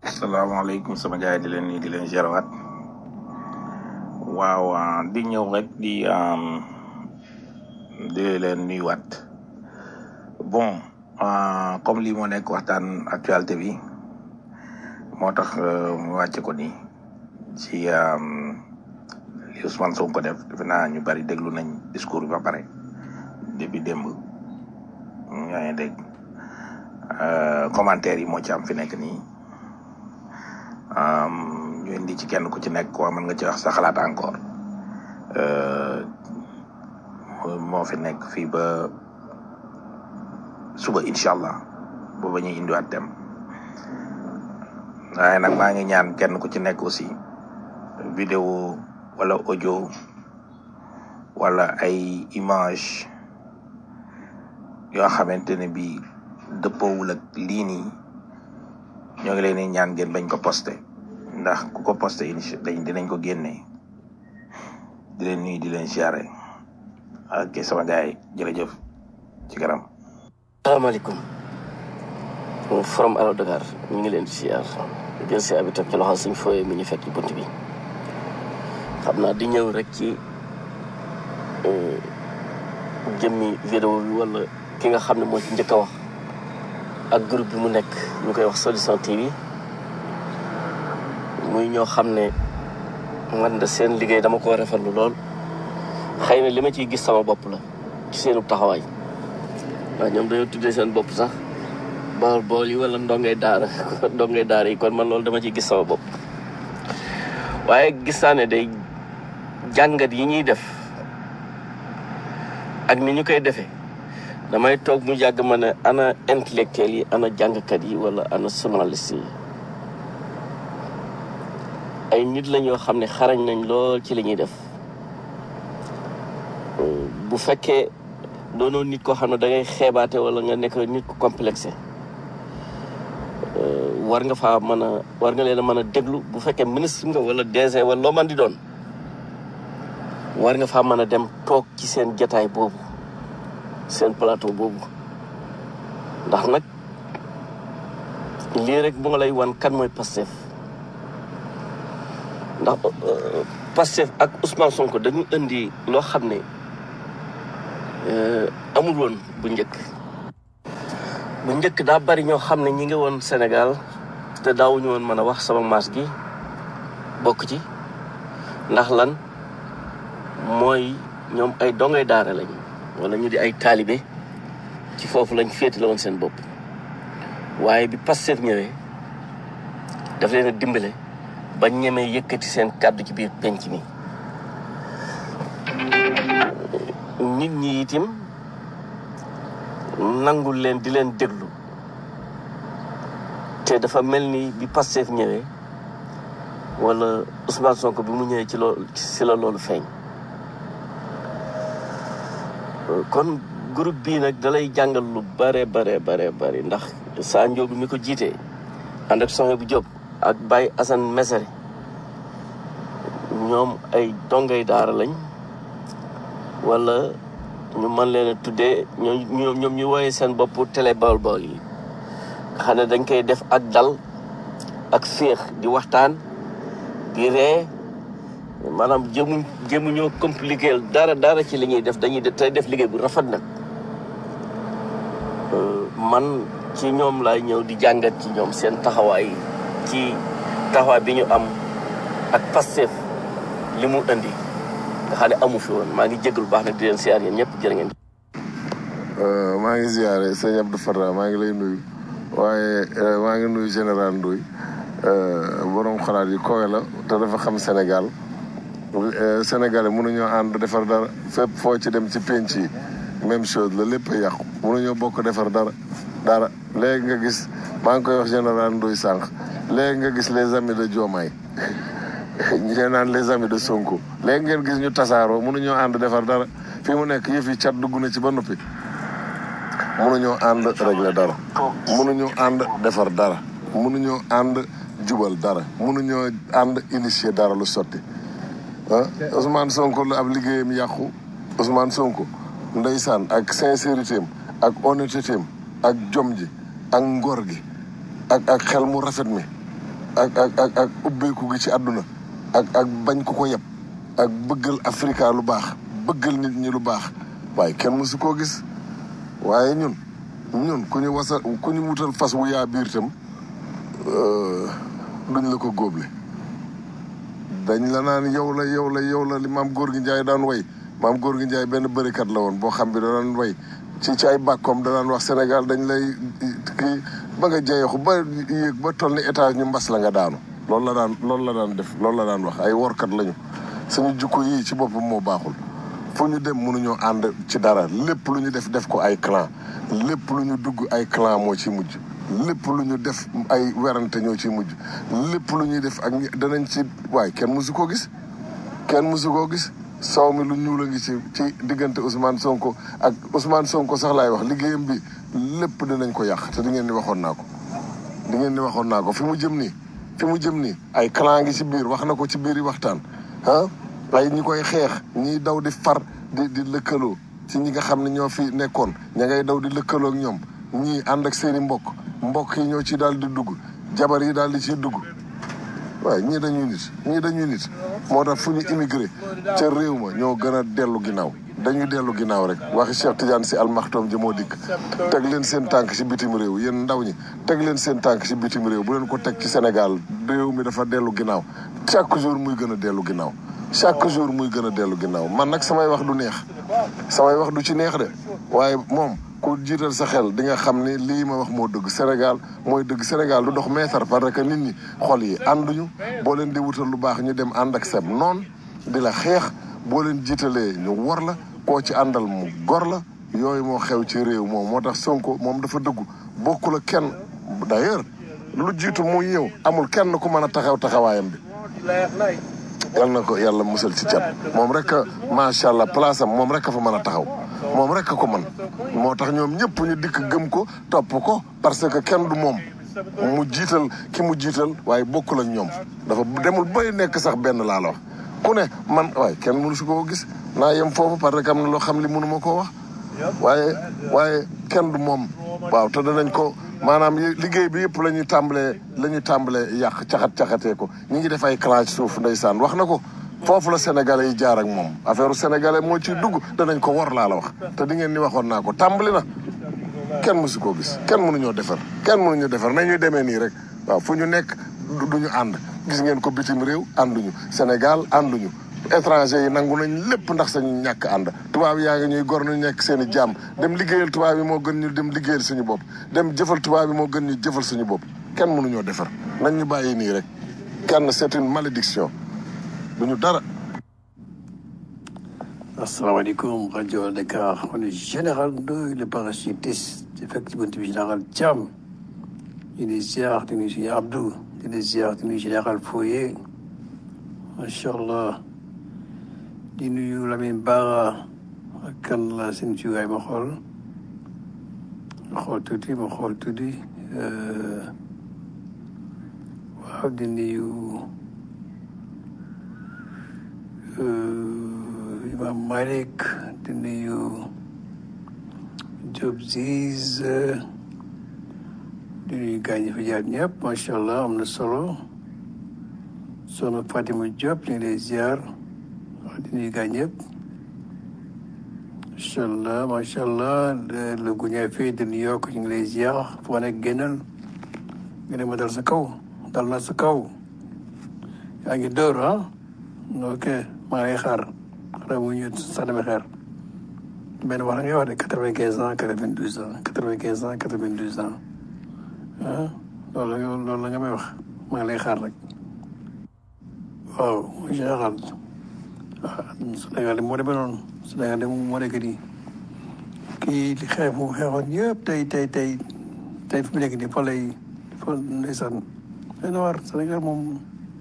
Assalamualaikum sama gaay di leen nii di leen jarawaat waaw di ñëw rek di leen nuyuwaat bon comme lii moo nekk waxtaan actualité bi moo tax mu wàcce ko nii ci li Ousmane Sonko def defe naa ñu bari déglu nañ discours bi ba pare depuis démb yaa ngi dégg commentaire yi moo ci am fi nekk nii ñu indi ci kenn ku ci nekk ko mën nga ci wax sa xalaat encore moo fi nekk fii ba suba inshallah bo ba ñuy indiwaat dem waaye nag maa ngi ñaan kenn ku ci nekk aussi vidéo wala audio wala ay image yoo xamante ne bi dëppoowul ak lii nii ñoo ngi leen di ñaan ngeen bañ ko posté ndax ku ko posté dinañ ko génne di leen nuyu di leen siyaare ak sama gaay jërëjëf ci garam. Assalamualaikum. From Alo Dakar ñu ngi leen di siyaar jël siyaar bi teg ci loxo suñ fooyee mi ñu fekk ci bunt bi xam naa di ñëw rek ci jëmmi vidéo bi wala ki nga xam ne moo ci njëkk a wax ak groupe bi mu nekk ñu koy wax Solution TV muy ñoo xam ne man de seen liggéey dama ko rafetlu lool xëy na li ma ciy gis sama bopp la ci seenu taxawaay waaw ñoom dañoo tuddee seen bopp sax bool yi wala ndongay daara yi kon man loolu dama ciy gis sama bopp waaye gis naa ne day jàngat yi ñuy def ak ni ñu koy defee damay toog mu jàgg ma ne ana intellectuel yi ana jàngkat yi wala ana journaliste yi ay nit la ñoo xam ne xarañ nañ lool ci li ñuy def bu fekkee doonoo nit koo xam ne da ngay xeebaate wala nga nekk nit ku complexé war nga leen a mën a déglu bu fekkee ministre nga wala DG wala loo man di doon war nga faa mën a dem toog ci seen jataay boobu seen plateau boobu ndax nag lii rek bu nga lay wan kan mooy Pastef ndax Pastef ak Ousmane Sonko dañu indi loo xam ne amul woon bu njëkk daa bari ñoo xam ne ñi ngi woon Sénégal te daawuñu woon mën a wax sama maas gi bokk ci ndax lan mooy ñoom ay dongay daara lañ wala ñu di ay taalibe ci foofu lañ féeti la woon seen bopp waaye bi Pastef ñëwee daf leen a dimbale ba ñemee yëkkati seen kàddu ci biir penc mi nit ñi itim nangul leen di leen déglu te dafa mel ni bi Pastef ñëwee wala Ousmane Sonko bi mu ñëwee ci la loolu feeñ kon groupe bii nag dalay jàngal lu bare ndax Sa Ndiogou mi ko jiitee ànd ak Soxna bu Diop ak Baye Assane Mesere ñoom ay dongay daara lañ wala ñu mën leen a tuddee ñoom ñu woyee seen bopp télé Baol yi xam ne dañ koy def ak dal ak féex di waxtaan di ree maanaam jëmu ñoo compliqué dara ci li ñuy def dañuy tey def liggéey bu rafet nag man ci ñoom laay ñëw di jàngat ci ñoom seen taxawaay bi ñu am ak Pastef li mu indi nga xam ne amu fi woon maa ngi jégalu baax nag di leen siyaar yéen ñëpp jërë ngeen. maa ngi ziare sëñ Abdou Farra maa ngi lay nuyu waaye maa ngi nuyu général Ndoye borom xalaat yi kowe la te dafa xam Sénégal Sénégalais mënuñoo ànd defar dara fépp foo ci dem ci penc yi même chose la lépp a yàqu mënuñoo bokk defar dara léegi nga gis maa ngi koy wax général Ndoye sànq léegi nga gis les amis de Diomaye ñu naan les amis de Sonko léegi ngeen gis ñu tasaaroo mënuñoo ànd defar dara fi mu nekk yëf yi cat dugg na ci ba noppi mënuñoo ànd régler dara mënuñoo ànd defar dara mënuñoo ànd jubal dara mënuñoo ànd initier dara lu sotti Ousmane Sonko la ab liggéeyam yàqu Ousmane Sonko ndeysaan ak sincérité am ak honnêteté am ak jom ji ak ngor gi ak xel mu rafet mi ak ubbeeku gi ci àdduna ak bañ ku ko yeb ak bëggal Afrika lu baax bëggal nit ñi lu baax waaye kenn mësu koo gis waaye ñun ku ñu wutal fas wu yaa biir tam duñ la ko góoble dañ la naan yow la li maam góor gi Njaay daan way maam góor gi Njaay benn bërikat la woon boo xam bi da daan way ci ay bàkkoom da daan wax Sénégal dañ lay kii ba nga jeexu ba yéeg ba toll ni étage ñu mbas la nga daanu loolu la daan def loolu la daan wax ay workat lañu suñu jukko yii ci boppam moo baaxul fu ñu dem mënuñoo ànd ci dara lépp lu ñu def ko ay clan lépp lu ñu dugg ay clan moo ci mujj lépp lu ñu def ay werante ñoo ci mujj lépp lu ñuy def ak danañ ci waaye kenn mësu koo gis soow mi lu ñuul a ngi ci diggante Ousmane Sonko ak Ousmane Sonko sax laay wax liggéeyam bi lépp dinañ ko yàq te di ngeen ni waxoon naa ko fi mu jëm nii ay clan ngi ci biir wax na ko ci biir yi waxtaan ay ñi koy xeex ñiy daw di far di lëkkaloo ci ñi nga xam ne ñoo fi nekkoon ña ngay daw di lëkkaloo ak ñoom ñii ànd ak seeni mbokk yi ñoo ci daal di dugg jabar yi daal di ciy dugg waaye ñii dañuy nit moo tax fu ñu immigré ca réew ma ñoo gën a dellu ginnaaw dañuy dellu ginnaaw rek waxi Cheikh Tidiane Sy Al Maktoum ji moo dikk teg leen seen tànk ci bitim réew yéen ndaw ñi teg leen seen tànk ci bitim réew bu leen ko teg ci Sénégal réew mi dafa dellu ginnaaw chaque jour muy gën a dellu ginnaaw man nag samay wax du neex samay wax du ci neex de waaye moom ku jiital sa xel di nga xam ni lii ma wax moo dëgg Sénégal mooy dëgg Sénégal du dox meetar parce que nit ñi xol yi ànduñu boo leen di wutal lu baax ñu dem ànd ak seen noon di la xeex boo leen jiitalee ñu war la koo ci àndal mu gor la yooyu moo xew ci réew moom moo tax Sonko moom dafa dëggu bokkul ak kenn d'ailleurs lu jiitu muy ñëw amul kenn ku mën a taxawaayam bi yal na ko yàlla musal ci cat moom rek macha allah place am moom rek fa mën a taxaw moom rek ko mën moo tax ñoom ñëpp ñu dikk gëm ko topp ko parce que kenn du moom mu jiital waaye bokkul ak ñoom dafa demul bay nekk sax benn laa la wax ku ne man waaye kenn mënu su koo gis naa yem foofu parce que am na loo xam li mënu ma koo wax waaye kenn du moom waaw te danañ ko maanaam liggéey bi yëpp la ñuy tàmbalee yàq caxatee ko ñu ngi def ay clan ci suuf ndeysaan wax na ko foofu la sénégalais yi jaar ak moom affaire sénégalais moo ciy dugg danañ ko war laa la wax te di ngeen ni waxoon naa ko tàmbali na kenn mësu koo gis kenn mënuñoo defar nañuy demee nii rek waaw fu ñu nekk duñu ànd gis ngeen ko bitim réew ànduñu Sénégal ànduñu étranger yi nangu nañ lépp ndax sañu ñàkk ànd tubaab yaa ngi ñuy gor ñu nekk seen i jàmm dem liggéeyal tubaab yi moo gën ñu dem liggéeyal suñu bopp dem jëfal tubaab yi moo gën ñu jëfal suñu bopp kenn mënuñoo defar nañ ñu bàyyi nii rek kenn c'est une malédiction duñu dara. asalaamaaleykum rajo Dakar on est général Ndoye le parachutiste effectivement bi général Thiam ñu ngi ziar di nuyu suñu Abdou di nuyu ziar di nuyu général Foye macha allah di nuyu Lamine Bara ak kan la seen jiwaay ma xool tuuti waaw di nuyu Imam Malik di nuyu Diop Ziz di nuyu gaañ yi fi jaar ñëpp macha allah am na solo soxna Fatima Diop ñu ngi lay ziar di nuyu gaañ ñëpp macha allah le guñaay fii de New York ñu ngi lay ziar foo nekk génnal nga ne ma dal na sa kaw yaa ngi dóor ok maa ngi lay xaar xanaa mu ñëw sànnami xeer benn wax la ngay wax de 95 ans 92 ans 95 ans 92 ans loolu la nga may wax maa ngi lay xaar rek waaw général Sénégal moo demee noonu Sénégal de moo nekk nii kii li xeex mu xeexoon yëpp tey fi mu nekk nii fa ndeysaan na war Sénégal moom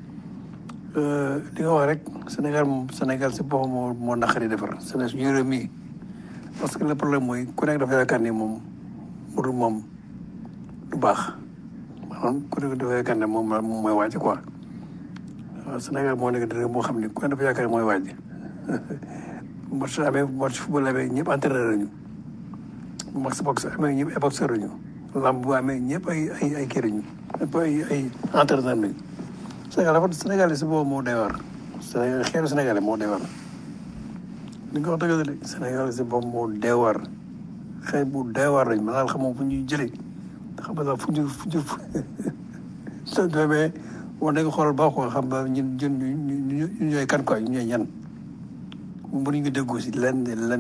li nga wax rek Sénégal si boppam moo naqari defar Sénégal suñu réew mi parce que le problème mooy ku nekk dafa yaakaar ni moom pour moom du baax maanaam ku nekk dafa yaakaar ne moom mooy waaj quoi waaw Sénégal moo nekk réew moo xam ne ku nekk dafa yaakaar ne mooy waaj match football amee ñëpp entraîneur lañu match boxe amee ñëpp boxeur lañu lamb bu amee ñëpp ay kii lañu ñëpp ay entraîneur lañu Sénégal si boobu moo doy war xeeru Sénégal moo doy war li nga wax dëgg la de Sénégal si boobu moo doy war xëy bu doy war lañ ma daal xamoo fu ñuy jëlee xam nga daal fu ñu soo demee war nañ ko xoolal baax ko xam ba ñun ñooy kan quoi ñooy ñan mënuñu déggoo si lenn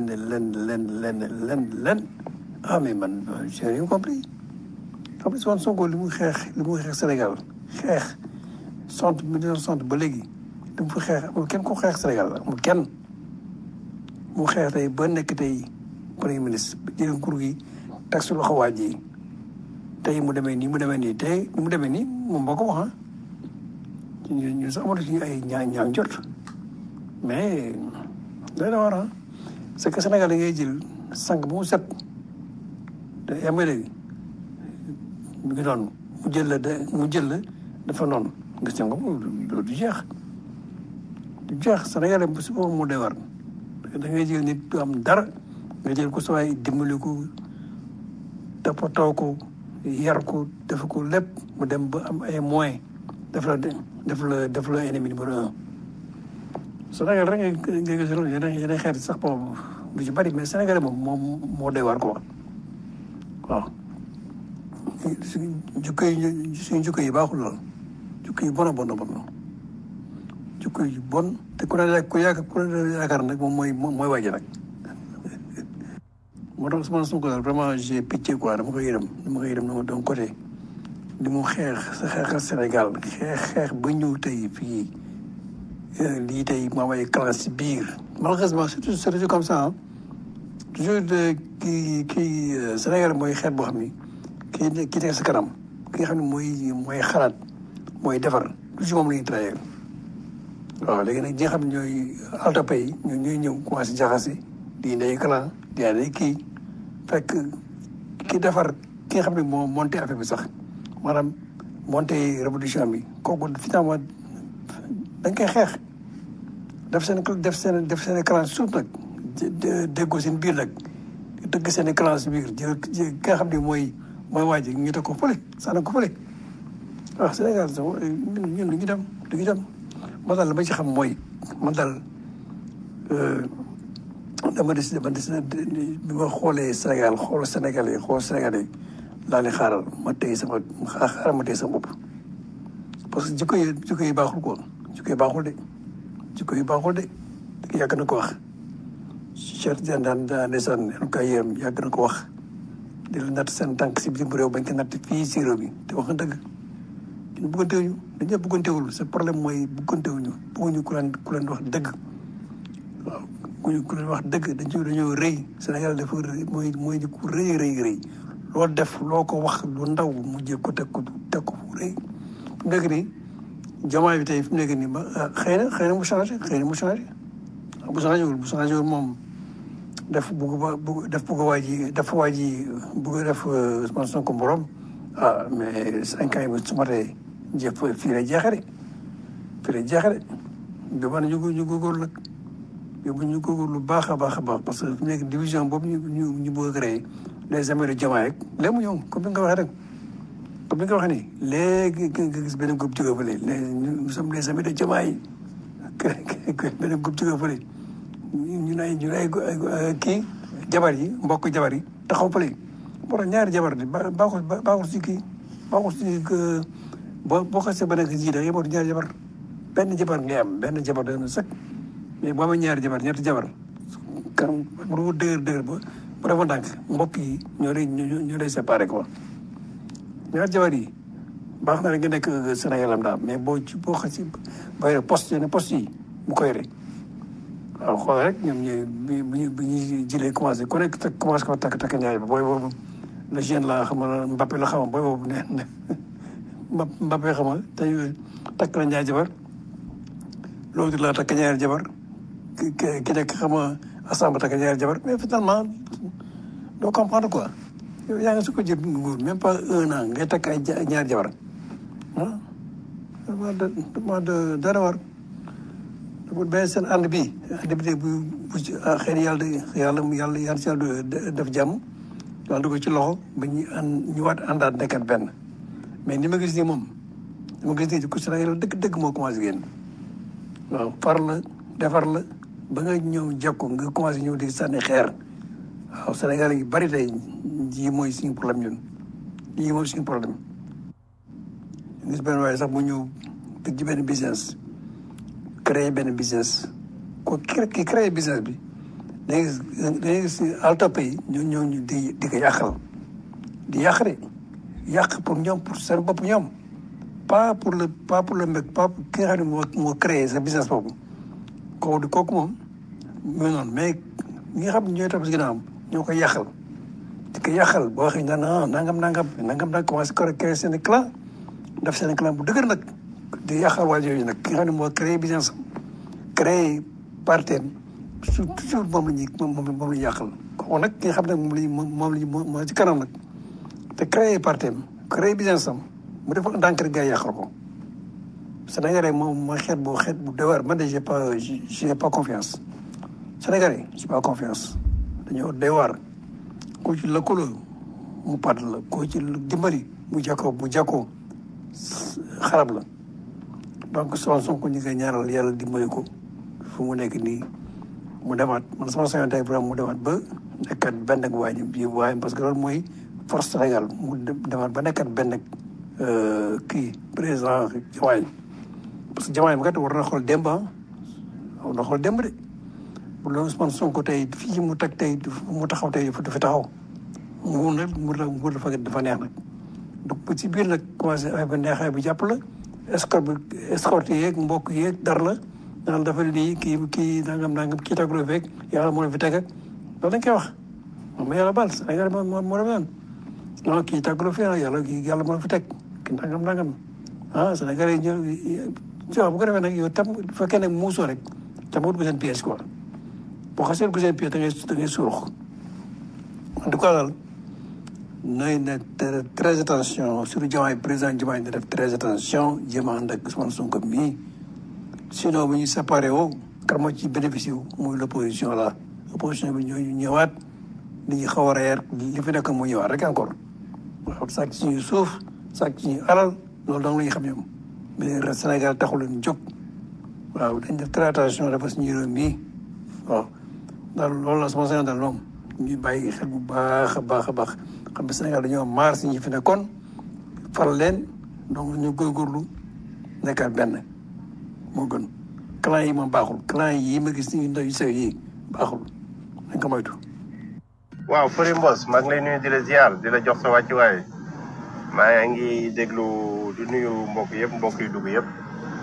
ah mais man j'ai rien compris xam nga Ousmane Sonko li mu xeex Sénégal xeex 1960 ba léegi li mu fi xeex amul kenn ko xeex Sénégal amul kenn mu xeex tey ba nekk tey premier ministre ba jël nguur gi teg su loxo waa ji tey mu demee nii tey mu demee nii moom moo ko wax ñun sax amatuñu ay ñaan jot mais day na war a c'est que Sénégal da ngay jël sang ba mu set te yaa ngi dégg mu ngi noonu mu jël la dafa noonu nga seen ko loolu du jeex Sénégal si boobu mu day war da ngay jël nit du am dara nga jël ko sawaay dimbali ko toppatoo ko yar ko def ko lépp mu dem ba am ay moyens def la ennemi numéro 1 Sénégal rek nga gis loolu yeneen xeet sax boobu du ci bari mais Sénégal moom moo doy waar quoi waaw suñu jukko yi baaxul lool jukko yi bon jukko yi bon te ku ne yaakaar nag moom mooy waaji nag moo tax Ousmane Sonko daal vraiment j'ai pitié quoi dama ko yërëm na d'un côté li mu xeexal Sénégal xeex ba ñëw tey fii lii tey moo am ay classe ci biir malheureusement c'est comme ça toujours kii Sénégal mooy xeet boo xam ni kii nekk sa kanam ki nga xam ne mooy xalaat mooy defar toujours moom la ñuy trahir waaw léegi nag ñi nga xam ne ñooy altopé yi ñooy ñëw commencé jaxase di ndey clan di day kii fekk ki defar ki nga xam ne moo monté affaire bi sax maanaam monté révolution bi kooku finalement dañ koy xeex def seen clan suuf nag déggoo seen biir nag dëgg seen clan si biir jël ki nga xam ne mooy waaj ñu teg ko fële sànni ko fële waaw Sénégal ñun du ñu dem man daal la ma ci xam mooy man daal dama des bi ma xoolee Sénégal xool Sénégalais laa leen xaaral ma téye sama bopp parce que jikko yi baaxul quoi jikko yi baaxul de da yàgg na ko wax Cheikh Diane daan ndeysaan en tout cas yéen yàgg na ko wax di la natt seen tànk si bitim réew bañ ko natt fii si réew bi te wax nga dëgg ñun bëggantewuñu dañu bëggantewul c'est problème mooy bëgguñu ku leen wax dëgg waaw ku leen wax dëgg dañoo rëy Sénégal dafa mooy ku rëy loo def loo ko wax lu ndaw mu jël ko teg ko fu rëy fu nekk nii jamono bi tey fu nekk nii xëy na mu changé bu changé wul moom def waa ji bëgg def Ousmane Sonko borom mais 5 ans yi su matee jëf fii lay jeexee de bi man ñu góorgóorlu nag yóbbu ñu góorgóorlu lu baax a baax parce que fu nekk division boobu ñu bëgg a créer les amis de Diomaye rek léegi mu ñëw comme ni nga waxee rek comme ni nga waxee nii léegi nga gis benn groupe jóge fële nous sommes les amis de Diomaye benn groupe jóge fële ñu ay kii mbokk jabar yi taxaw fële moo tax ñaari jabar di baaxul si kii baaxul si boo xasee ba nekk ji da ngay bootu ñaari jabar benn jabar ngay am benn jabar dana sëkk mais boo amee ñaari jabar ñetti jabar kan bu dëgër ba bu defoon ndànk mbokk yi ñoo lay séparé quoi ñaari jabar yi baax na rek nga nekk Sénégal am daal mais boo xasee ba yore poste yi bu ko yore waaw xool rek ñoom bu ñuy jëlee commencé ku nekk commencé ko takk ñaari ba booy boobu le jeune la xamal Mbappé la xamal booy boobu ne Mbappé xamal tey takk na ñaari jabar loolu la takk ñaari jabar ki nekk xama assemblée takk ñaari jabar mais finalement doo comprendre quoi yow yaa ngi su ko jël nguur même pas 1 an ngay takk ay ñaari jabar dama dara war benn seen ànd bi bu xëy na yàlla si yàlla def jàmm wàllu ko ci loxo ba ñu waat àndaat nekkat benn mais ni ma gis nii moom ni ma gis nii ku Sénégal dëgg moo commencé génn waaw far la defar la ba nga ñëw jekku nga commencé ñëw di sànni xeer waaw Sénégal yi bari tey lii mooy suñu problème ñun lii mooy suñu problème gis benn waaye sax mu ñëw tëj ci benn business créer benn business ko ki créer business bi da ngay gis altoppe yi ñu di ko yàqal di yàq de yàq pour ñoom pour seen bopp ñoom pas pour le mec pas ki nga xam ne moo créé sa business boobu kooku moom mooy noonu mais ñi nga xam ne ñooy topp si ginnaawam ñoo koy yàqal di ko yàqal boo waxee naan nangam commencé créer seen clan def seen clan bu dëgër nag di yàqal waa yooyu nag ki nga xam ne moo créé business créé parteem toujours moom la ñuy yàqal kooku nag ki nga xam ne moom ci kanam nag te créé parteem créé business am mu def ndànk rek gars yi yàqal ko Sénégalais moom mooy xeet bu déwar man de j'ai pas confiance Sénégalais j'ai pas confiance dañoo déwar ku ci lëkkaloo mu pàdd la ku ci dimbali mu jàkkoo xarab la donc Sonko ñu koy ñaaral yàlla dimbali ko fu mu nekk nii mu demaat man sama sañoon tey vraiment mu demaat ba nekkat benn ak waaye parce que loolu mooy force Sénégal mu demaat ba nekkat benn kii président Diomaye parce que Diomaye kat war na xool démb war na xool démb de bu loolu Ousmane Sonko tey fii mu teg tey mu taxaw tey dafa taxaw nguur nag nguur dafa neex nag donc ba ci biir nag commencé ay ba neexaay bi jàpp la escorte yeeg mbokk yeeg dar la daal dafa lii kii nangam kii taglo feeg yàlla moo la fi teg ak loolu dañ koy wax moom yàlla baal Sénégal moo dem naan non kii taglo fi yàlla moo la fi teg ki nangam Sénégal yi ñëw bu ko defee nag yow tam bu fekkee ne muusoo rek tam wut ko seen pièce quoi boo xasee ko seen pièce da ngay surux en tout cas daal nooy ne très attention surtout Diomaye président Diomaye na def très attention jéem a ànd ak Ousmane Sonko mii sinon bu ñu séparé woo kar moo ci bénéficié wu muy l'opposition la opposition bi ñooñu ñëwaat li ñu xaw a reer li fi nekk mu ñëwaat rek encore waaw sàcc suñuy suuf sàcc suñuy alal loolu dong la ñu xam ñoom mais Sénégal taxul leen jóg waaw dañ def très attention dafa suñu réew mii waaw daal loolu la sama Sénégal moom ñuy bàyyi xel bu baax a baax xam ne Sénégal dañoo maar si ñi fi nekkoon faral leen donc ñu góorgóorlu nekkaat benn moo gën clan yi moom baaxul clan yi ma gis ni ndaw yu sew yi baaxul dañ ko moytu. waaw Fary Mbos maa ngi lay nuyu di la ziar di la jox sa wàccuwaay maa ngi déglu di nuyu mbokk yu dugg yëpp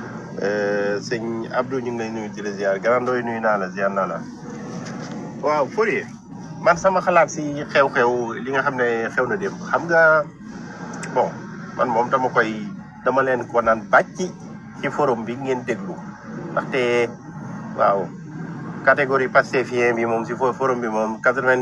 sëñ Abdou ñu ngi lay nuyu di la ziar garandooy nuyu naa la ziar naa la. waaw Fary man sama xalaat si xew-xew li nga xam ne xew na démb xam nga bon man moom dama leen ko naan bàcc ci forum bi ngeen déglu ndaxte waaw catégorie pastefien bi moom si forum bi moom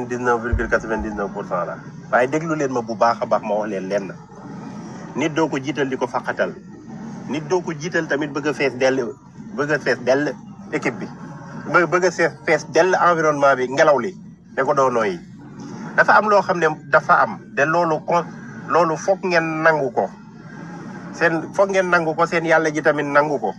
99,99% la waaye déglu leen ma bu baax a baax ma wax leen lenn nit doo ko jiital di ko faqatal nit doo ko jiital tamit bëgg a fees dell équipe bi bëgg a fees dell environnement bi ngelaw li ne ko doo nooyi dafa am loo xam ne dafa am te loolu foog ngeen nangu ko seen yàlla ji tamit nangu ko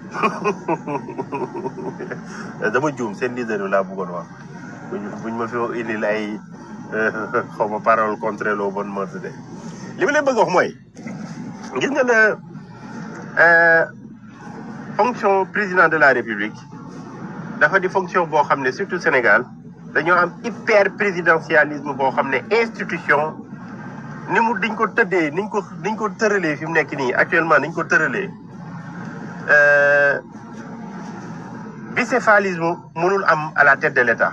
dama juum seen leader bi laa bëggoon wax buñ ma fi indil ay xaw ma parole contre les bonnes mœurs de li ma leen bëgg wax mooy gis nga ne fonction président de la république dafa di fonction boo xam ne surtout Sénégal dañoo am hyper présidentialisme boo xam ne institution ni mu diñ ko tëddee niñ ko tëralee fi mu nekk nii actuellement niñ ko tëralee bicéphalisme mënul am à la tête de l'État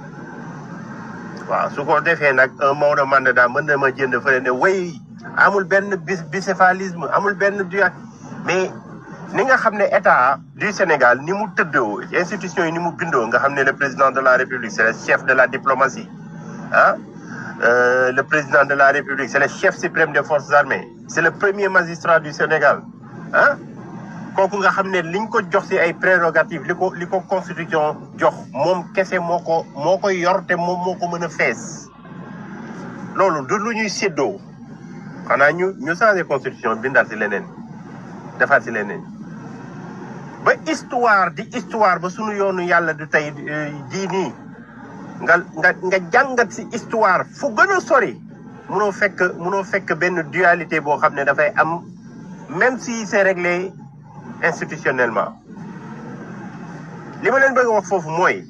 waaw su ko defee nag un Maodo Mandela mën na ma jënd fële ne way amul benn bicéphalisme amul benn mais ni nga xam ne état du Sénégal ni mu tëddoo institution yi ni mu bindoo nga xam ne le président de la République c'est le chef de la diplomatie le président de la République c'est le chef suprême des forces armées c'est le premier magistrat du Sénégal kooku nga xam ne liñ ko jox ci ay prérogatives li ko constitution jox moom kese moo ko yor te moom moo ko mën a fees loolu du lu ñuy séddoo xanaa ñu changé constitution bindaat si leneen defaat si leneen ba histoire ba sunu yoonu yàlla du tey jii nii nga jàngat si histoire fu gën a sori munoo fekk benn dualité boo xam ne dafay am même si c'est réglé institutionnellement li ma leen bëgg a wax foofu mooy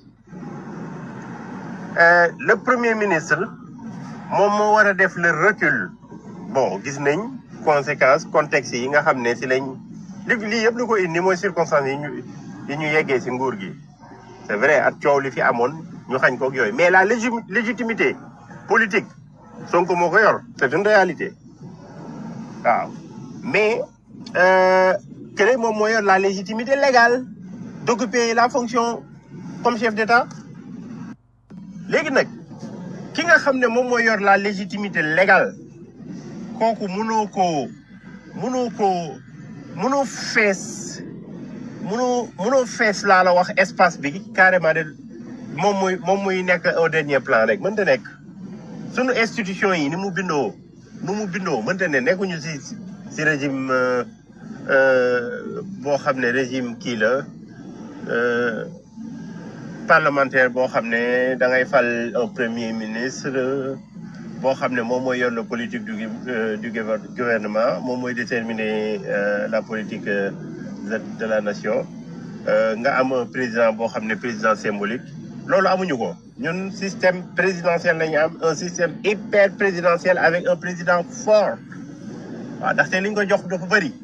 le premier ministre moom moo war a def le recul bon gis nañ conséquences contexte yi nga xam ne si lañ lii yëpp lu ko indi mooy circonstances yi ñu yeggee si nguur gi c'est vrai ak coow li fi amoon ñu xañ koog yooyu mais la légitimité politique Sonko moo ko yor c'est une réalité waaw mais kële moom moo yor la légitimité légale d'occuper la fonction comme chef d'État léegi nag ki nga xam ne moom moo yor la légitimité légale kooku mënoo fees laa la wax espace bi carrément de moom muy nekk au dernier plan rek mënta nekk sunu institution yi ni mu bindoo mënta ne nekkuñu si régime boo xam ne régime kii la parlementaire boo xam ne da ngay fal un premier ministre boo xam ne moom mooy yor la politique du gouvernement moom mooy déterminer la politique de la nation nga am un président boo xam ne président symbolique loolu amuñu ko ñun système présidentiel lañu am un système hyper présidentiel avec un président fort waaw ndaxte li ñu ko jox dafa bëri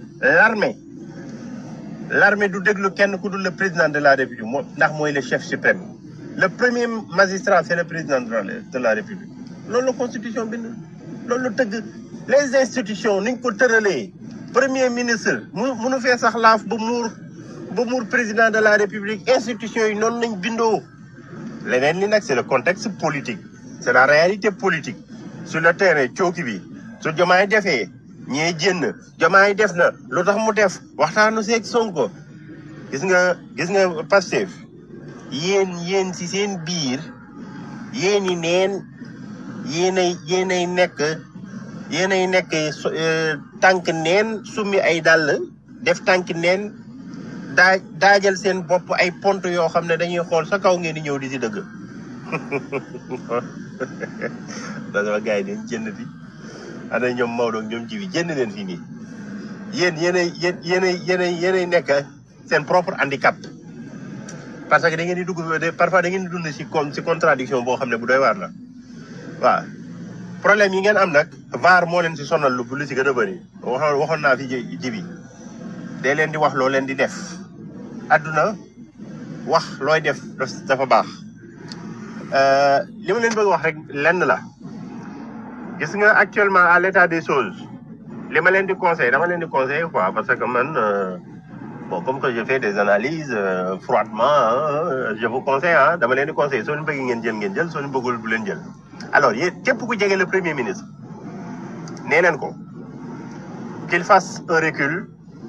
l'armée du déglu kenn ku dul le président de la république moom ndax mooy le chef suprême le premier magistrat c'est le président de la république loolu la constitution bind loolu la tëgg les institutions ni ñu ko tëralee premier ministre munu fee sax laaf ba muur président de la république institutions yi noonu nañ bindoo leneen li nag c'est le contexte politique c'est la réalité politique sur le terrain cooki bi su Diomaye defee ñee jénn Diomaye def na lu tax mu def waxtaanu seeg Sonko gis nga Pastef yéen ci seen biir yéen yi neen yéenay nekk tànk neen summi ay dàll def tànk neen daajal seen bopp ay pont yoo xam ne dañuy xool sa kaw ngeen di ñëw di si dëgg danga gars yi den jënd fi ana ñoom Maodo ñoom jibi jënd leen fii nii yéenay nekk seen propre handicap parce que da ngeen di dugg parfois da ngeen di dund si contradiction boo xam ne bu doy waar la waaw problème yi ngeen am nag VAR moo leen si sonal lu si gën a bëri waxoon naa fi jibi day leen di wax loo leen di def adduna wax looy def dafa baax li ma leen bëgg wax rek lenn la gis nga actuellement à l'état des choses li ma leen di conseil dama leen di conseil quoi parce que man bon comme que je fais des analyses froidement je vous conseille dama leen di conseil soo leen bëgg ngeen jël soo leen bëggul bu leen jël alors yéen képp ku jege le premier ministre nee neen ko qu'il fasse un recul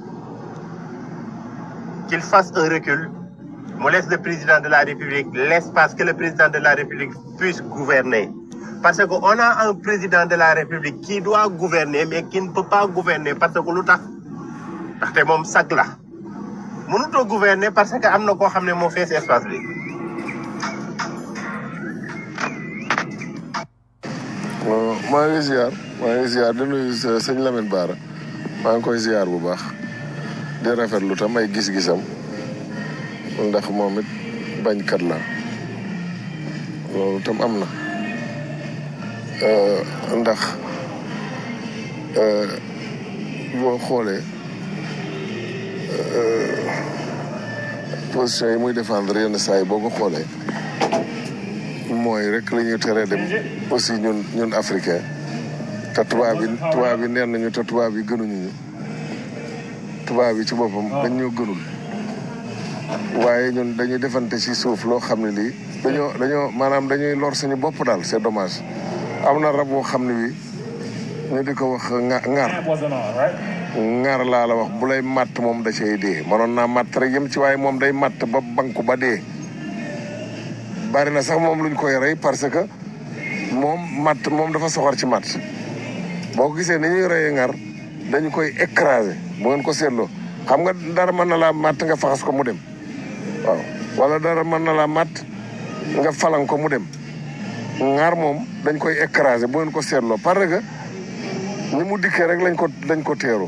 mu laisse le président de la République l'espace que le président de la République puisse gouverner parce que on a un président de la République qui doit gouverner mais qui ne peut pas gouverner parce que lu tax ndaxte moom sag la mënutoo gouverner parce que am na koo xam ne moo fees espace bi maa ngi ziar di nuyu sëñ Lamine Bara maa ngi koy ziar bu baax di rafetlu tam ay gis-gisam ndax moom it bañkat la loolu tam am na ndax boo xoolee position yi muy défendre yenn saa yi boo ko xoolee mooy rek la ñuy teree dem aussi ñun africain te tubaab yi neen nañu te tubaab yi gënuñu ñu tubaab yi ci boppam dañ ñoo gënul waaye ñun dañuy defante ci suuf loo xam ne lii dañoo maanaam dañuy lor suñu bopp daal c'est dommage am na rab boo xam ne bi ñu di ko wax ŋar laa la wax bu lay matt moom da cay dee manoon naa matt rek yem ci waaye moom day matt ba banku ba dee bari na sax moom luñ koy rey parce que moom dafa soxor ci matt boo ko gisee ni ñuy reyee ngar dañu koy écraser bu ngeen ko seetloo xam nga dara mën na laa matt nga faxas ko mu dem waaw wala dara mën na laa matt nga falan ko mu dem ngar moom dañ koy écraser bu ngeen ko seetloo parce que ni mu dikkee rek lañ ko teeroo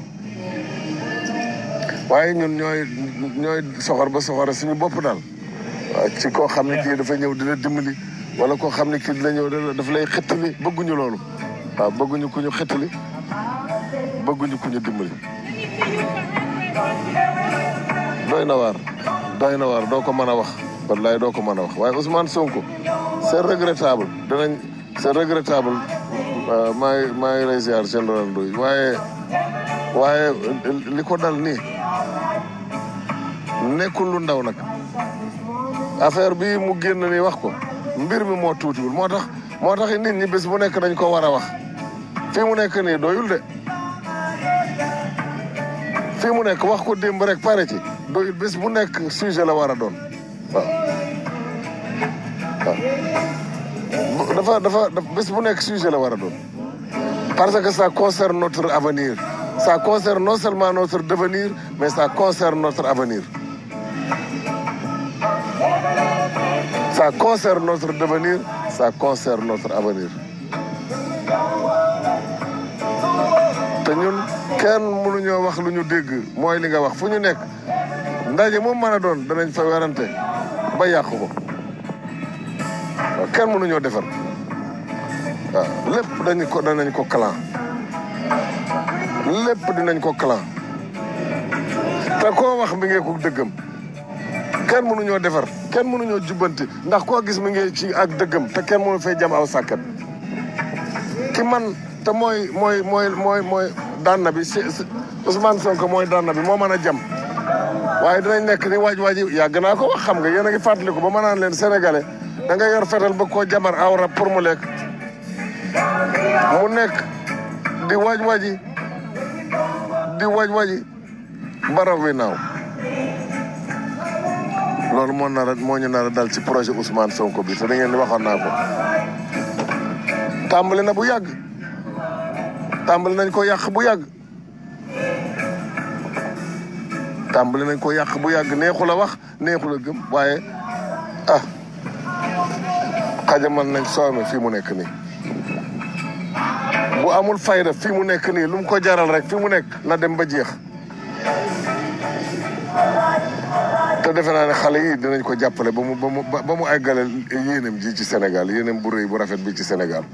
waaye ñun ñooy soxor ba soxor suñu bopp daal waaw ci koo xam ne kii dafa ñëw di la dimbali wala koo xam ne kii dina ñëw dafa lay xettali bëgguñu loolu waaw bëgguñu ku ñu xettali bëgguñu ku ñu dimbali doy na waar doo ko mën a wax wallaay doo ko mën a wax waaye Ousmane Sonko c'est regrettable maa ngi lay ziar général Ndoye waaye li ko dal nii nekkul lu ndaw nag affaire bi mu génn nii wax ko mbir mi moo tuutiwul moo tax nit ñi bés bu nekk dañ ko war a wax fii mu nekk nii doyul de fii mu nekk wax ko démb rek pare ci doyul bés bu nekk sujet la war a doon waaw dafa bés bu nekk sujet la war a doon parce que ça concerne notre avenir ça concerne non seulement notre devenir mais ça concerne notre avenir ça concerne notre devenir ça concerne notre avenir te ñun kenn mënuñoo wax lu ñu dégg mooy li nga wax fu ñu nekk ndaje moom mën a doon danañ fa werante ba yàq ko waaw kenn mënuñoo defar waaw lépp danañ ko clan lépp dinañ ko clan te koo wax mi ngee ko dëggam kenn mënuñoo defar kenn mënuñoo jubbanti ndax koo gis mi ngi ci ak dëggam te kenn mënu fay jam aw sàkkat ki man te mooy daan na bi Ousmane Sonko mooy daan na bi moo mën a jam waaye dinañ nekk ni waaj yàgg naa ko wax xam nga yéen a ngi fàttaliku ba ma naan leen sénégalais da nga yor fetal ba koo jamar awra pour mu lekk mu nekk di waaj baraw wi naaw loolu moo ñu nar a dal ci projet Ousmane Sonko bi te da ngeen di waxoon naa ko tàmbali na bu yàgg tàmbali nañ ko yàq bu yàgg neexul a wax neexul a gëm waaye xajamal nañ soome fii mu nekk nii bu amul fayda fii mu nekk nii lu mu ko jaral rek fii mu nekk na dem ba jeex te defe naa ne xale yi dinañ ko jàppale ba mu eggale yéenam ji ci Sénégal yéenam bu rëy bu rafet bi ci Sénégal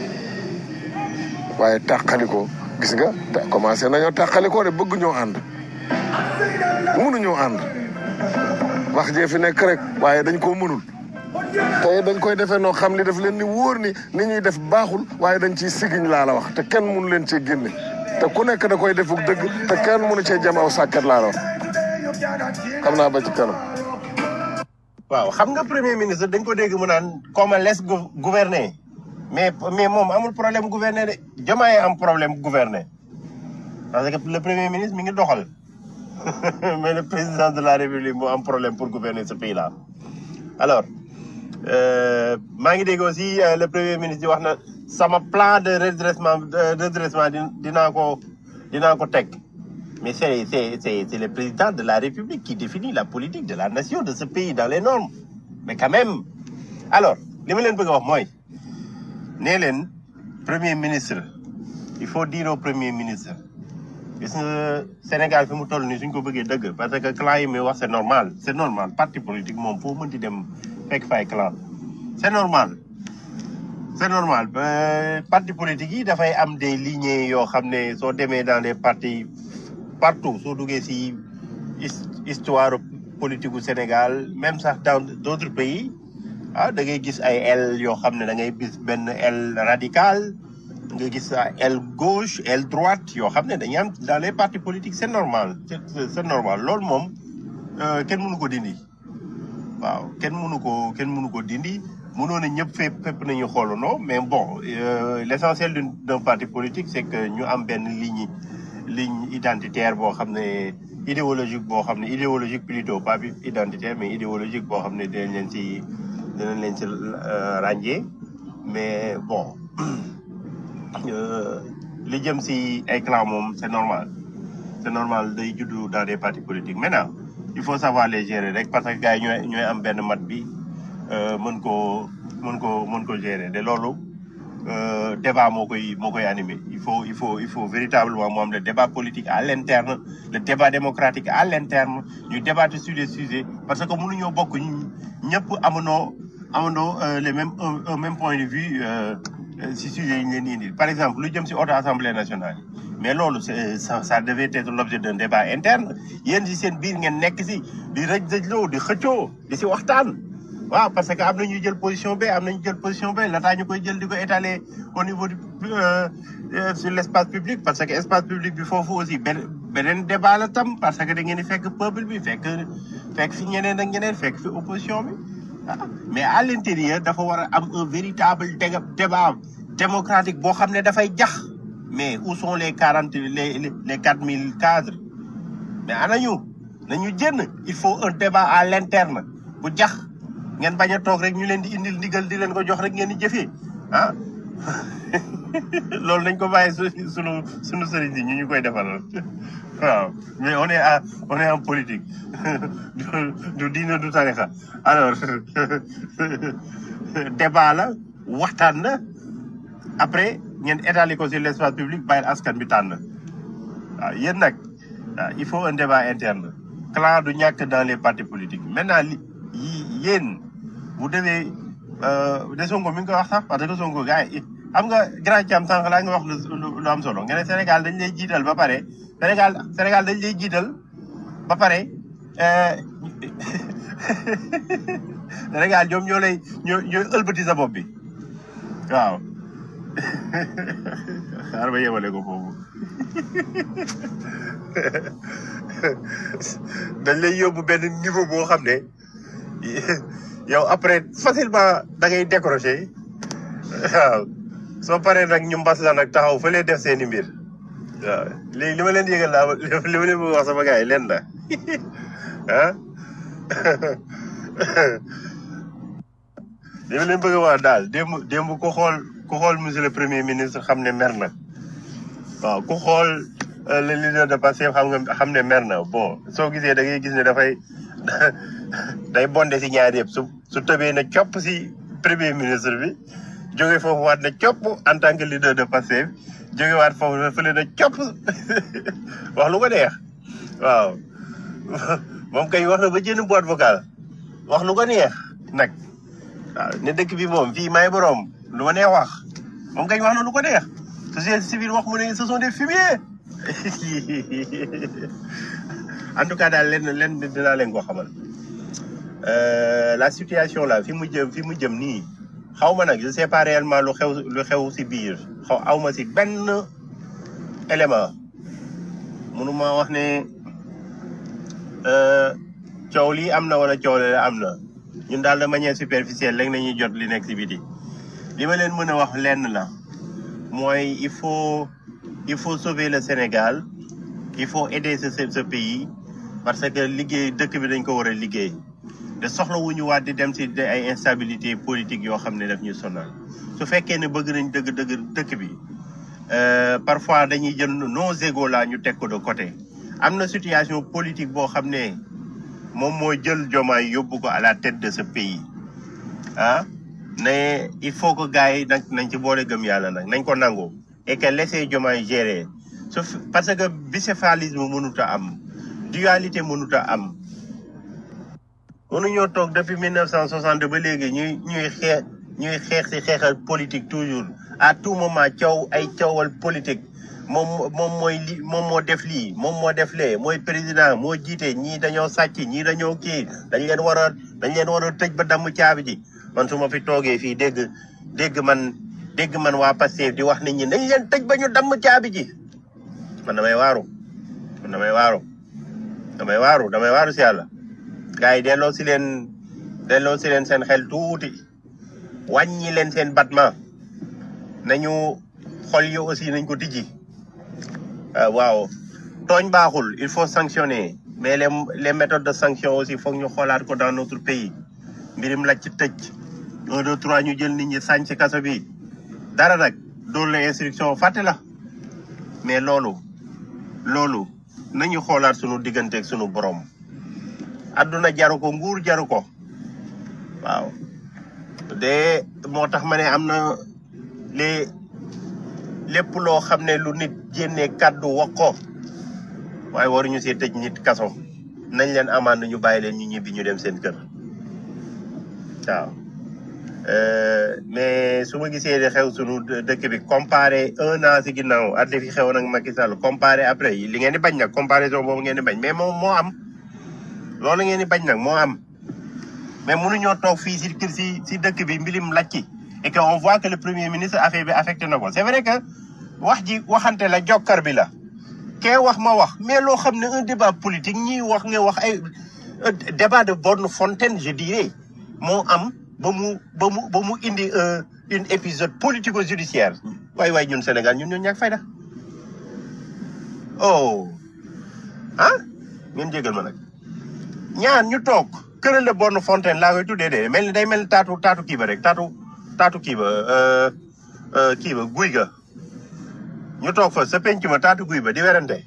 waaye tàqaliko gis nga commencé nañoo tàqalikoo de bëgg ñoo ànd mënuñoo ànd wax jee fi nekk rek waaye dañ koo mënul te dañ koy defee noo xam ni daf leen ni wóor ni ñuy def baaxul waaye dañ ciy sigiñ laa la wax te kenn mënu leen cee génne te ku nekk da koy defuk dëgg te kenn mënu cee jam aw sàkket laa la wax xam naa ba ci kanam. waaw xam nga premier ministre dañ ko dégg mu naan comment laisse gouverner mais moom amul problème gouverner de Diomaye am problème gouverner parce que le premier ministre mi ngi doxal mais le président de la République moo am problème pour gouverner ce pays là. alors maa ngi dégg aussi le premier ministre di wax na sama plan de redressement dinaa ko teg mais c'est le président de la République qui définit la politique de la nation de ce pays dans les normes mais quand même alors li ma leen bëgg a wax mooy nee leen premier ministre il faut dire au premier ministre gis nga Sénégal fi mu toll nii suñ ko bëggee dëgg parce que clan yi muy wax c'est normal parti politique moom foo mën di dem fekk fay clan c'est normal parti politique yi dafay am des lignées yoo xam ne soo demee dans des partis partout soo duggee ci histoire politique u Sénégal même sax dans d'autres pays da ngay gis ay aile yoo xam ne da ngay gis benn aile radicale nga gis aile gauche aile droite yoo xam ne dañuy am dans les partis politiques c'est normal loolu moom kenn mënu ko dindi waaw kenn mënu ko dindi mënoon na ñëpp fépp nañu xoolandoo mais bon l'essentiel d'un parti politique c'est que ñu am benn ligne identitaire boo xam ne idéologique plutôt pas identitaire mais idéologique boo xam ne dinañ leen ci ràññee mais bon li jëm si ay clan moom c'est normal day juddu dans des partis politiques maintenant il faut savoir les gérer rek parce que gars yi ñooy am benn mat bi mën ko gérer de loolu débat moo koy animer il faut véritablement mu am le débat politique à l'interne le débat démocratique à l'interne ñu débattre sur les sujets parce que mënuñoo bokk ñëpp amandoo les mêmes un même point de vue si sujet yi ñu leen di indil par exemple lu jëm si haute assemblée nationale mais loolu ça devait être l'objet d'un débat interne yéen si seen biir ngeen nekk si di rëj-rëjloo di xëccoo di si waxtaan waaw parce que am na ñuy jël position B am na ñu jël position B lataa ñu koy jël di ko étaler au niveau du sur l'espace public parce que espace public bi foofu aussi beneen débat la tam parce que da ngeen di fekk peuple bi fekk fi ñeneen ak ñeneen fekk fi opposition bi mais à l'intérieur dafa war a am un véritable débat démocratique boo xam ne dafay jax mais où sont les 4000 cadres mais anañu nañu jënn il faut un débat à l'interne bu jax ngeen bañ a toog rek ñu leen di indil ndigal di leen ko jox rek ngeen di jëfee loolu nañ ko bàyyi sunu sëriñ si ñu koy defal waaw mais on est en politique du diine du tarixa alors débat la waxtaan na après ngeen étaler ko sur l'espace public bàyyil askan bi tànn waaw yéen nag il faut un débat interne clan du ñàkk dans les partis politiques maintenant yéen vous devez de Sonko mi ngi koy wax sax parce que Sonko gars yi xam nga grand Thiam sànq laa nga wax lu am solo nga ne Sénégal dañ lay jiital ba pare Sénégal dañ lay jiital ba pare Sénégal ñoom ñooy ëlbati sa bopp bi waaw xaar ba yemale ko foofu dañ lay yóbbu benn niveau boo xam ne yow après facilement da ngay décrocher waaw soo paree nag ñu mbas la nag taxaw fa lay def seeni mbir waaw léegi li ma leen yëgal laa li ma leen bëgg wax sama gars yi leen la li ma leen bëgg a wax daal démb ku xool monsieur le premier ministre xam ne mer na waaw ku xool le leader de Pastef xam ne mer na bon soo gisee da ngay gis ne dafay day bondé si ñaar yëpp su tëbee na copp si premier ministre bi jóge foofu waat na copp en tant que leader de Pastef jóge waat foofu fële na copp wax lu ko neex waaw moom kay wax na ba jënd boîte vocale wax lu ko neex nag waaw ne dëkk bi moom fii may boroom lu ma neex wax moom kay wax na lu ko neex société civile wax mu ne ce sont des fumiers en tout cas daal leen dinaa leen ko xamal la situation là fi mu jëm nii xaw ma nag je sais pas réellement lu xew si biir aw ma si benn élément mënuma wax ne coow lii am na wala coow la am na ñun daal de manière superficielle rek nañuy jot li nekk si biti li ma leen mën a wax lenn la mooy il faut sauver le Sénégal il faut aider ce pays parce que liggéey dëkk bi dañ ko war a liggéey te soxlawuñu waat di dem si ay instabilité politique yoo xam ne daf ñu sonal su fekkee ne bëgg nañ dëgg dëkk bi parfois dañuy jël nos égos là ñu teg ko de côté am na situation politique boo xam ne moom moo jël Diomaye yóbbu ko à la tête de ce pays ne il faut que gars yi nag nañ ci boole gëm yàlla nag nañ ko nangu et que laisser Diomaye gérer parce que bicéphalisme mënut a am dualité mënut a am mënuñoo toog depuis 1962 ba léegi ñuy xeex si xeexal politique toujours à tout moment coowal politique moom moo def lii moom moo def lee mooy président moo jiite ñii dañoo sàcc ñii dañoo kii dañ leen war a tëj ba damm caabi ji man su ma fi toogee fii dégg man waa Pastef di wax nit ñi dañ leen tëj ba ñu damm caabi ji man damay waaru si yàlla gars yi delloo si leen seen xel tuuti wàññi leen seen battement nañu xol yi aussi nañ ko tijji waaw tooñ baaxul il faut sanctionner mais les méthodes de sanction aussi foog ñu xoolaat ko dans notre pays mbirim la ci tëj 1 2 3 ñu jël nit ñi sañ ci kaso bi dara nag doon la instruction fàtte la mais loolu nañu xoolaat sunu diggante ak sunu borom adduna jaru ko nguur jaru ko waaw de moo tax ma ne am na lépp loo xam ne lu nit jénnee kàddu wax ko waaye waruñu see tëj nit kaso nañ leen amaan ñu bàyyi leen ñu ñibbi ñu dem seen kër waaw mais su ma gisee di xew sunu dëkk bi comparé 1 an si ginnaaw at li fi xewoon ak Macky Sall comparé après li ngeen di bañ nag comparaison boobu ngeen di bañ mais moom moo am loolu ngeen di bañ nag moo am mais mënuñoo toog fii si dëkk bi mbilim lacci et que on voit que le premier ministre affaire bi affecté na ko c'est vrai que wax ji waxante la jokkar bi la kee wax ma wax mais loo xam ne un débat politique ñiy wax nga wax ay débat de bonne fontaine je dirais moo am ba mu indi une épisode politico-judiciaire waay ñun Sénégal ñun ñoo ñàkk fayda oh ah ngeen jégal ma nag ñaan ñu toog querelle de bonne fontaine laa koy tuddee de mel ni day mel ni taatu kii ba rek taatu kii ba guy ga ñu toog fa sa penc ma taatu guy ba di werante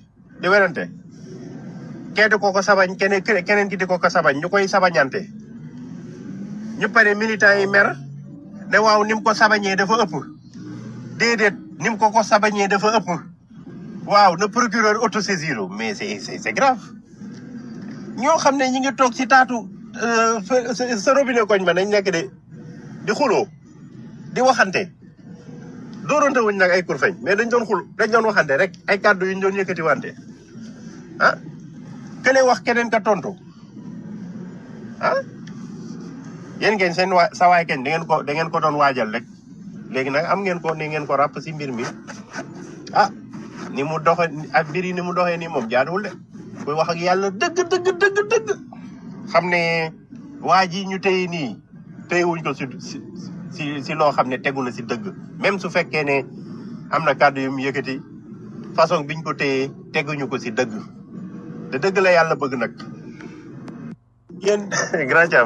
kee di ko sabañ keneen ki di ko sabañ ñu koy sabañante ñu pare militants yi mer ne waaw ni mu ko sabañee dafa ëpp déedéet ni mu ko sabañee dafa ëpp waaw na procureur autosaisir mais c'est grave ñoo xam ne ñi ngi toog ci taatu sa robinet koñ ba nañ nekk di xuloo di waxante dóorante wuñ nag ay kurfeñ mais dañ doon waxante rek ay kàddu yu ñu doon yëkkati wante ah kële wax keneen ka tontu ah yéen ngeen seen sa waay kenn da ngeen ko doon waajal rek léegi nag am ngeen ko ni ngeen ko ràpp si mbir mi ah ni mu doxe ak mbir yi ni mu doxee nii moom jaaduwul de kuy wax ak yàlla dëgg xam ne waa ji ñu téye nii téyewuñ ko si loo xam ne tegu na si dëgg même su fekkee ne am na kàddu yu mu yëkkati façon biñ ko téye teguñu ko si dëgg te dëgg la yàlla bëgg nag yéen grand Thiam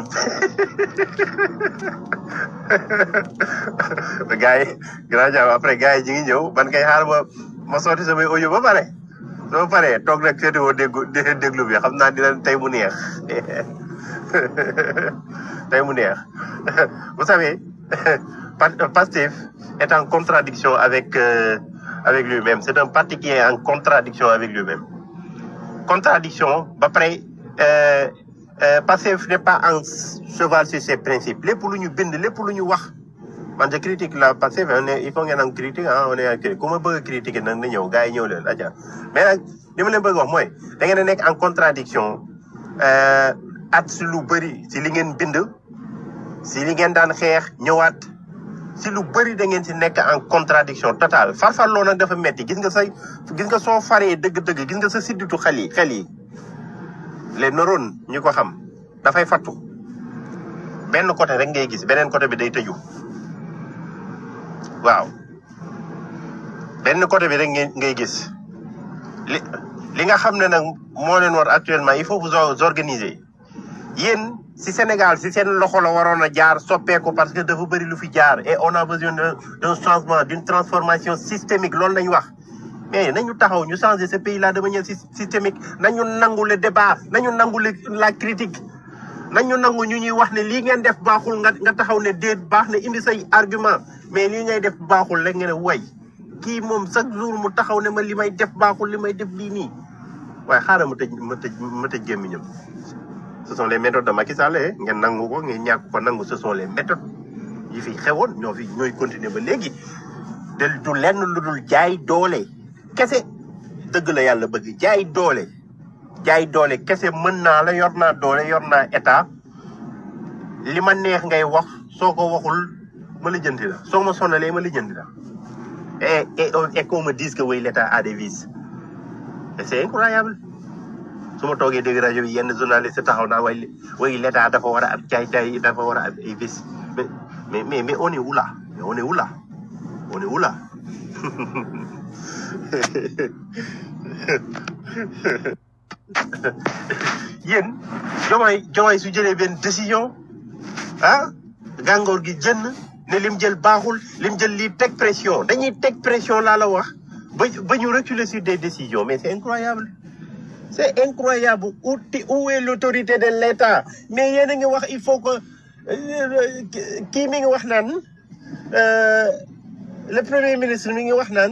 grand Thiam après gars yi ñi ngi ñëw man kay xaar ma sotti samay audio ba pare soo paree toog nag seetiwoo déglu bi xam naa dina tey mu neex tey mu neex vous savez Pastef est en contradiction avec lui-même c'est un parti qui est en contradiction avec lui-même contradiction ba pare Pastef n'est pas un cheval sur ses principes lépp lu ñu bind lépp lu ñu wax man je critique la Pastef il faut ngeen am critique on est en critique ku ma bëgg a critiquer nag na ñëw gars yi ñëw leen aja mais nag li ma leen bëgg wax mooy da ngeen a nekk en contradiction at si lu bëri si li ngeen bind si li ngeen daan xeex ñëwaat si lu bëri da ngeen si nekk en contradiction totale farfarloo nag dafa metti gis nga soo faree dëgg-dëgg gis nga sa sidditu xel yi les neurones ñu ko xam dafay fattu benn côté rek ngay gis beneen côté bi day tëju waaw benn côté bi rek ngay gis li nga xam ne nag moo leen war actuellement il faut vous organiser yéen si Sénégal si seen loxo la waroon a jaar soppeeku parce que dafa bëri lu fi jaar et on a besoin d'un changement d'une transformation systémique loolu lañu wax mais nañu taxaw ñu changer ce pays là de manière systémique nañu nangu le débat nañu nangu la critique nañu nangu ñu ñuy wax ne lii ngeen def baaxul nga taxaw ne déet baax na indi say argument mais lii ngay def baaxul rek nga ne way kii moom chaque jour mu taxaw ne ma li may def baaxul li may def lii nii waaye xaaral ma tëj gémmiñam ce sont les méthodes de Macky Sall ngeen nangu ko ngeen ñàkk ko nangu ce sont les méthodes yi fi xewoon ñooy continuer ba léegi te du lenn lu dul jaay doole kese dëgg la yàlla bëgg jaay doole kese mën naa la yor naa doole yor naa état li ma neex ngay wax soo ko waxul ma lijjanti la soo ma sonalee ma lijjanti la et qu'on me dise que oui l'état a des vices et c'est incroyable su ma toogee dégg rajo bi yenn journaliste taxaw naa way l'état dafa war a am caay dafa war a am ay vices mais on est où là yéen Diomaye su jëlee benn décision gàngoor gi jënn ne lim jël baaxul lim jël lii teg pression dañuy teg pression laa la wax ba ñu reculer sur des décisions mais c'est incroyable. C'est incroyable. Où est l'autorité de l'État? Mais yéen a ngi wax il faut que kii mi ngi wax naan le premier ministre mi ngi wax naan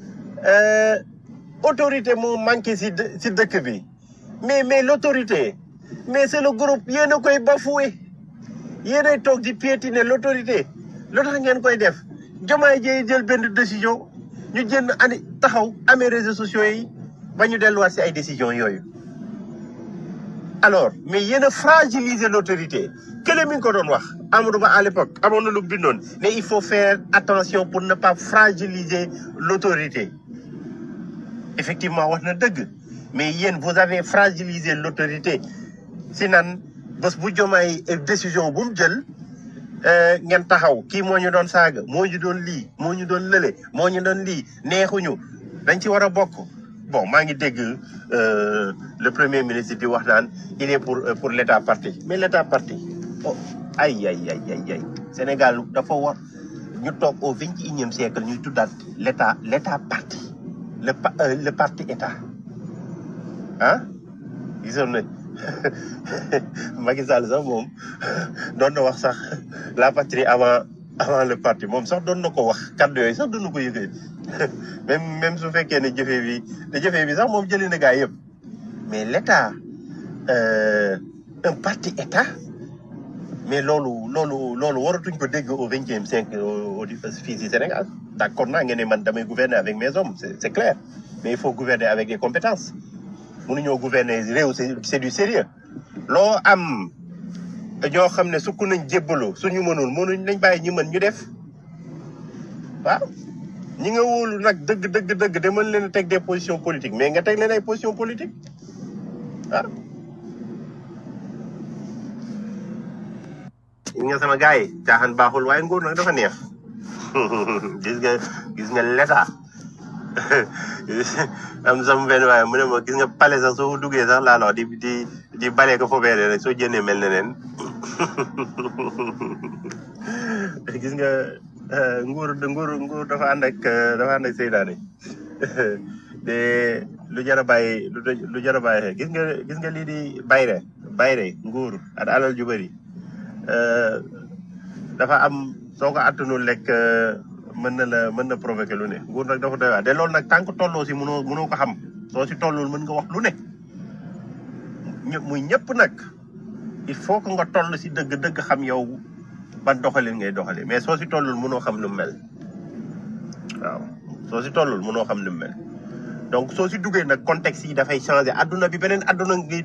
autorité moo manqué si dëkk bi mais l'autorité mais c'est le groupe yéen a koy bafoué yéen ay toog di piétiner l'autorité lu tax ngeen koy def Diomaye Dièye jël benn décision ñu jënd ani taxaw amee réseaux sociaux yi ba ñu delluwaat si ay décisions yooyu alors mais yéen a fragiliser l'autorité kële mi ngi ko doon wax Amadou Ba à l'époque amoon na lu bindoon mais il faut faire attention pour ne pas fragiliser l'autorité effectivement wax na dëgg mais yéen vous avez fragilisé l'autorité si nan bés bu Diomaye décision bu mu jël ngeen taxaw kii moo ñu doon saaga moo ñu doon lii moo ñu doon lële moo ñu doon lii neexuñu dañ ci war a bokk bon maa ngi dégg le premier ministre di wax naan il est pour l'état parti mais l'état parti oh ay Sénégal dafa war ñu toog au 21e siècle ñuy tuddaat l'état parti le parti état ah gisoon na Macky Sall sax moom doon na wax sax la patrie avant le parti moom sax doon na ko wax kàddu yooyu sax doon na ko yëgee même su fekkee ne jëfee bi sax moom jëlee na gaa yëpp mais l'état un parti état mais loolu waratuñ ko dégg au 20e siècle fii si Sénégal d'accord naa ngeen ne man damay gouverner avec mes hommes c'est clair mais il faut gouverner avec des compétences mënuñoo gouverner réew c'est du sérieux loo am ñoo xam ne sukk nañ jébbaloo suñu mënuñ nañ bàyyi ñu mën ñu def waaw ñi nga wóolu nag dëgg de mën leen a teg des positions politiques mais nga teg leen ay positions politiques ah nga sama gars yi caaxaan baaxul waaye nguur nag dafa neex gis nga l'état am sama benn waaye mu ne ma gis nga palais sax soo duggee sax laa la di balee ko fobeere rek soo jëndee mel na neen gis nga nguur dafa ànd ak seytaane te lu jar a bàyyi gis nga lii di bayre nguur ak alal ju bëri dafa am soo ko attanul lekk mën na provoquer lu ne nguur nag dafa doy waar de loolu nag tant que tolloo si mënoo ko xam soo si tollul mën nga wax lu ne muy ñëpp nag il faut que nga toll si dëgg xam yow ban doxalin ngay doxali mais soo si tollul mënoo xam lu mel waaw soo si tollul mënoo xam lu mel donc soo si duggee nag contexte yi dafay changer adduna bi beneen adduna ngay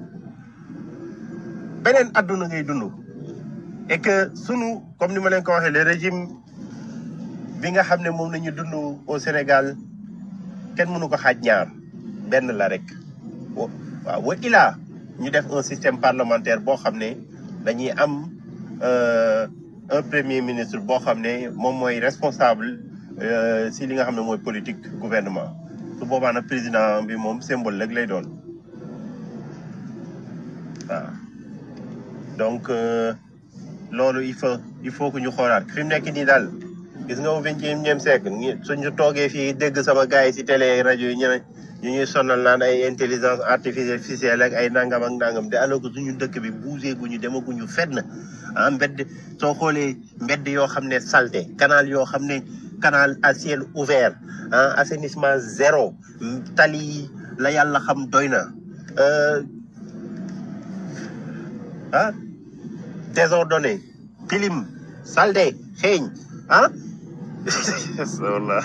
dund et que sunu comme ni ma leen ko waxee le régime bi nga xam ne moom la ñu dund au Sénégal kenn mënu ko xaaj ñaar benn la rek waaw wa ilaa ñu def un système parlementaire boo xam ne dañuy am un premier ministre boo xam ne moom mooy responsable si li nga xam ne mooy politique gouvernement su boobaa nag président bi moom symbole rek lay doon waaw donc loolu il faut que ñu xoolaat fi mu nekk nii daal gis nga au 21e siècle suñu toogee fii dégg sama gars yi si télé rajo yi ñu ñuy sonal naan ay intelligence artificielle ak ay nangam ak nangam de alors que suñu dëkk bi bougé guñu demaguñu fenn ah mbedd soo xoolee mbedd yoo xam ne saleté canal yoo xam ne canal à ciel ouvert ah assainissement zéro tali la yàlla xam doy na ah désordonné tilim saleté xeeñ ah walla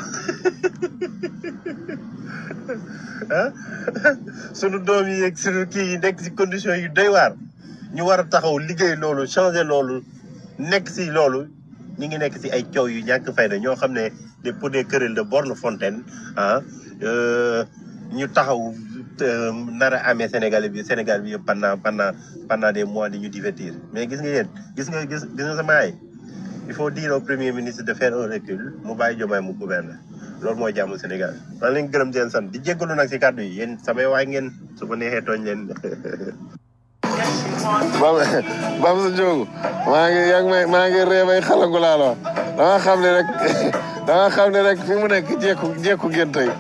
ah sunu doom yi ak sunu kii yi nekk ci condition yu doy waar ñu war a taxaw liggéey loolu changer loolu nekk ci loolu ñu ngi nekk ci ay coow yu ñàkk fayda ñoo xam ne pour des querelles de borne fontaine ah ñu taxaw nar a amee Sénégal bi yëpp pendant des mois di ñu divertir mais gis nga yéen gis nga sama ay il faut dire au premier ministre de faire un recul mu bàyyi Diomaye mu gouverner loolu mooy jàmm Sénégal maa ngi leen gërëm di leen sant di jéggalu nag si kàddu yi yéen samay waay ngeen su ko neexee tooñ leen bam sa jógu maa ngi ree bay xalangu laa la danga xam ne rek fi mu nekk jekku ngeen tey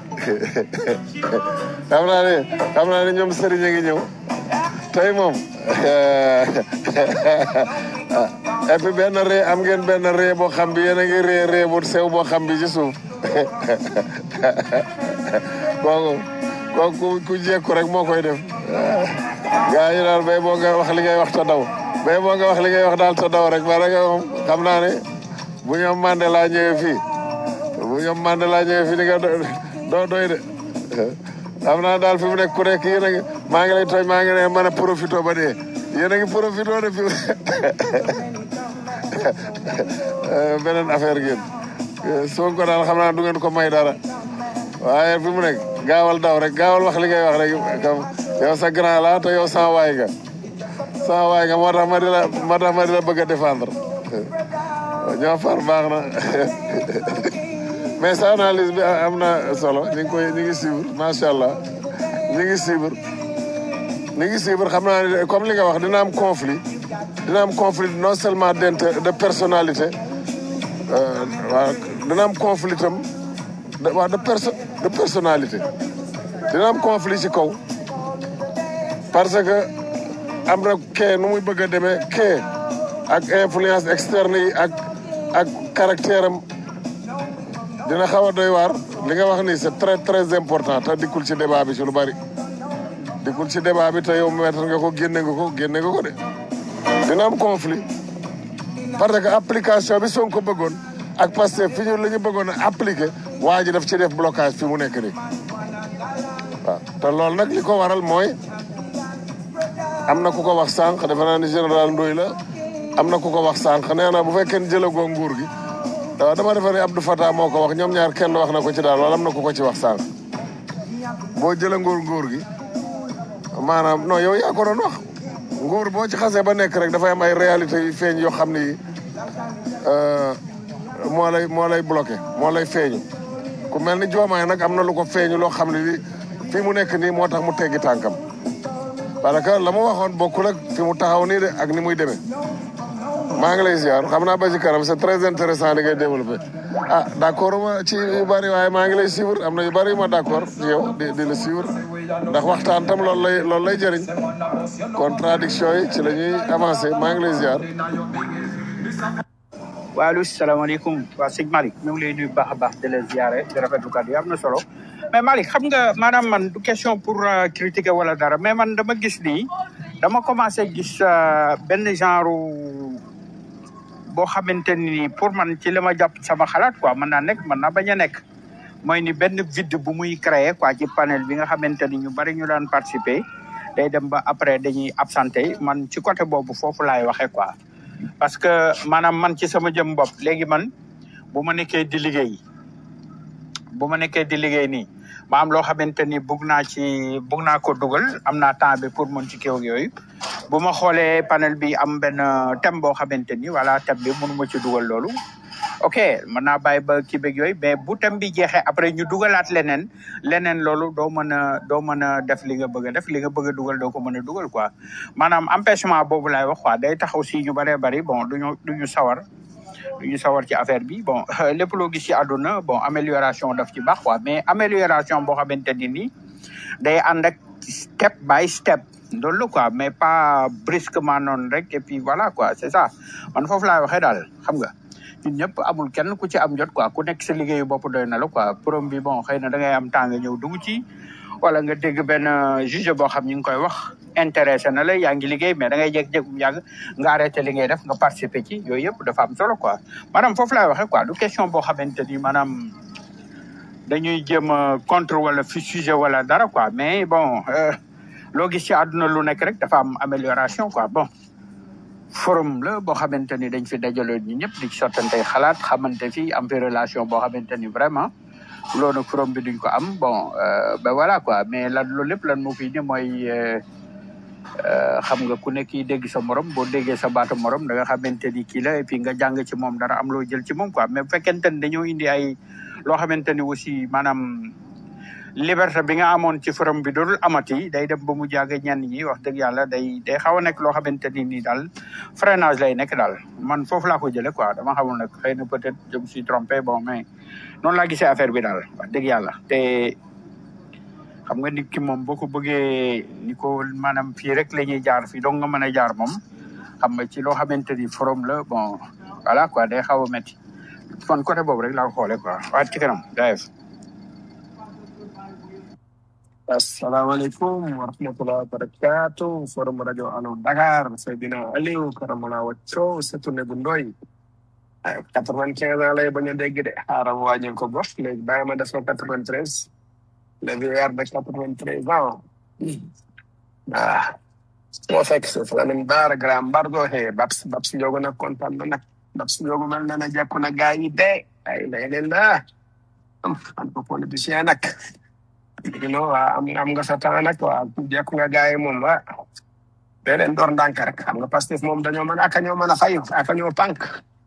xam naa ne ñoom sëriñ a ngi ñëw tey moom et puis benn ree am ngeen benn ree boo xam bi yéen a ngi ree bu sew boo xam bi ci suuf kooku ku jekku rek moo koy def gaa yi daal bay boo nga wax li ngay wax ta daw bay boo nga wax li ngay wax daal ta daw rek ba rek moom xam naa ne bu ñoom Mandela ñëwee fii di nga doo doy de xam naa daal fi mu nekk ku nekk yéen a ngi maa ngi lay tooñ maa ngi ne mën a profito ba dee yéen a ngi profito de fi beneen affaire ngeen Sonko daal xam naa du ngeen ko may dara waaye fi mu nekk gaawal daw rek gaawal wax li ngay wax rek yow sa grand la te yow sama waay nga moo tax ma di la bëgg a défendre ñoo far baax na mais sa analyse bi am na solo ñu ngi suivre macha allah ñu ngi suivre xam naa ne comme li nga wax dina am conflit non seulement de personnalité waaw dina am conflit tam de personnalité dina am conflit ci kaw parce que am na kee nu muy bëgg a demee kee ak influence externe yi ak caractère am dina xaw a doy waar li nga wax ni c'est très très important te dikkul ci débat bi ci lu bari dikkul ci débat bi te yow mettre nga ko génne nga ko de dina am conflit parce que application bi Sonko bëggoon ak Pastef fi ñu la ñu bëggoon a appliquer waa ji daf ci def blocage fi mu nekk nii waaw te loolu nag li ko waral mooy am na ku ko wax sànq defe naa ni général Ndoye la am na ku ko wax sànq nee na bu fekkee jëlagoo nguur gi dama defe ne Abdou Fatah moo ko wax ñoom ñaar kenn wax na ko ci daal wala am na ku ko ci wax sànq boo jëla nguur gi maanaam non yow yaa ko doon wax nguur boo ci xasee ba nekk rek dafay am ay réalités yu feeñ yoo xam ni moo lay bloqué moo lay feeñu ku mel ni Diomaye nag am na lu ko feeñu loo xam ne fii mu nekk nii moo tax mu teggi tànkam parce que la mu waxoon bokkul ak fi mu taxaw nii de ak ni muy demee maa ngi lay ziar xam naa ba ci kanam c'est très intéressant li ngay développé d'accord ma ci yu bari waaye maa ngi lay suivre am na yu bari ma d'accord ci yow di la suivre ndax waxtaan tam loolu lay jëriñ contradiction yi ci la ñuy avancé maa ngi lay ziar. waaleykum salaamaaleykum waa sëñ Malick ñu ngi lay nuyu baax a baax di la ziare di rafetlu kàddu yi am na solo mais Malick xam nga maanaam man du question pour critiquer wala dara mais man dama gis nii dama commencé gis benn genre boo xamante ni pour man ci li ma jàpp sama xalaat quoi mën naa nekk mën naa bañ a nekk mooy ni benn vide bu muy créer quoi ci panel bi nga xamante ni ñu bari ñu daan participer day dem ba après dañuy absenté man ci côté boobu foofu laay waxee quoi. parce que maanaam man ci sama jëm bopp léegi man bu ma nekkee di liggéey nii ma am loo xamante ni bëgg naa ko dugal am naa temps bi pour mën ci kéw yooyu bu ma xoolee panel bi am benn thème boo xamante ni voilà thème bi mënu ma ci dugal loolu ok mën naa bàyyi ba kii beeg yooyu mais bu thème bi jeexee après ñu dugalaat leneen loolu doo mën a def li nga bëgg a def li nga bëgg a dugal doo ko mën a dugal quoi maanaam empêchement boobu laay wax quoi day tax aussi ñu bëree bëri bon duñu sawar ci affaire bi bon lépp loo gis ci àdduna bon amélioration daf ci baax quoi mais amélioration boo xamante ni day ànd ak step by step loolu quoi mais pas brusquement noonu rek et puis voilà quoi c'est ça man foofu laay waxee daal xam nga ñun ñëpp amul kenn ku ci am jot quoi ku nekk sa liggéeyu bopp doy na la quoi prom bi bon xëy na da ngay am temps nga ñëw dugg ci wala nga dégg benn juge boo xam ñu ngi koy wax intéressé na la yaa ngi liggéey mais da ngay jékki-jékki mu yàgg nga arrêté li ngay def nga participer ci yooyu yëpp dafa am solo quoi maanaam foofu laay waxee quoi du question boo xamante ni maanaam dañuy jéem a contre wala fi sujet wala dara quoi mais bon loo gis ci àdduna lu nekk rek dafa am amélioration quoi bon forum la boo xamante ni dañ fi dajale ñi ñëpp di ci sottante xalaat xamante fi am fi relation boo xamante ni vraiment loolu nag forum bi duñ ko am bon ben voilà quoi mais loolu lépp lan moo fi ni mooy xam nga ku nekk yi dégg sa morom boo déggee sa baatu morom da nga xamante ni kii la et puis nga jàng ci moom dara am loo jël ci moom quoi mais bu fekkente ni dañoo indi ay loo xamante ni aussi maanaam liberté bi nga amoon ci forum bi dootul amati day dem ba mu jàgg ñenn ñi wax dëgg yàlla day xaw a nekk loo xamante ni nii daal freinage lay nekk daal man foofu laa ko jëlee quoi dama xamul nag xëy na peut-être je me suis trompé bon mais noonu laa gisee affaire bi daal wax dëgg yàlla te xam nga nit ki moom boo ko bëggee ni ko maanaam fii rek la ñuy jaar fii donc nga mën a jaar moom xam nga ci loo xamante ni forum la bon voilà quoi day xaw a métti kon côté boobu rek laa ko xoolee quoi waaye ci kanam jaayef Assalamualaikum warahmatullahi wabarakatuh. Forum Radio Alo Dakar. Seydina Aliou Karamala Wacco Setoune bu Ndoy. 95 ans lay bañ a dégg de xaaral wàññi ko bof léegi bàyyi ma def ko 93 le vieillard de 93 ans. Ah moo fekk suuf la nañ baara grand mbargo he Babs Ndiogo nag kontaan na nag Babs Ndiogo mel na ne jekku na gaa yi de ay leneen la am ko politicien nag am nga sa temps nag waa jekku nga gaa yi moom waa dee leen door ndànk rek xam nga Pastef moom dañoo mën aka ñoo mën a fayu aka ñoo pànk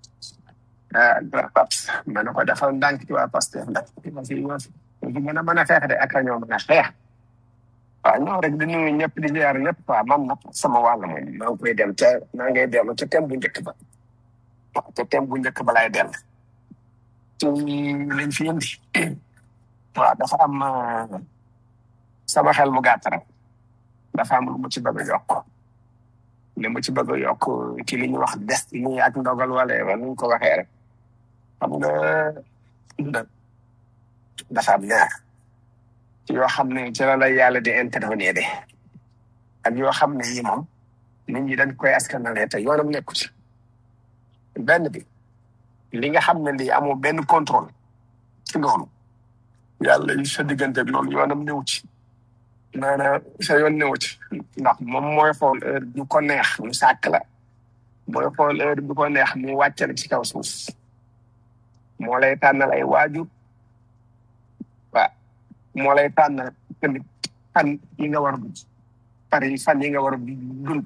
Babs mën na ko defal ndànk ci waa Pastef nag ñoo fi gën a mën a xeex de aka ñoo mën a xeex waaw ñoo rek di nuyu ñëpp di ziar ñëpp waaw man nag sama wàll moom maa ngi koy dem te maa ngay dellu ca thème bu njëkk ba waaw te thème bu njëkk ba lay dellu ci liñ fi indi waaw dafa am sama xel mu gàtt rek dafa am lu mu ci bëgg a yokk li mu ci bëgg a yokk ci li ñu wax destiny ak ndogal wala nu ñu ko waxee rek xam nga dafa am ñaar ci yoo xam ne ci la lay yàlla di intervenir de ak yoo xam ne yi moom nit ñi dañ koy askanale te yoonam nekku ci benn bi li nga xam ne lii amoo benn contrôle ci loolu yàlla yi sa diggante bi loolu yoonam newu ci maanaam sa yoon newu ci ndax moom mooy xool heure du ko neex mu sàkk la mooy xool heure du ko neex mu wàccal ci kaw suuf moo lay tànnal ay waajur waaw moo lay tànnal tamit fan yi nga war a dund fan yi nga war a dund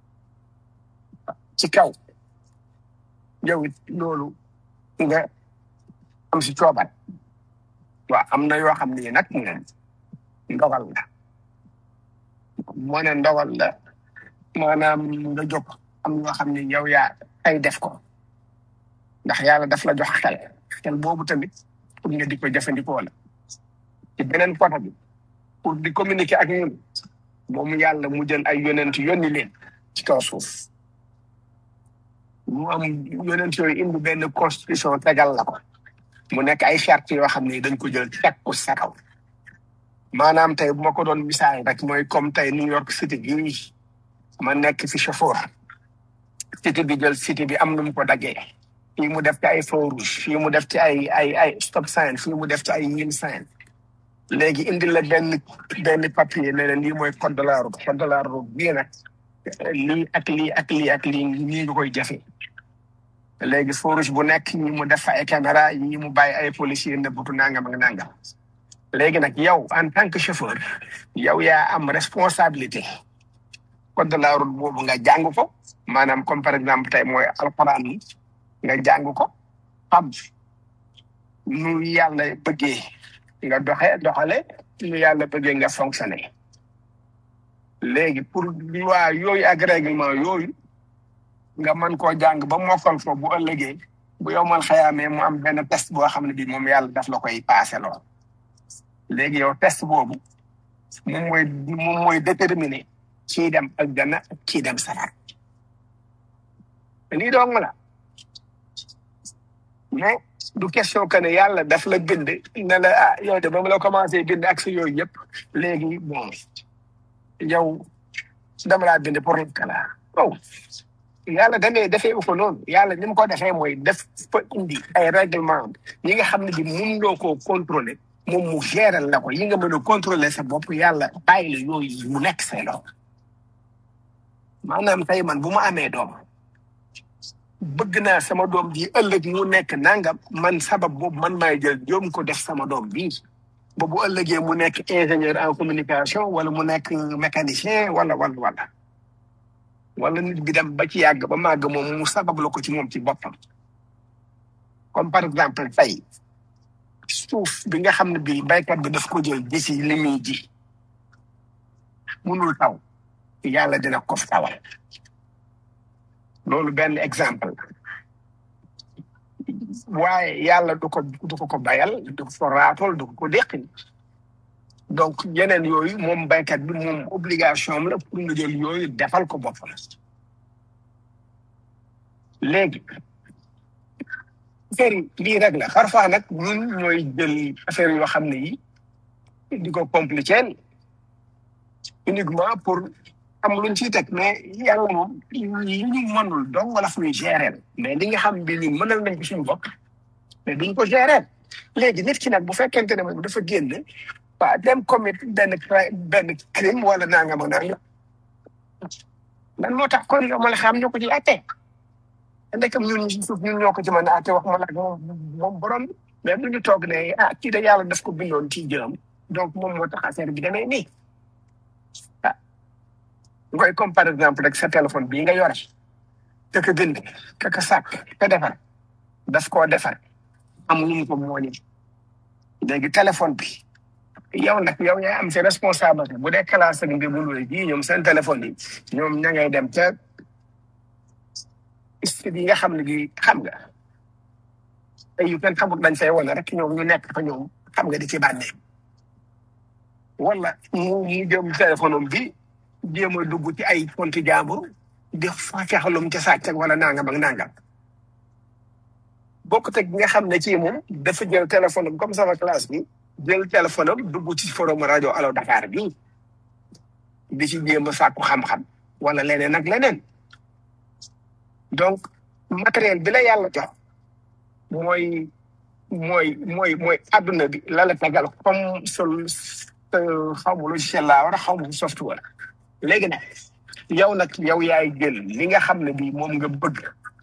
ci kaw yow it loolu nga am si coobat waaw am na yoo xam ne nag moom ndogal la moo ne ndogal la maanaam nga jóg am yoo xam ne yow yaa ay def ko ndax yàlla daf la jox xel boobu tamit pour nga di ko jëfandikoo la ci beneen côté bi pour di communiquer ak ñun moom yàlla mu jël ay yonent yónni leen ci kaw suuf mu am yonent yooyu indi benn constitution tegal la ko mu nekk ay charte yoo xam ne dañ ko jël teg ko sa kaw maanaam tey bu ma ko doon misaal rek mooy comme tey New York City gii ma nekk fi chauffeur cité bi jël cité bi am nu mu ko daggee fii mu def ci ay feu rouge fii mu def ci ay stop sign fii mu def ci ay yield sign léegi indi la benn papier ne la lii mooy code de la route bii nag lii ak lii ak lii ak lii nii nga koy jafe léegi feu rouge bu nekk ñi mu def ay caméra ñi mu bàyyi ay policiers nëbbatu nangam ak nangam léegi nag yow en tant que chauffeur yow yaa am responsabilité code de la route boobu nga jàng ko maanaam comme par exemple tey mooy alxuraan yi nga jàng ko xam nu yàlla bëggee nga doxale nu yàlla bëggee nga fonctionner léegi pour loi yooyu ak règlement yooyu nga mën koo jàng ba mokkal ko bu ëllëgee bu yow man xayaamee mu am benn test boo xam ne bi moom yàlla daf la koy passé lool léegi yow test boobu moom mooy déterminer kii dem aljana ak kii dem safara lii dong la mais du question que ne yàlla daf la bind ne la ah yow de ba mu la commencé bind ak sa yooyu yëpp léegi bon yow dama laa bind pour nekk la oh yàlla defee ko noonu yàlla ni mu ko defee mooy def fa indi ay règlement yi nga xam ne bi mun loo koo contrôler moom mu géral la ko yi nga mën a contrôler sa bopp yàlla bàyyi la yooyu mu nekk say loxo maanaam tey man bu ma amee doom bëgg naa sama doom ji ëllëg mu nekk nangam man sabab boobu man maay jël joom ko def sama doom bii ba bu ëllëgee mu nekk ingénieur en communication wala mu nekk mécanicien wala nit bi dem ba ci yàgg ba màgg moom mu sabab la ko ci moom ci boppam comme par exemple tey suuf bi nga xam ne bii baykat bi daf ko jël ji si li muy ji munul taw yàlla dina ko fi tawal loolu benn exemple waaye yàlla du ko bayal du ko raatal du ko déqi donc yeneen yooyu moom baykat bi moom obligation am la pour nga jël yooyu defal ko boppam léegi affaire yi lii rek la parfois nag ñun ñooy jël affaire yoo xam ne yi di ko compliquer uniquement pour am luñ ciy teg mais yàlla moom li ñu mënul donc wala fu ñuy gérer mais li nga xam bi ñu mënal nañ ko suñu bopp mais duñ ko gérer léegi nit ki nag bu fekkente ne moom dafa génn waa dem commit benn crime wala nangam ak nangam lan moo tax kon yow ma la xam ñoo ko ci atte ndekam ñun ñu suuf ñun ñoo ko ci mën a atte wax ma la moom borom mais du ñu toog ne ah kii de yàlla daf ko bindoon ci jëm donc moom moo tax affaire bi demee nii ah ngoy comme par exemple rek sa téléphone bii nga yore ka ka gënd ka ka sàkk ka defar daf koo defar amul ñu ko moo ni léegi téléphone bi yow nag yow yaa am si responsabilité bu dee classe ak bi bu luy bii ñoom seen téléphone yi ñoom ña ngay dem ca yi nga xam ne gi xam nga ay yu kenn xamul dañ fay wane rek ñoom ñu nekk fa ñoom xam nga di ci bànnee wala mu jëm téléphone am bi jéem a dugg ci ay compte jàmbur di fexalum ca sàcc ak wala nangam ak nangam bokkut ak nga xam ne ci moom dafa jël téléphone am comme sama classe bi jël téléphone am dugg ci forum rajo Allo Dakar bi di ci jéem a sàkku xam-xam wala leneen ak leneen donc matériel bi la yàlla jox mooy adduna bi la tegal comme xaw ma logiciel laa war a xaw ma software léegi nag yow yaay jël li nga xam ne bii moom nga bëgg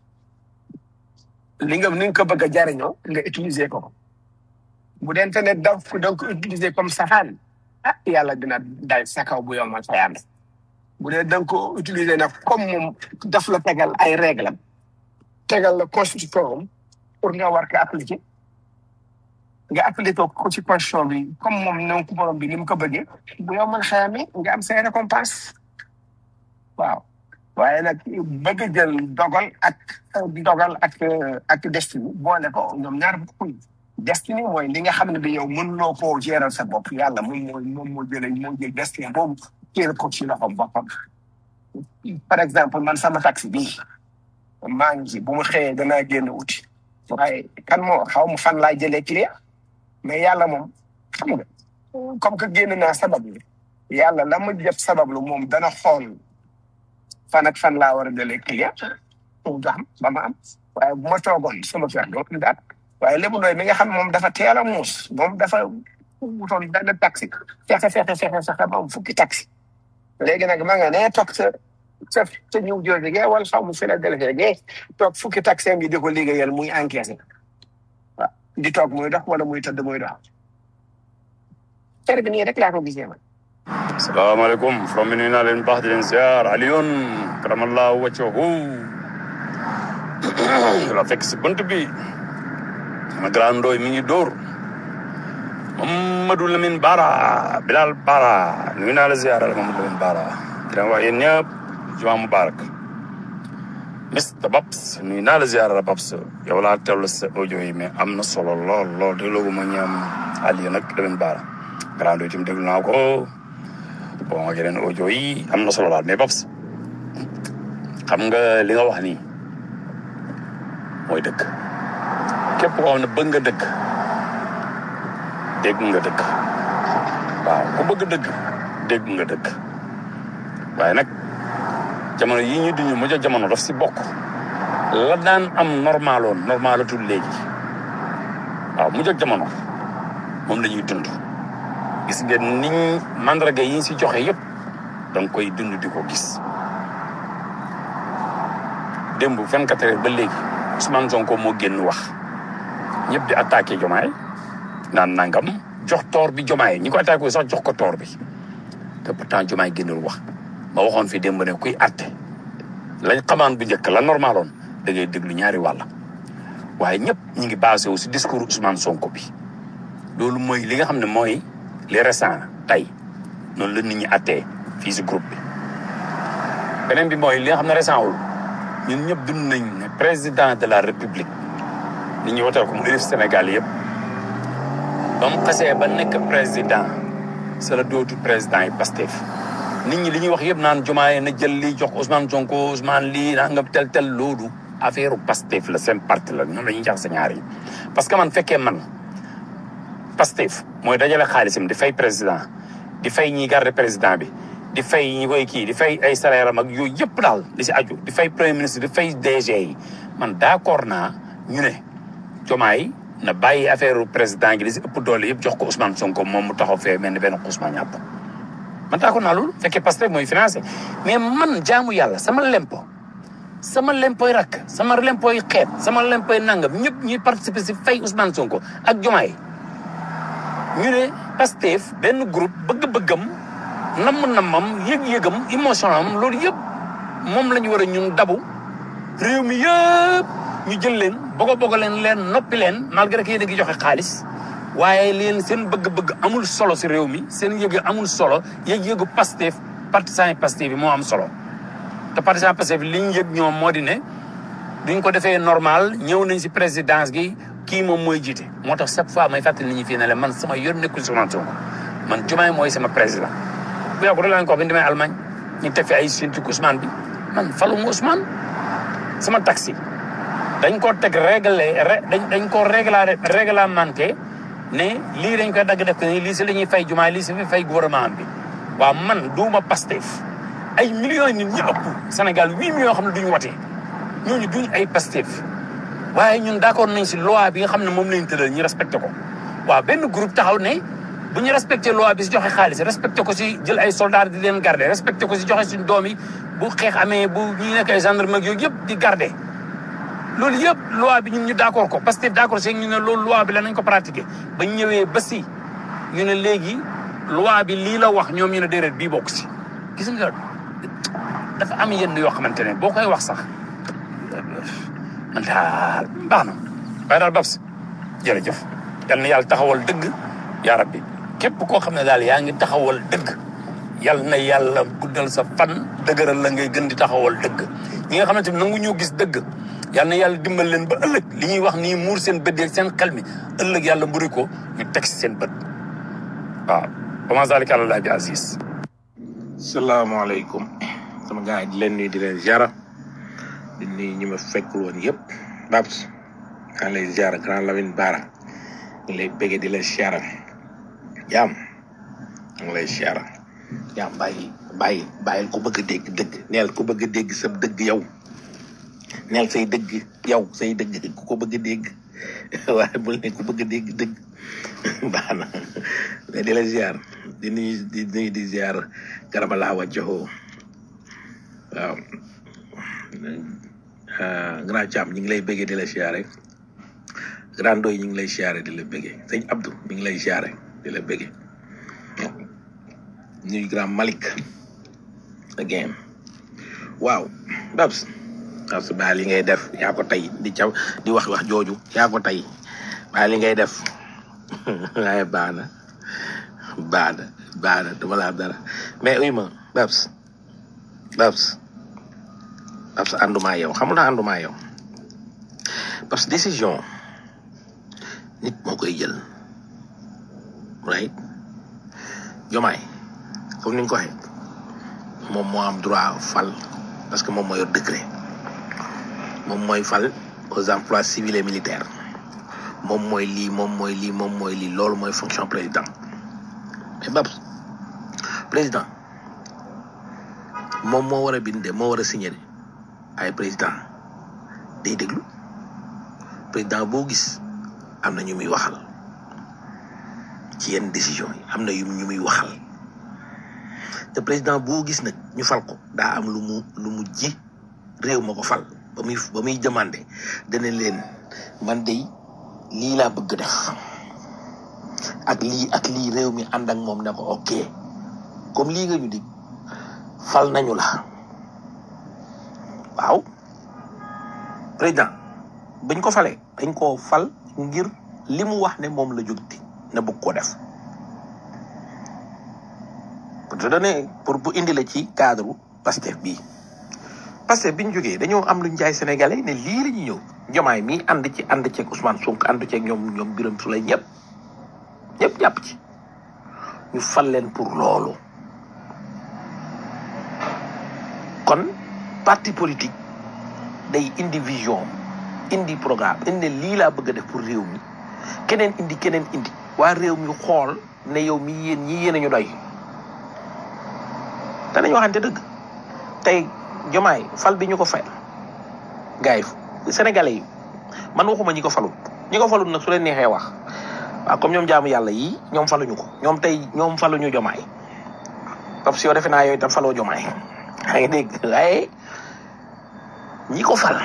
ni nga ko bëgg a jariñoo nga utiliser ko bu dente ne daf ko donc utiliser comme safaan ah yàlla dina dal sa kaw bu yomal sa yàlla bu dee da nga ko utiliser nag comme moom daf la tegal ay règle tegal la constitution pour nga war ko appliquer nga appliquer ko ci constitution bi comme moom na ko borom bi ni mu ko bëggee bu yomal xayame nga am say récompense waaw waaye nag bëgg a jël dogal ak destiny boole ko ñoom ñaar bokkuñ destiny mooy li nga xam ne bi yow mënuloo koo gérer sa bopp yàlla moom moo jël destiny boobu jël ko ci loxo boppam par exemple man sama taxi bii maa ngi ci bu ma xëyee danaa génn uti waaye kan moo xaw ma fan laa jëlee client mais yàlla moom xam nga comme que génn naa sabab lu yàlla la ma jëf sabab lu moom dana xool fan ak fan laa war a jëlee client pour xam ba ma am waaye bu ma toogoon sama kër dootul daal waaye lépp looy mi nga xam moom dafa teel a muus moom dafa wutoon benn taxi fexe ba am fukki taxi léegi nag ma nga ne toog sa ñëw jooju ge wala xaw mu Philadelphie ge toog fukki taxi bi di ko liggéeyal muy encaissé waaw di toog muy dox wala muy tëdd muy dox cer bi nii rek laa ko gisee man. salaamaaleykum from mi nuyu naa leen baax di leen ziar Alioune karamallahu wajhahu la fekk si bunt bi ma grand ndooy mi ngi dóor Mamadou Lamine Bara Bilal Bara nuyu naa la ziar Mamadou Lamine Bara di leen wax yéen ñëpp jumaa mubarak Mr Babs nuyu naa la ziar Babs yow laa teewlu sa audio yi mais am na solo lool de loolu ma ñam Alioune nag Lamine Bara grand ndooy itam déglu naa ko bon ak yeneen audio yi am na solo laal mais Babs xam nga li nga wax nii mooy dëgg képp koo xam ne bëgg nga dëgg dégg nga dëgg waaw ku bëgg dëgg dégg nga dëgg waaye nag jamono yi ñu duñu mujj jamono daf si bokk la daan am normalatul léegi waaw mujj jamono moom la ñuy dund gis ngeen ni mandarga yi si joxe yëpp da nga koy dund di ko gis démb 24 heures ba léegi Ousmane Sonko moo génn wax ñëpp di attaqué Diomaye naan nangam jox toor bi Diomaye ñi ko attaqué sax jox ko toor bi te pourtant Diomaye génnul wax ma waxoon fi démb ne kuy atte lañ xamaan bu njëkk la normaloon da ngay déglu ñaari wàll waaye ñëpp ñi ngi basé wu si discours Ousmane Sonko bi loolu mooy li nga xam ne mooy li récent tey noonu la nit ñi attee fii si groupe bi. beneen bi mooy li nga xam ne récent wul ñun ñëpp dund nañ ne président de la république nit ñi wotal ko mu élif Sénégal yëpp ba mu xasee ba nekk président c'est la dootu président yi Pastef nit ñi li ñuy wax yëpp naan Diomaye na jël lii jox Ousmane Sonko Ousmane lii naa nga tel loolu affaire Pastef la seen parti la ñoom la ñuy jax sa ñaar yi parce que man fekkee man Pastef mooy dajale xaalisam di fay président di fay ñiy garder président bi di fay ñi koy kii di fay ay salaire am ak yooyu yëpp daal li si aju di fay premier ministre di fay DG yi man d'accord naa ñu ne Diomaye na bàyyi affaire président gi li si ëpp doole yëpp jox ko Ousmane Sonko moom mu taxaw fee mel ni benn Ousmane ñàpp man d'accord naa loolu fekkee Pastef mooy financé mais man jaamu yàlla sama lempoy rakk sama lempoy xeet sama lempoy nangam ñëpp ñuy participer si fay Ousmane Sonko ak Diomaye ñu ne Pastef benn groupe bëgg-bëggam namm-nammam yëg-yëgam émotion am loolu yëpp moom la ñu war a ñun dabu réew mi yëpp ñu jël leen bogo leen noppi leen malgré que yéen a ngi joxe xaalis waaye leen seen bëgg-bëgg amul solo si réew mi seen yëg amul solo yëg-yëgu Pastef partisan yi Pastef bi moo am solo te partisan Pastef bi li ñu yëg ñoom moo di ne duñ ko defee normal ñëw nañ si présidence gi kii moom mooy jiite moo tax chaque fois may fàttali nit ñi fii ne la man sama yoon nekkul si Ousmane Sonko man Diomaye mooy sama président bu yàggu lañ ko bi ñu demee Allemagne ñu teg fi ay scientifique Ousmane bi man faluma Ousmane sama taxi dañ ko teg dañ ko réglementé ne lii dañ koy dagg def ko nii lii si la ñuy fay Diomaye lii si fi fay gouvernement bi waaw man duuma Pastef ay millions yi nit ñi ëpp Sénégal 8 millions yoo xam ne duñu watee ñooñu duñ ay Pastef waaye ñun d'accord nañ si loi bi nga xam ne moom lañ tëral ñu respecté ko waaw benn groupe taxaw ne bu ñu respecté loi bi si joxe xaalis respecté ko si jël ay soldats di leen garder respecté ko si joxe suñu doom yi bu xeex amee bu ñu nekk ay gendarme ak yooyu yëpp di garder loolu yëpp loi bi ñun ñu d'accord ko parce que d'accord si ñu ne loolu loi bi la nañ ko pratiquer ba ñu ñëwee ba si ñu ne léegi loi bi lii la wax ñoom ñu ne déedéet bii bokk si gis nga dafa am yenn yoo xamante ne boo koy wax sax man daal baax na waaye daal Babs jërëjëf yal na yàlla taxawal dëgg yaa rabbi képp koo xam ne daal yaa ngi taxawal dëgg yal na yàlla guddal sa fan dëgëral la ngay gën di taxawal dëgg ñi nga xamante ne nangu ñoo gis dëgg yal na yàlla dimbal leen ba ëllëg li ñuy wax nii muur seen bët seen xel mi ëllëg yàlla mburi ko ñu teg si seen bët waaw comment zalika àlallah bi aziz salaamaaleykum sama gars yi di leen nuyu di leen ziara di nuyu ñi ma fekkul woon yëpp Babs maa ngi lay ziara grand Lamine Bara ngi lay bëggee di la ziara jaam ngi lay ziara jaam bàyyil ku bëgg a dégg dëgg neel ku bëgg a dégg sa dëgg yow neel say dëgg yow say dëgg ku ko bëgg a dégg waaye bul ne ku bëgg a dégg dëgg baax na mais di la ziar di nuyu di ziar garabala wàccoxoo waaw grand Thiam ñu ngi lay bëggee di la ziare grand Doy ñu ngi lay ziare di la bëggee sëñ Abdou mi ngi lay ziare di la bëggee nuyu grand Malick again waaw Babs baa li ngay def yaa ko tey di wax jooju yaa ko tey baa li ngay def waaye baax na dama la dara mais uy ma Babs ànduma yow xamul naa ànduma yow parce que décision nit moo koy jël right Diomaye comme ni nga ko waxee moom moo am droit fal parce que moom moo yor décret moom mooy fal aux emplois civils et militaires moom mooy lii loolu mooy fonction président mais Babs président moom moo war a binde moo war a signer ay président day déglu président boo gis am na ñu muy waxal ci yenn décision yi am na ñu muy waxal te président boo gis nag ñu fal ko daa am lu mu ji réew ma ko fal ba muy demandé dana leen man de lii laa bëgg def ak lii réew mi ànd ak moom ne ko ok comme lii nga ñu dig fal nañu la waaw président bañ ko falee dañ koo fal ngir li mu wax ne moom la jóg na bëgg ko def pour te donner pour bu indi la ci cadre Pastef bii Pastef bi ñu jógee dañoo am lu ñu jaay sénégalais ne lii la ñuy ñëw Diomaye mi ànd ceeg Ousmane Sonko ànd ceeg ñoom Birame Souleye ñëpp jàpp ci ñu fal leen pour loolu kon parti politique day indi vision indi programme indi lii laa bëgg a def pour réew mi keneen indi waa réew mi xool ne yow mi yéen a ñu doy te nañu waxante dëgg tey Diomaye fal bi ñu ko fay gars yi sénégalais yi man waxuma ñi ko falut nag su leen neexee wax waaw comme ñoom jaamu yàlla yi ñoom faluñu ko ñoom faluñu Diomaye parce que yow defe naa yooyu tam faloo Diomaye yaa ngi dégg waaye ñi ko fal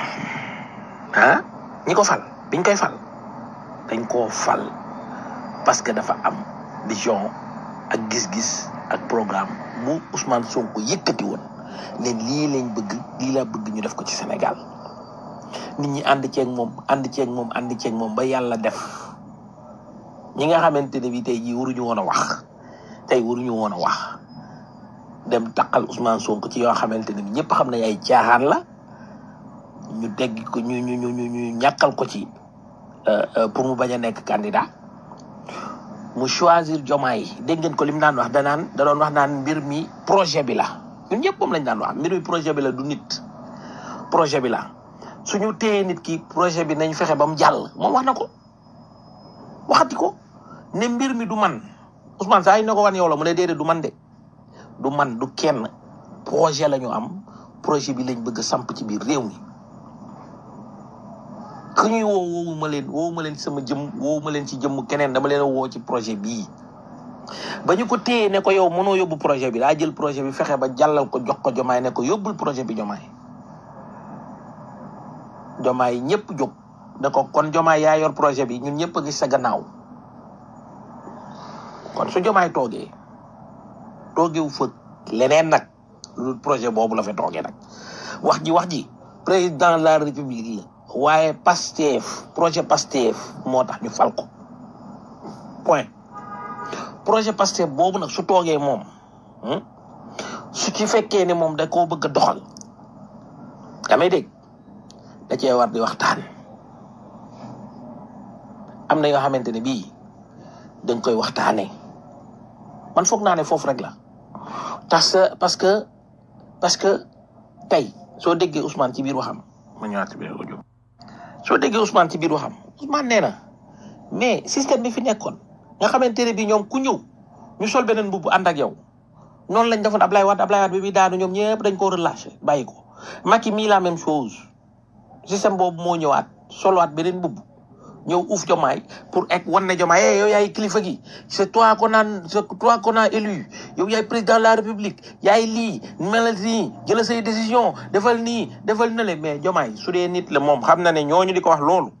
biñ koy fal dañ koo fal parce que dafa am vision ak gis-gis ak programme bu Ousmane Sonko yëkkati woon ne lii laa bëgg ñu def ko ci Sénégal nit ñi ànd ceeg moom ba yàlla def ñi nga xamante ne bi tey jii waruñu woon a wax dem taqal Ousmane Sonko ci yoo xamante ne bi ñëpp xam ne ay caaxaan la ñu dégg ko ñu ñàkkal ko ci pour mu bañ a nekk candidat mu choisir Diomaye dégg ngeen ko li mu daan wax da doon wax naan mbir mi projet bi la ñun ñëpp moom lañ daan wax mbir mi projet bi la du nit projet bi la suñu téye nit ki projet bi nañ fexe ba mu jàll moom wax na ko waxati ko ne mbir mi du man Ousmane saa yi ne ko wan yow la mu ne déedéet du man de du man du kenn projet la ñu am projet bi lañ bëgg a samp ci biir réew mi ku ñuy woowu ma leen sama jëm woowu ma leen ci jëmm keneen dama leen a woo ci projet bii ba ñu ko téye ne ko yow mënoo yóbbu projet bi daa jël projet bi fexe ba jàllal ko jox ko Diomaye ne ko yóbbul projet bi Diomaye ñëpp jóg ne ko kon Diomaye yaa yor projet bi ñun ñëpp a gis sa gannaaw kon su Diomaye toogewu fa leneen nag lu projet boobu la fa toogee nag wax ji président de la république la waaye projet Pastef moo tax ñu fal ko point projet Pastef boobu nag su toogee moom su ci fekkee ne moom da koo bëgg a doxal damay dégg da cee war di waxtaan am na yoo xamante ne bii dañ koy waxtaanee man foog naa ne foofu rek la parce que tey soo déggee Ousmane ci biir waxam ma ñëwaat ci biir audio soo déggee Ousmane ci biir waxam Ousmane nee na mais système bi fi nekkoon nga xamante ne bii ñoom ku ñëw ñu sol beneen mbubb ànd ak yow noonu lañ defoon Ablaye Wade bi daanu ñoom ñëpp dañ ko relâché bàyyi ko Macky mii la même chose système boobu moo ñëwaat solowaat beneen mbubb ñëw uuf Diomaye pour wan ne Diomaye yow yaay kilifa gi c'est toi qu'on a élu yow yaay président de la république yaay lii melal nii jëla say décision defal nii defal na le mais Diomaye su dee nit la moom xam na ne ñooñu di ko wax loolu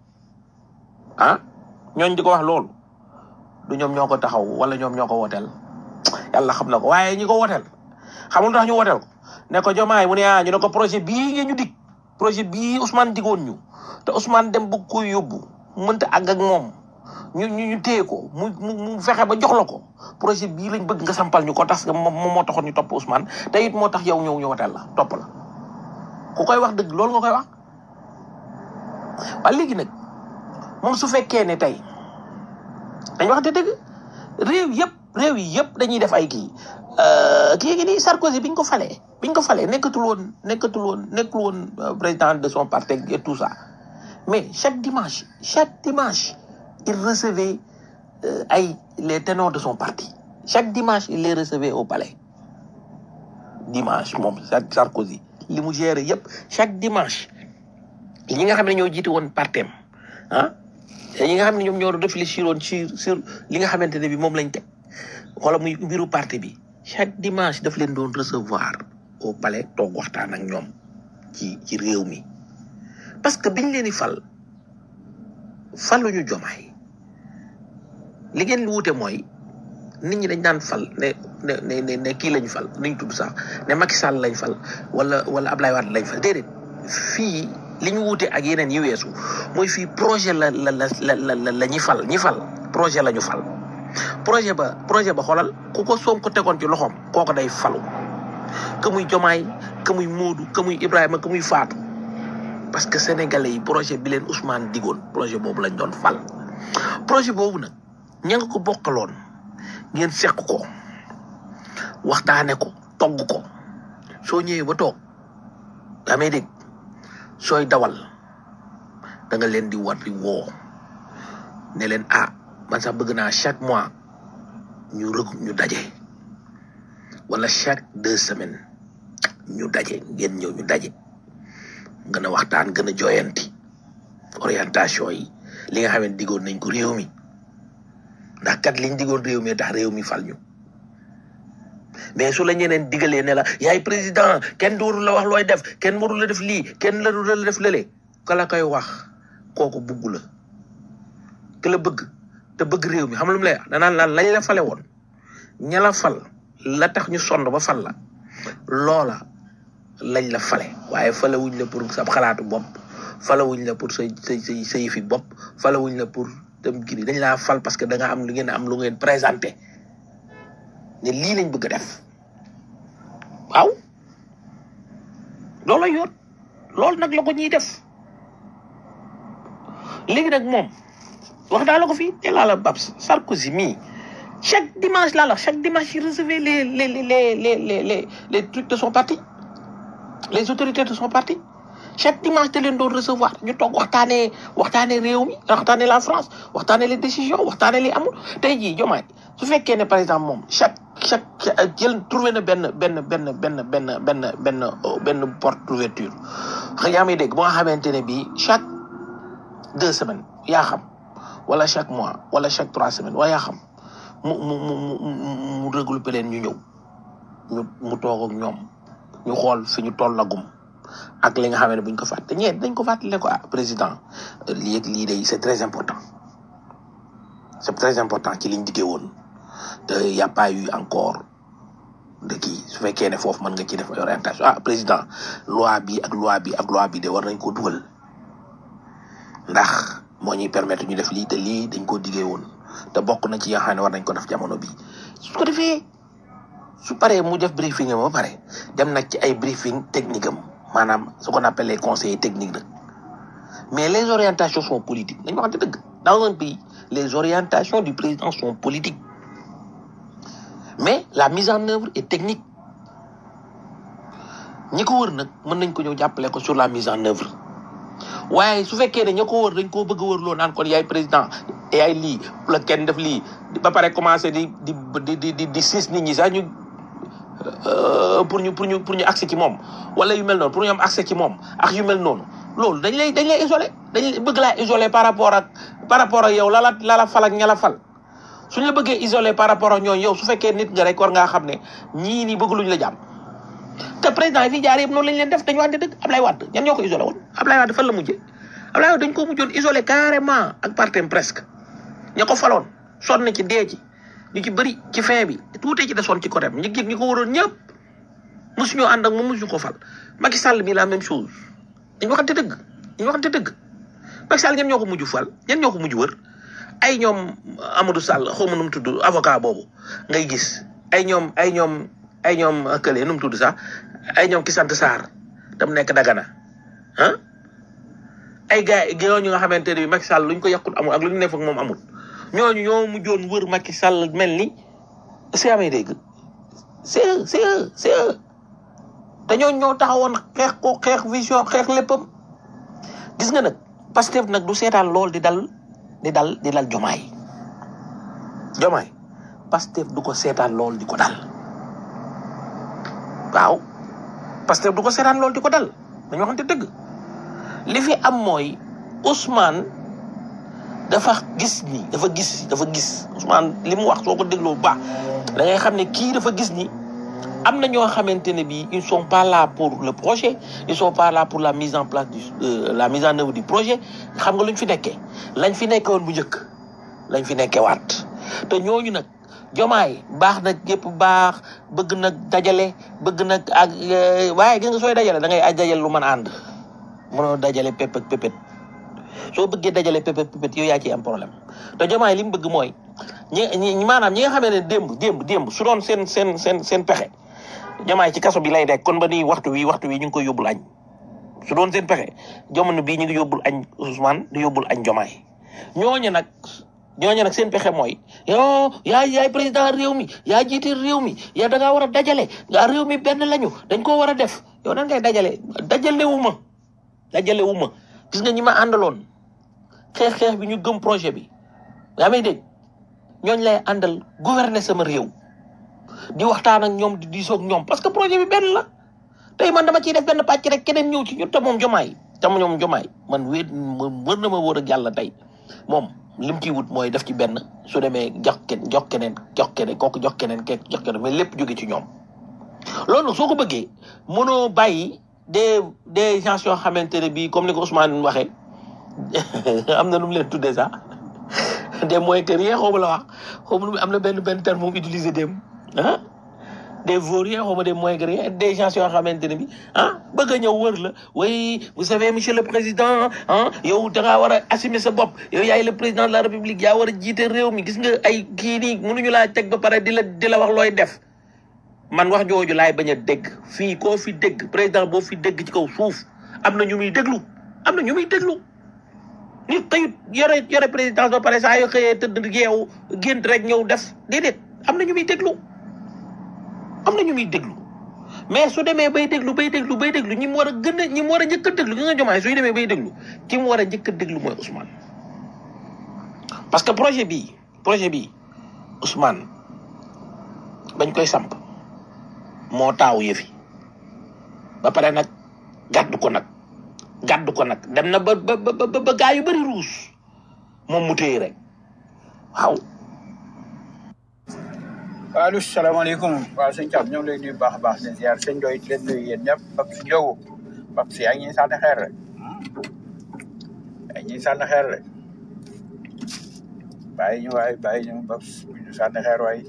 ñooñu di ko wax loolu du ñoom ñoo ko taxaw wala ñoom ñoo ko woteel yàlla xam na ko waaye ñi ko woteel xamul tax ñu woteel ko ne ko Diomaye mu ne ñu ne ko projet bii ngeen ñu dig projet bii Ousmane digoon ñu te Ousmane dem bëgg koy yóbbu mënta àgg ak moom ñu téye ko mu fexe ba jox la ko projet bii lañ bëgg nga sampal ñu ko tas nga moom moo taxoon ñu topp Ousmane te it moo tax yow ñëw ñu woteel la topp la ku koy wax dëgg loolu nga koy wax waaye léegi nag moom su fekkee ne tey dañ waxante dëgg réew yi yëpp dañuy def ay kii ngi nii Sarkozy biñ ko falee nekkul woon président de son parti et tout ça mais chaque dimanche il recevait les ténors de son parti chaque dimanche il les recevait au palais dimanche moom Sarkozy li mu géré yëpp chaque dimanche ñi nga xam ne ñoo jiite woon partem ñi nga xam ne ñoom ñoo réfléchir woon sur li nga xamante ne bi moom lañ teg wala muy mbiru parti bi chaque dimanche daf leen doon recevoir au palais toog waxtaan ak ñoom ci réew mi parce que biñ leen di faluñu Diomaye li ngeen wuute mooy nit ñi dañ daan fal ne kii lañ fal niñ tudd sax ne Macky Sall lañ fal wala Ablaye Wade lañ fal déedéet fii li ñu wuute ak yeneen yi weesu mooy fii projet la ñi fal projet la ñu fal projet ba xoolal ku ko Sonko tegoon ci loxoom kooku day falu que muy Jomaay que muy Moodu que muy Ibrahima que muy Fatou parce que sénégalais yi projet bi leen Ousmane digoon projet boobu lañ doon fal projet boobu nag ña nga ko bokkaloon ngeen seq ko waxtaane ko togg ko soo ñëwee ba toog yaa may dégg sooy dawal da nga leen di war di woo ne leen man sax bëgg naa chaque mois ñu daje wala chaque 2 semaines ñu daje ngeen ñëw ñu daje gën a waxtaan gën a jooyanti orientation yi li nga xam ne digoon nañ ko réew mi ndax kat liñ digoon réew mi tax réew mi fal ñu mais su la ñeneen digalee ne la yaay président kenn dooru la wax looy def kenn waru la def lii kenn la la def lële ka la koy wax kooku bugg la ke la bëgg te bëgg réew mi xam lu mu lay wax danaan lañ la fale woon ña la fal la tax ñu sonn ba fal la loola lañ la fale waaye falewuñ la pour sa xalaatu bopp falewuñ la pour sa yëfi bopp falewuñ la pour dem giri dañ laa fal parce que da nga am lu ngeen am lu ngeen présenté ne lii lañ bëgg a def waaw loolu la yoon loolu nag la ko ñuy def léegi nag moom wax naa la ko fii te laa la Babs Sarkozy mii chaque dimanche chaque dimanche il recevait les trucs de son parti les autorités de son parti chaque dimanche te leen doon recevoir ñu toog waxtaanee réew mi waxtaanee la France waxtaanee les décisions waxtaanee li amul tey jii Diomaye su fekkee ne par exemple moom chaque trouvé na benn porte d'ouverture yaa may dégg ba nga xamante ne bii chaque 2 semaines yaa xam wala chaque mois wala chaque 3 semaines wala yaa xam mu regroupé leen ñu ñëw mu toog ak ñoom ñu xool fi ñu tollagum ak li nga xam ne buñ ko fàtte dañ ko fàttale ko président lii ak lii day c'est très important ci liñ diggee woon te y a pas eu encore de kii su fekkee ne foofu mën nga ci def orientation président loi bi de war nañ ko dugal ndax moo ñuy permettre ñu def lii te lii dañ koo diggee woon te bokk na ci yoo xam ne war nañ ko def jamono bi su ko defee su paree mu def briefing am ba pare dem nag ci ay briefing technique am maanaam ce qu'on appelle les conseillers techniques nag mais les orientations sont politiques dañu waxante dëgg dans un pays les orientations du président sont politiques mais la mise en œuvre est technique ñi ko wër nag mën nañ ko ñëw jàppale ko sur la mise en œuvre waaye su fekkee ne ña ko wër dañ koo bëgg a wërloo naan kon yaay président yaay lii la kenn def lii ba pare commencé di siis nit ñi sax ñu pour ñu accès ci moom wala yu mel noonu pour ñu am accès ci moom ak yu mel noonu loolu dañ lay isolé dañ bëgg laa isolé par rapport ak yow la fal ak ña la fal suñu la bëggee isolé par rapport ak ñooñu yow su fekkee nit nga rek war ngaa xam ne ñii nii bëgg luñ la jàmm te président yi fi jaar yëpp noonu lañ leen def dañu wante dëgg Ablaye Wade ñan ñoo ko isolé woon Ablaye Wade fan la mujjee Ablaye Wade dañ ko mujjoon isolé carrément ak partem presque ña ko faloon sonn ci dee ci ñu ci bëri ci fin bi tuutee ci desoon ci côté ñi ko waroon ñëpp mosuñoo ànd ak moom mosuñu ko fal Macky Sall mi la même chose dañu waxante dëgg Macky Sall ñan ñoo ko mujj fal ñan ñoo ko mujj wër ay ñoom Amadou Sall xaw ma nu mu tudd avocat boobu ngay gis ay ñoom kële nu mu tudd sax ay ñoom ki sant Sarr tam nekk Dagana ay gars ñooñu nga xamante ne bi Macky Sall luñ ko yàqut amul ak lu ñu ne foog moom amul ñooñu ñoo mujjoon wër Macky Sall mel ni si amee dégg c'est eux te ñooñu ñoo taxawoon xeex vision xeex léppam gis nga nag Pastef nag du seetaan lool di dal Diomaye Pastef du ko seetaan lool di ko dal waaw Pastef du ko seetaan lool di ko dal dañu waxante dëgg li fi am mooy Ousmane dafa gis Ousmane li mu wax soo ko dégloo bu baax da ngay xam ne kii dafa gis ni am na ñoo xamante ne bii ils sont pas là pour le projet ils sont pas là pour la mise en place la mise en œuvre du projet xam nga luñ fi nekkee lañ fi nekkee woon bu njëkk lañ fi nekkee waat te ñooñu nag Diomaye baax nag yëpp baax bëgg nag dajale bëgg nag ak waaye gis nga sooy dajale da ngay dajale lu mën a ànd mënoo dajale pép ak pépét soo bëggee dajale pépét yow yaa ci am problème te Diomaye li mu bëgg mooy ñi maanaam ñi nga xamee ne démb su doon seen pexe Diomaye ci kaso bi lay nekk kon ba nii waxtu wi ñu ngi koy yóbbul añ su doon seen pexe jamono bii ñu ngi yóbbul añ Ousmane di yóbbul añ Diomaye ñooñu nag seen pexe mooy yow yaay président réew mi yaa jiite réew mi yaa da ngaa war a dajale nga réew mi benn lañu dañ koo war a def yow nan ngay dajale wu ma gis nga ñi ma àndaloon xeex bi ñu gëm projet bi yaa may dégg ñooñ lay àndal gouverner sama réew di waxtaan ak ñoom di diisoo ak ñoom parce que projet bi benn la tey man dama ciy def benn pàcc rek keneen ñëw ci ñun te moom Diomaye man wër na ma wóor ak yàlla tey moom lim ciy wut mooy def ci benn su demee jox keneen kooku jox keneen mais lépp jóge ci ñoom loolu soo ko bëggee mënoo bàyyi des gens yoo xamante ne bii comme ni ko Ousmane waxee am na nu mu leen tuddee sax des moyens que rien xaw ma la wax xaw ma am na benn terme moom utilisé dem des vauriens xaw ma des moyens que rien des gens yoo xamante ne bi bëgg a ñëw wër la oui vous savez monsieur le président yow da ngaa war a assumer sa bopp yow yaay le président de la république yaa war a jiite réew mi gis nga ay kii nii mënuñu laa teg ba pare di la wax looy def man wax jooju laay bañ a dégg fii koo fi dégg président boo fi dégg ci kaw suuf am na ñu muy déglu nit tayut yore présidence ba pare saa yoo xëyee tëdd yeewu gént rek ñëw def déedéet am na ñu muy déglu mais su demee bay déglu ñi mu war a njëkk a déglu gi nga Diomaye suy demee bay déglu ki mu war a njëkk a déglu mooy Ousmane parce que projet bi Ousmane bañ koy samp moo taaw yëfi ba pare nag gàddu ko nag dem na ba gaa yu bëri ruus moom mu téye rek waaw. allo salaamaaleykum waaw sëñ Thiam ñoo ngi lay nuyu baax a baax di ziar sëñ Doy di leen nuyu yéen ñëpp Babs Ndiogo Babs yaa ngi ñuy sànni xeer rek bàyyi ñu Babs bu ñu sànni xeer waay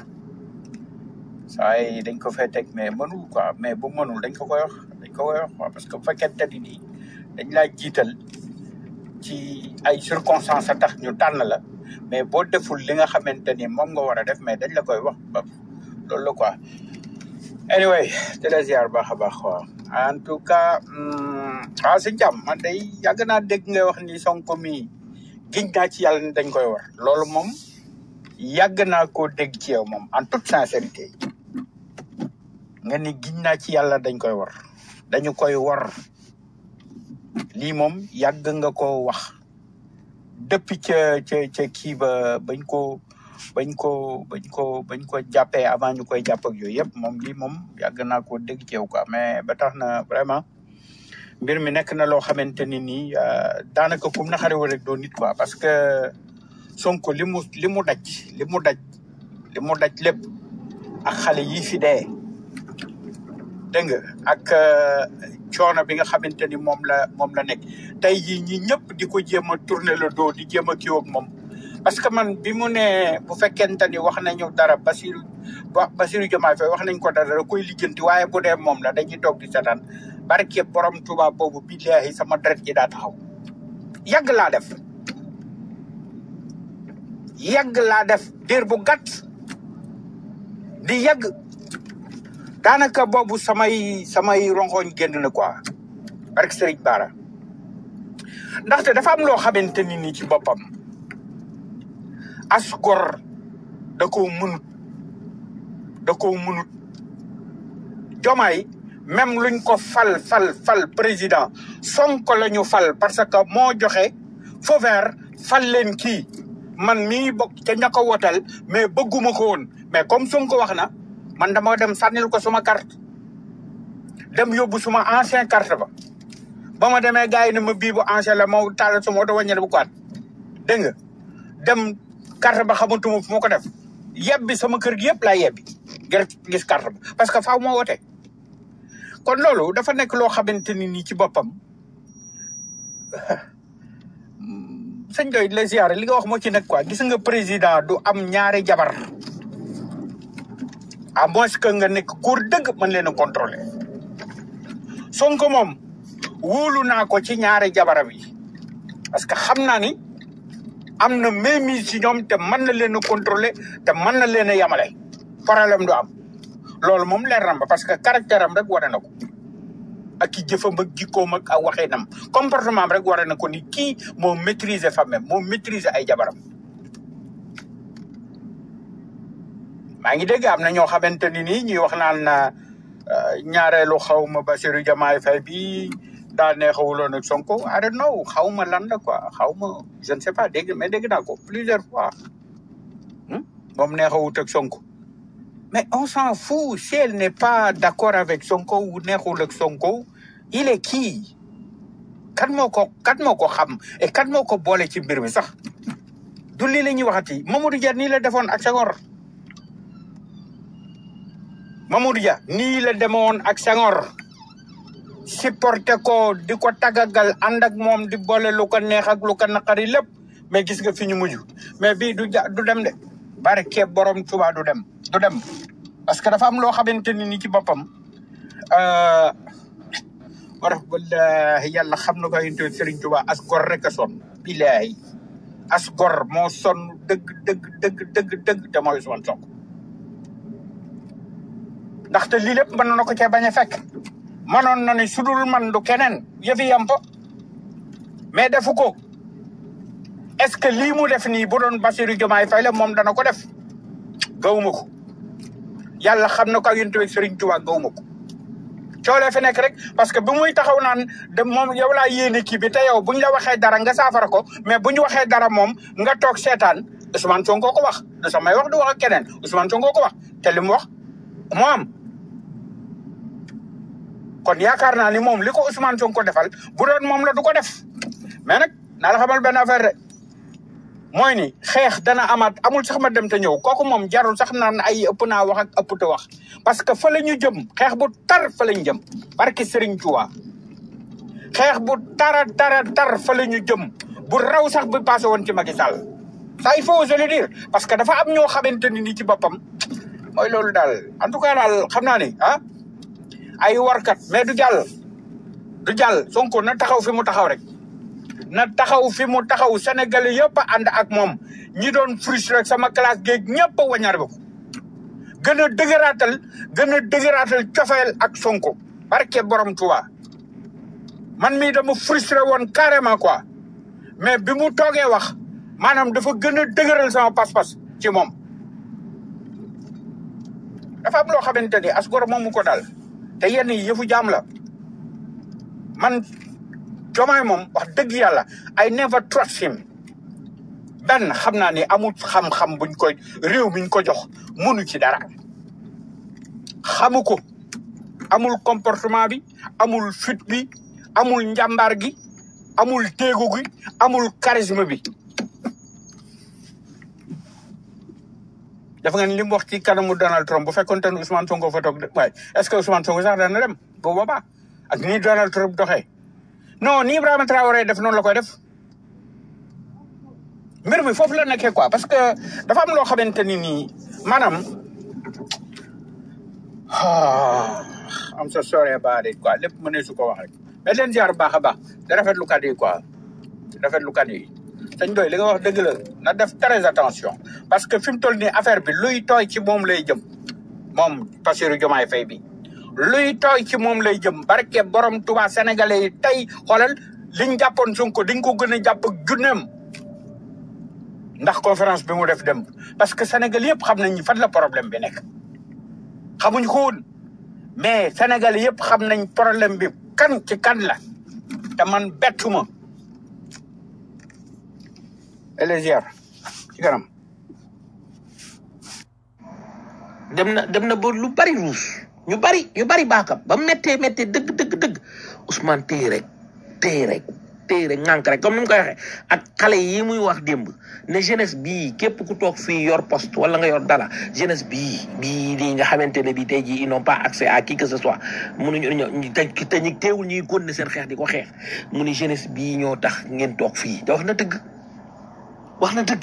saa yi dañ ko fay teg mais mënul quoi mais bu mënul dañ ko koy wax quoi parce que bu fekkente ni nii dañ laa jiital ci ay circonstances a tax ñu tànn la mais boo deful li nga xamante ni moom nga war a def mais dañ la koy wax ba loolu la quoi anyway te la ziar baax a baax quoi en tout cas sëñ Thiam man day yàgg naa dégg ngay wax ni Sonko mi giñ naa ci yàlla ni dañ koy war loolu moom yàgg naa koo dégg ci yow moom en toute sincérité nga ni giñ naa ci yàlla dañ koy war dañu koy war lii moom yàgg nga ko wax depuis ca kii ba bañ ko jàppee avant ñu koy jàpp ak yooyu yëpp moom lii moom yàgg naa ko dégg ci yow quoi mais ba tax na vraiment mbir mi nekk na loo xamante ni nii daanaka kum na xarewa rek doo nit quoi parce que Sonko li mu daj lépp ak xale yi fi dee dégg nga ak coono bi nga xamante ni moom la nekk tey jii ñi ñëpp di ko jéem a tourner le dos di jéem a kii ak moom parce que man bi mu ne bu fekkente ni wax nañu dara Bassirou Diomaye Faye wax nañ ko dara da koy lijjanti waaye bu dee moom la dañuy toog di seetaan barke borom Tuubaa boobu billaahi sama deret ji daa taxaw yàgg laa def diir bu gàtt di yàgg daanaka boobu samay rongoñ génn na quoi barke Serigne Bara ndaxte dafa am loo xamante ni nii ci boppam as gor da koo mënut Diomaye même luñ ko fal président Sonko la ñu fal parce que moo joxe feu vert fal leen kii man mii bokk ca ña ko wotal mais bëgguma ko woon mais comme Sonko wax na man dama dem sànnil ko suma carte dem yóbbu suma ancien carte ba ma demee gars yi ne ma bii bu ancien la ma taal suma oto wàññi bu ko at dégg nga dem carte ba xamatuma fu ma ko def yebbi sama kër gi yëpp laa yebbi ngir gis carte ba parce que faaw moo wote kon loolu dafa nekk loo xamante ni nii ci boppam sëñ Doy la ziare li nga wax moo ci nekk quoi gis nga président du am ñaari jabar à moins que nga nekk góor dëgg mën leen a contrôler Sonko moom wóolu naa ko ci ñaari jabaram yi parce que xam naa ni am na mainmise ci ñoom te mën na leen a contrôler te mën na leen a yamale problème du am loolu moom leer na ba parce que caractère am rek wane na ko ak ki jëfam ak jikkoom ak waxinam comportement am rek wane na ko ni kii moo maîtriser famille moo maîtriser ay jabaram. maa ngi dégg am na ñoo xamante ni nii ñuy wax naan ñaareelu xaw ma Bassirou Diomaye Faye bi daa neexawuloon ak Sonko I don't know xaw ma lan la quoi xaw ma je ne sais pas dégg mais dégg naa ko plusieurs fois moom neexawut ak Sonko mais on s'en fout si elle n'est pas d'accord avec Sonko ou neexul ak Sonko il est qui kan moo ko xam et kan moo ko boole ci mbir mi sax du lii la ñuy waxati Mamadou Dia nii la defoon ak Senghor Mamadou Dia nii la demoon ak Senghor supporté ko di ko tagagal ànd ak moom di boole lu ko neex ak lu ko naqari lépp mais gis nga fi ñu mujj mais bii du dem de barke borom Tuuba du dem parce que dafa am loo xamante ni ci boppam wallahi yàlla xam na ko yonent Serigne Touba as gor rek a sonn billahi as gor moo sonn dëgg te mooy Ousmane Sonko ndaxte lii lépp mën na ko cee bañ a fekk mënoon na ni sudul man du keneen yëfi yampo mais defu ko est-ce que lii mu def nii bu doon Bassirou Diomaye Faye la moom dana ko def gawuma ko yàlla xam na ko ak yonent bi Serigne Touba gawuma ko coolee fi nekk rek parce que bu muy taxaw naan de moom yow laa yéene kii bi te yow buñ la waxee dara nga saafara ko mais bu ñu waxee dara moom nga toog seetaan Ousmane Sonko ko wax du samay wax du wax ak keneen Ousmane Sonko ko wax te li mu wax moo am kon yaakaar naa ni moom li ko Ousmane Sonko defal bu doon moom la du ko def mais nag naa la xamal benn affaire rek mooy ni xeex dana amaat amul sax ma dem te ñëw kooku moom jarul sax naan ay ëpp naa wax ak ëpp te wax parce que fa la ñu jëm xeex bu tar fa la ñu jëm barki Serigne Touba xeex bu tar fa la ñu jëm bu raw sax bu passé woon ci Macky Sall ça il faut oser le dire parce que dafa am ñoo xamante ni ci boppam mooy loolu daal en tout cas daal xam naa ni ay warkat mais du jàll Sonko na taxaw fi mu taxaw rek na taxaw fi mu taxaw Sénégalais yëpp a ànd ak moom ñi doon frustré rek sama classe géeg ñëpp a wañaar ba ko gën a dëgëraatal cofeel ak Sonko barke borom Touba man mii dama frustré woon carrément quoi mais bi mu toogee wax maanaam dafa gën a dëgëral sama pas-pas ci moom dafa am loo xamante ni as gor moom mu ko dal te yenn yi yëfu jaam la man Diomaye moom wax dëgg yàlla I never trust him benn xam naa ni amul xam-xam buñ koy réew miñ ko jox mënu ci dara xamu ko amul comportement bi amul fit bi amul njàmbaar gi amul téegu gi amul charisme bi dafa ngeen li mu wax ci kanamu Donald Trump bu fekkoon te ne Ousmane Sonko fa toog waaye est-ce que Ousmane Sonko sax dana dem bu boobaa ak ni Donald Trump doxee non ni Ibrahima Traoré def noonu la koy def mbir mi foofu la nekkee quoi parce que dafa am loo xamante ni nii maanaam am so sorry about it quoi lépp mënee su ko wax rek mais leen ziar baax a baax da rafetlu kàddu yi quoi rafetlu kàddu yi sëñ Doy li nga wax dëgg la na def très attention parce que fi mu toll nii affaire bi luy tooy ci moom lay jëm moom Bassirou Diomaye Faye bi luy tooy ci moom lay jëm barke borom Touba sénégalais yi tey xoolal liñ jàppoon Sonko dañ ko gën a jàpp junneem ndax conférence bi mu def dem parce que Sénégal yëpp xam nañ fan la problème bi nekk xamuñ ko woon mais Sénégal yëpp xam nañ problème bi kan ci kan la te man bettuma Elégier ci kanam dem na ba lu bari ruus ñu bari baakam ba méttee dëgg Ousmane téye rek ŋànk rek comme ni mu koy waxee ak xale yi muy wax démb ne jeunesse bii képp ku toog fii yor poste wala nga yor dala jeunesse bii di nga xamante ne bii tey jii ils n'ont pas accès à qui que ce soit mënuñu te ñu teewul ñuy continuer seen xeex di ko xeex mu ni jeunesse bii ñoo tax ngeen toog fii te wax na dëgg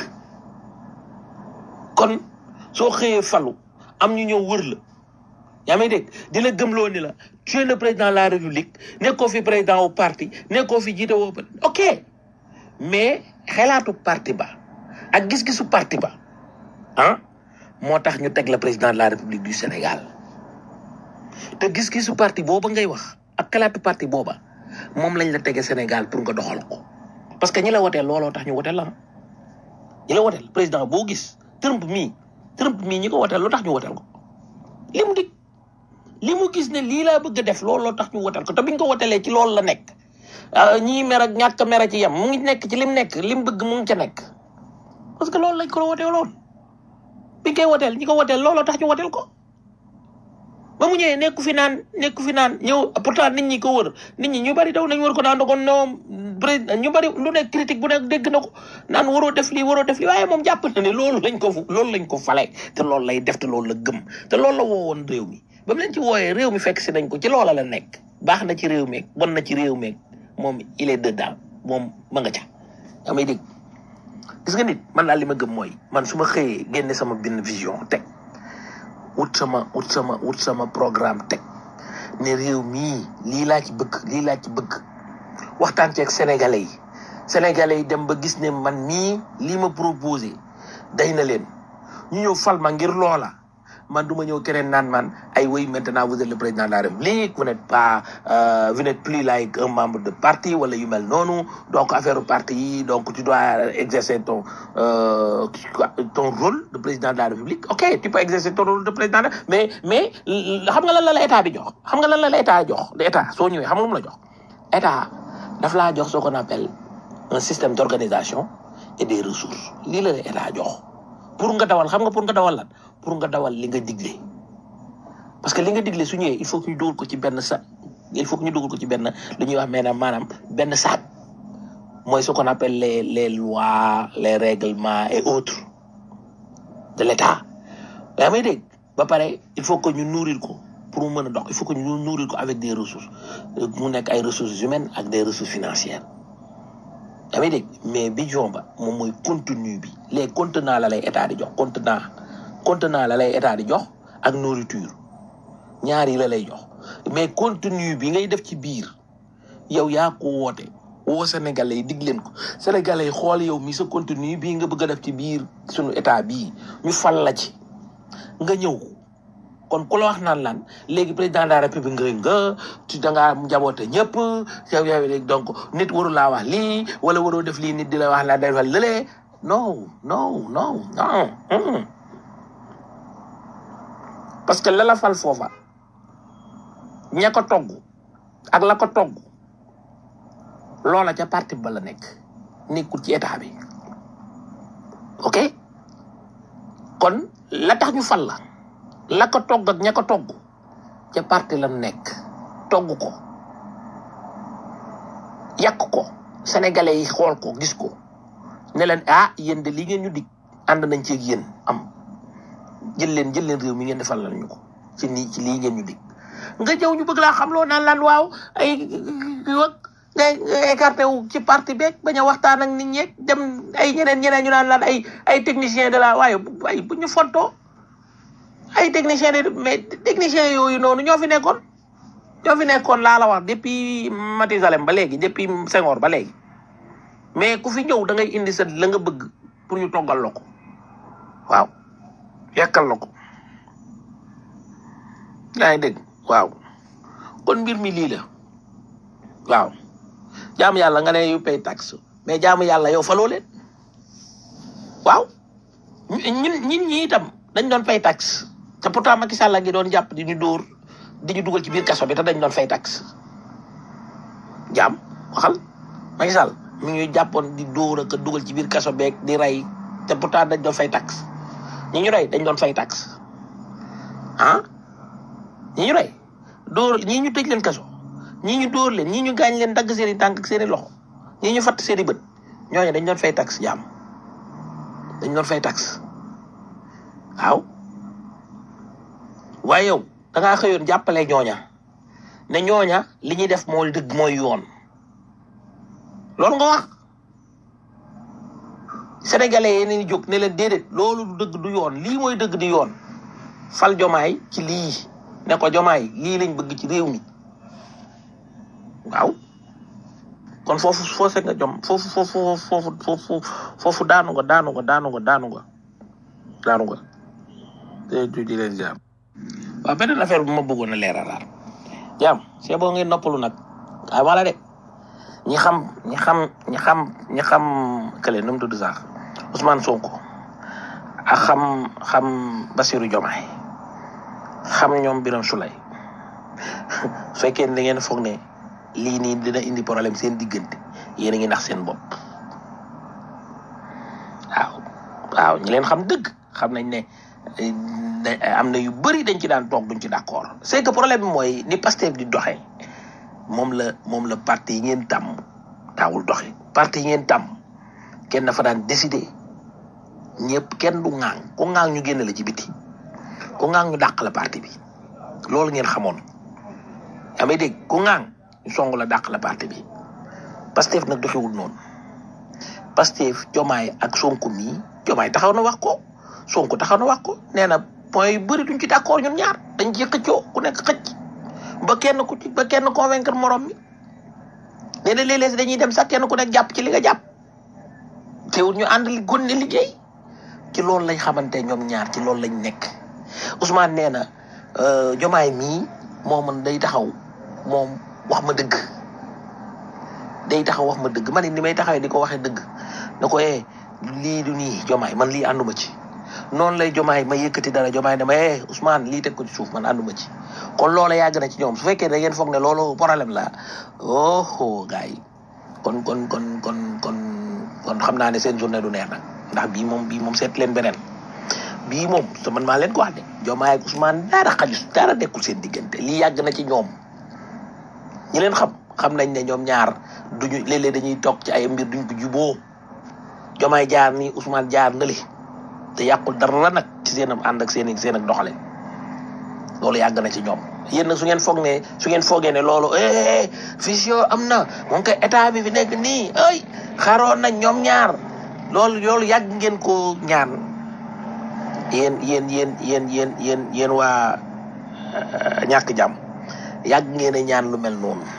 kon soo xëyee falu am ñu ñëw wër la yaa may dégg di la gëmloo ni la tu es le président de la république nekkoo fi président au parti nekkoo fi jiite woo ok mais xelaatu parti ba ak gis-gisu parti ba ah moo tax ñu teg la président de la République du Sénégal te gis-gisu parti booba ngay wax ak xelaatu parti booba moom lañ la tege Sénégal pour nga doxal ko parce que ñi la woteel looloo tax ñu woteel la ñi la woteel président boo gis Trump mii ñi ko woteel lu tax ñu woteel ko li mu dig li mu gis ne lii laa bëgg a def looloo tax ñu woteel ko te biñ ko wotelee ci loolu la nekk ñii mer ak ñàkk mer ci yem mu ngi nekk ci lim nekk lim bëgg mu ngi ca nekk parce que loolu lañ ko woteeloon biñ koy woteel ñi ko woteel looloo tax ñu woteel ko ba mu ñëwee nekku fi naan ñëw pourtant nit ñi ko wër nit ñi ñu bari daw nañ wër ko naan dogon non président ñu bari lu nekk critique bu nekk dégg na ko naan waroo def lii waaye moom jàpp na ne loolu lañ ko fale te loolu lay def te loolu la gëm te loolu la woowoon réew mi ba mu leen ci wooyee réew mi fekk si nañ ko ci loola la nekk baax na ci réew mi bon na ci réew mi moom il est dedans moom ma nga ca damay dégg gis nga nit man daal li ma gëm mooy man su ma xëyee génne sama benn vision teg wut sama programme teg ne réew mii lii laa ci bëgg waxtaan ceeg sénégalais yi dem ba gis ne man mii lii ma proposé day na leen ñu ñëw fal ma ngir loola man du ma ñëw keneen naan man ay oui maintenant vous êtes le président de la République vous n'êtes plus like un membre de parti wala yu mel noonu donc affaire parti yi donc tu dois exercer ton rôle de président de la République ok tu peux exercer ton rôle de président mais xam nga lan la état di jox état soo ñëwee xam nga lu mu la jox état daf laa jox ce qu'on appelle un système d'organisation et des ressources lii la état jox pour nga dawal lan pour nga dawal li nga digle parce que li nga digle su ñëwee il faut que ñu dugal ko ci benn lu ñuy wax maanaam benn sac mooy ce qu'on appelle les lois les règlements et autres de l'État yaa may dégg ba pare il faut que ñu nourrir ko pour mu mën a dox il faut que ñu nourrir ko avec des ressources mu nekk ay ressources humaines ak des ressources financières yaa may dégg mais bi jomba moom mooy contenu bi les contenants la lay état di jox contenant la lay état di jox ak nourriture ñaar yi la lay jox mais contenu bi ngay def ci biir yow yaa ko woo sénégalais yi dig leen ko sénégalais yi xool yow mi sa contenu bii nga bëgg a def ci biir suñu état bii ñu fal la ci nga ñëw kon ku la wax naan lan léegi président de la république nga ci dangaa njaboote ñëpp yow léegi donc nit waru laa wax lii wala waroo def lii nit di la wax la defal lële non parce que la fal foofa ña ko togg ak la ko togg loola ca parti ba la nekk nekkul ci état bi ok kon la tax ñu fal la ko togg ak ña ko togg ca parti la nekk togg ko yàq ko sénégalais yi xool ko gis ko ne leen yéen de li ngeen ñu dig ànd nañ ci ak yéen jël leen réew mi ngeen defal lañu ko ci lii ngeen ñu dig nga jëw ñu bëgg laa xamloo naan lan waaw ay ngay écarté wu ci parti beeg bañ a waxtaan ak nit ñeeg dem ay ñeneen ñu naan lan ay technicien de la waaye bu ñu fontoo ay technicien mais technicien yooyu noonu ñoo fi nekkoon laa la wax depuis Mathusalem ba léegi depuis Senghor ba léegi mais ku fi ñëw da ngay indi sa la nga bëgg pour ñu toggal la ko waaw yekkal la ko yaa ngi dégg waaw kon mbir mi lii la waaw jaamu yàlla nga ne yu pay taxe mais jaamu yàlla yow faloo leen waaw ñun ñi itam dañ doon fay taxe te pourtant Macky Sall gi doon jàpp di ñu dóor di ñu dugal ci biir kaso bi te dañ doon fay taxe jaam waxal Macky Sall mi ngi jàppoon di dóor ak dugal ci biir kaso beeg di rey te pourtant dañ doon fay taxe ñi ñu rey dañ doon fay taxe ñi ñu rey dóor ñii ñu tëj leen kaso ñii ñu dóor leen ñii ñu gaañ leen dagg seen i tànk ak seen i loxo ñii ñu fatt seen i bët ñooñu dañ doon fay taxe jaam dañ doon fay taxe waaw waaye yow da ngaa xëyoon jàppale ñooña ne ñooña li ñuy def mooy dëgg mooy yoon loolu nga wax sénégalais yi ni jóg ne leen déedéet loolu du dëgg du yoon lii mooy dëgg di yoon fal jomaay ci lii ne ko jomaay lii lañ bëgg ci réew mi waaw kon foofu foofee nga jom foofu daanu nga te di leen jaam. waaw beneen affaire bu ma bëggoon a leeralaat jaam c'est bon ngeen noppalu nag waaye wala de ñi xam kële nu mu tudd sax Ousmane Sonko ak xam Bassirou Diomaye xam ñoom Birame Souleye su fekkee ne da ngeen foog ne lii nii dina indi problème seen diggante yéen a ngi nax seen bopp waaw ñi leen xam dëgg xam nañ ne am na yu bëri dañ ci daan toog duñ ci d'accord c'est que problème bi mooy ni Pastef di doxee moom la parti yi ngeen tàmm daawul doxe parti yi ngeen tàmm kenn dafa daan décider ñëpp kenn du ŋaang ku ŋaang ñu génn la ci biti ku ŋaang ñu dàq la parti bi loolu ngeen xamoon yaa may dégg ku ŋaang ñu song la dàq la parti bi Pastef nag doxewul noonu Pastef Diomaye ak Sonko mii Diomaye taxaw na wax ko Sonko taxaw na wax ko nee na point yu bëri duñ ci d'accord ñun ñaar dañ ci xëccoo ku nekk xëcc ba kenn convaincre morom mi nee na léeg-léeg dañuy dem sax kenn ku nekk jàpp ci li nga jàpp teewul ñu ànd li gonne liggéey ci loolu lañ xamante ñoom ñaar ci loolu lañ nekk Ousmane nee na Diomaye mii moo man day taxaw moom wax ma dëgg day taxaw wax ma dëgg man it ni may taxawee di ko waxee dëgg na ko lii du nii Diomaye man lii ànduma ci noonu lay Diomaye ma yëkkati dara Diomaye dama Ousmane lii teg ko ci suuf man ànduma ci kon loola yàgg na ci ñoom su fekkee da ngeen foog ne loolu problème la gars yi kon xam naa ne seen journée du neex nag ndax bii moom seet leen beneen bii moom te man maa leen ko wax de Diomaye ak Ousmane dara nekkul seen diggante lii yàgg na ci ñoom ñi leen xam nañ ne ñoom ñaar duñu léeg-léeg dañuy toog ci ay mbir duñ ko juboo Diomaye jaar nii Ousmane jaar na li te yàqul dara nag ci seen ànd ak seen ak doxale loolu yàgg na ci ñoom yéen nag su ngeen foogee ne loolu fission am na moom kay état bi fi nekk nii xaroon nañ ñoom ñaar loolu yàgg ngeen ko ñaan yéen waa ñàkk jàmm yàgg ngeen a ñaan lu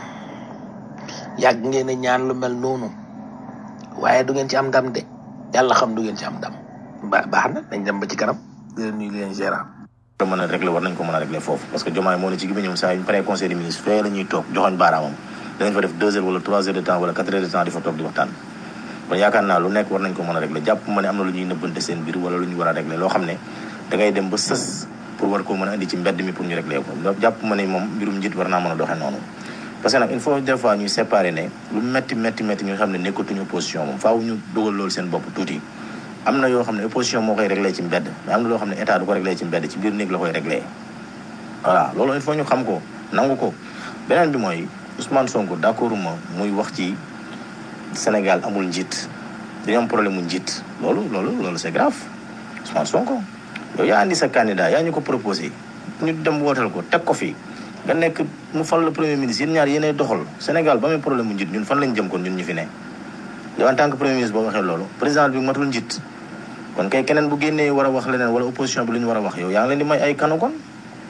mel noonu waaye du ngeen ci am ndam de yàlla xam du ngeen ci am ndam baax na dañ dem ba ci kanam di leen nuyu di leen gérer. mën a régler war nañ ko mën a régler foofu parce que Diomaye moo ne ci gi ñoom saa yu ñu paree conseil des ministres fee la ñuy toog joxoñ baaraamam danañ fa def 2 heures wala 3 heures de temps wala 4 heures de temps di fa toog di waxtaan kon yaakaar naa lu nekk war nañ ko mën a régler jàpp ma ne am na lu ñuy nëbbante seen biir wala lu ñu war a régler loo xam ne da ngay dem ba sës pour war koo mën a indi ci mbedd mi pour ñu régler ko jàpp ma ne moom mbirum njiit war naa mën a doxee noonu parce que nag il faut des fois ñuy séparer ne lu metti ñu xam ne nekkatuñu opposition moom faaw ñu dugal loolu seen bopp tuuti am na yoo xam ne opposition moo koy réglé ci mbedd mais am na loo xam ne état du ko réglé ci mbedd ci biir néeg la koy réglé voilà loolu il faut ñu xam ko nangu ko beneen bi mooy Ousmane Sonko d'accord ma muy wax ci Sénégal amul njiit dañu am problème mu njiit loolu c'est grave Ousmane Sonko yow yaa andi sa candidat yaa ñu ko proposé ñu dem wootal ko teg ko fi nga nekk mu fal le premier ministre yéen ñaar yéenay doxal Sénégal ba muy problème mu njiit ñun fan lañ jëm kon ñun ñu fi ne yow en tant que premier ministre boo waxee loolu président bi matul njiit kon kay keneen bu génnee war a wax leneen wala opposition bi lu ñu war a wax yow yaa ngi leen di may ay kanu kon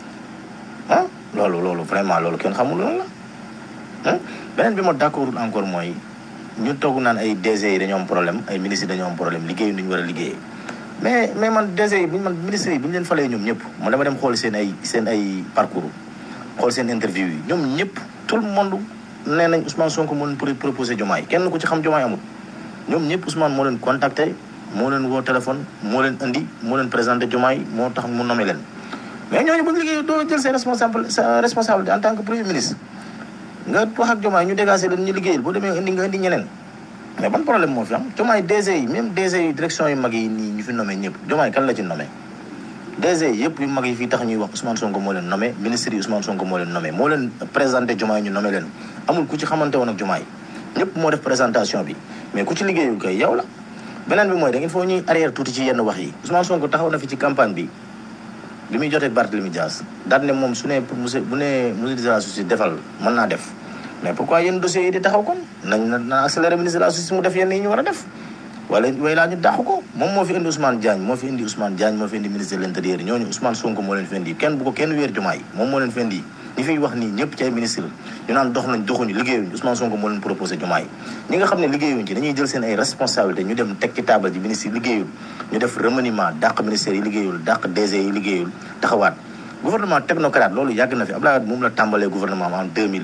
loolu vraiment loolu kenn xamul lan la beneen bi ma d'accordul encore mooy ñu toog naan ay DG yi dañoo am problème ay ministres yi dañoo am problème liggéeyu ni ñu war a liggéeyee mais man DG yi ministres yi bu ñu leen falee ñoom ñëpp man dama dem xool seen ay parcours xool seen interview yi ñoom ñëpp tout le monde nee nañ Ousmane Sonko moo leen proposé Diomaye kenn ku ci xam Diomaye amul ñoom ñëpp Ousmane moo leen contacté moo leen woo téléphone moo leen indi moo leen présenté Diomaye moo tax mu nommé leen mais ñooñu bu ñu liggéey doo jël sa responsabilité en tant que premier ministre nga wax ak Diomaye ñu dégagé leen ñu liggéeyal boo demee indi ñeneen mais ban problème moo fi am Diomaye DG yi même DG yi direction yu mag yi nii ñu fi nommé ñëpp Diomaye kan la ci nommé DG yëpp yu mag yi fii tax ñuy wax Ousmane Sonko moo leen nommé ministre yi Ousmane Sonko moo leen nommé moo leen présenté Diomaye ñu nommé leen amul ku ci xamante woon ak Diomaye ñëpp moo def présentation bi mais ku ci liggéeyu kay yow la beneen bi mooy da ngeen foo ñuy arrière tuuti ci yenn wax yi Ousmane Sonko taxaw na fi ci campagne bi muy jotee Barthélémy Dias daal ne moom su ne monsieur bu ne ministre de la justice defal mën naa def mais pourquoi yenn dossiers yi di taxaw kon na accéléré ministre de la justice mu def yenn yi ñu war a def wala way laa ñu dàqu ko moom moo fi indi Ousmane Diagne moo fi indi ministre de l'intérieur ñooñu Ousmane Sonko moo leen fi indi kenn bu ko kenn wéer Diomaye moom moo leen fi indi ñi fiy wax nii ñëpp ci ay ministre ñu naan dox nañ doxuñu liggéeyuñu Ousmane Sonko moo leen proposé Diomaye ñi nga xam ne liggéeyuñ ci dañuy jël seen ay responsabilité ñu dem teg ci table ji ministre yi liggéeyul ñu def remaniement dàq ministère yi liggéeyul dàq DG yi liggéeyul taxawaat gouvernement technocrate loolu yàgg na fi Abdoulaye Wade moom la tàmbalee gouvernement en 2000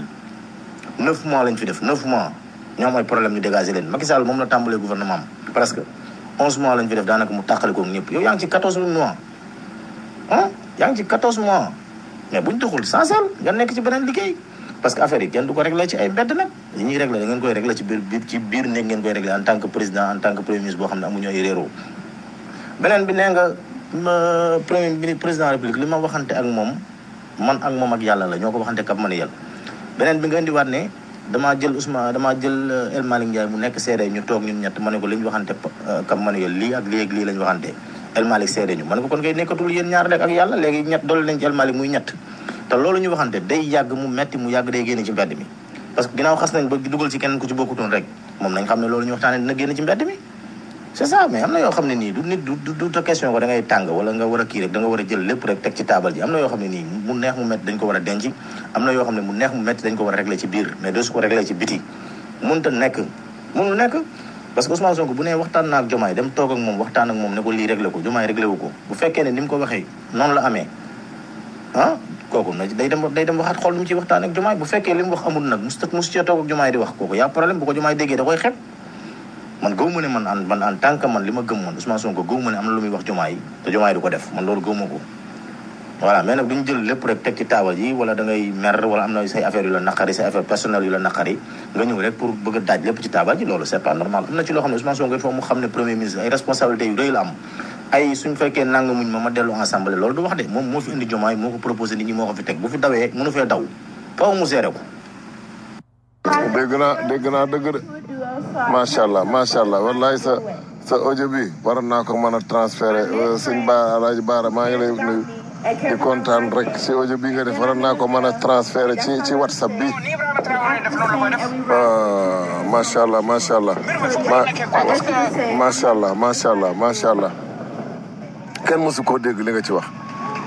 9 mois lañ fi def 9 mois ñoo am ay problème ñu dégagé leen Macky Sall moom la tàmbalee gouvernement am presque 11 mois lañ fi def daanaka mu tàqale koog ñëpp yow yaa ngi ci 14 mois ah yaa ngi ci 14 mois mais buñ doxul sincère nga nekk ci beneen liggéey parce que affaire yi kenn du ko réglé ci ay mbedd nag li ñuy réglé da ngeen koy réglé ci biir nekk ngeen koy réglé en tant que président en tant que premier ministre boo xam ne amuñu ay réeroo beneen bi nee nga premier ministre président république li ma waxante ak moom man ak moom ak yàlla la ñoo ko waxante Cap Manuel beneen bi nga indiwaat ne damaa jël El Malick Ndiaye mu nekk seede ñu toog ñun ñett ma ne ko li ñu waxante Cap Manuel lii ak lii ak lii lañ waxante El Malick seede ñu ma ne ko kon ngay nekkatul yéen ñaar rek ak yàlla léegi ñett dolli nañ ci El Malick muy ñett te loolu ñu waxante day yàgg mu metti mu yàgg day génn ci mbedd mi parce que ginnaaw xas nañ ba dugal ci keneen ku ci bokkutoon rek moom nañ xam ne loolu ñu waxtaane dina génn ci mbedd mi c'est ça mais am na yoo xam ne nii du nit du ta question ko da ngay tàng wala nga war a kii rek da nga war a jël lépp rek teg ci taabal ji am na yoo xam ne nii mu neex mu métti dañ ko war a denc am na yoo xam ne mu neex mu métti dañ ko war a régler ci biir mais doo su ko régler ci biti mënut a nekk mënul nekk parce que Ousmane Sonko bu nee waxtaan na ak Diomaye dem toog ak moom waxtaan ak moom ne ko lii réglé ko Diomaye réglé wu ko bu fekkee ne ni mu ko waxee noonu la amee ah kooku na day dem waxaat xool lu mu ciy waxtaan ak Diomaye bu fekkee li mu wax amul nag musu cee toog ak Diomaye di wax kooku yaa problème bu ko Diomaye déggee da koy xeeb man gëw ma ne man en tant que man li ma gëm man Ousmane Sonko gëw ma ne am na lu muy wax Diomaye te Diomaye du ko def man loolu gëw ma ko voilà mais nag duñu jël lépp rek teg ci taabal yi wala da ngay mer wala am na say affaire yu la naqari say affaire personnelle yu la naqari nga ñëw rek pour bëgg a daaj lépp ci taabal ji loolu c'est pas normal am na ci loo xam ne Ousmane Sonko il faut mu xam ne premier ministre ay responsabilités yu rëy la am ay suñ fekkee nanga muñ ma dellu ensemble loolu du wax de moom moo fi indi Diomaye moo ko proposé nit ñi moo ko fi teg bu fi dawee mënu fee daw faaw mu seere ko dégg naa dëgg de macha allah wallahi sa audio bi waroon naa ko mën a transféré sëñ Ba Alaaji Baara maa ngi lay nuyu di kontaan rek si audio bi nga def waroon naa ko mën a transféré ci WhatsApp bi macha allah macha allah kenn mësu koo dégg li nga ci wax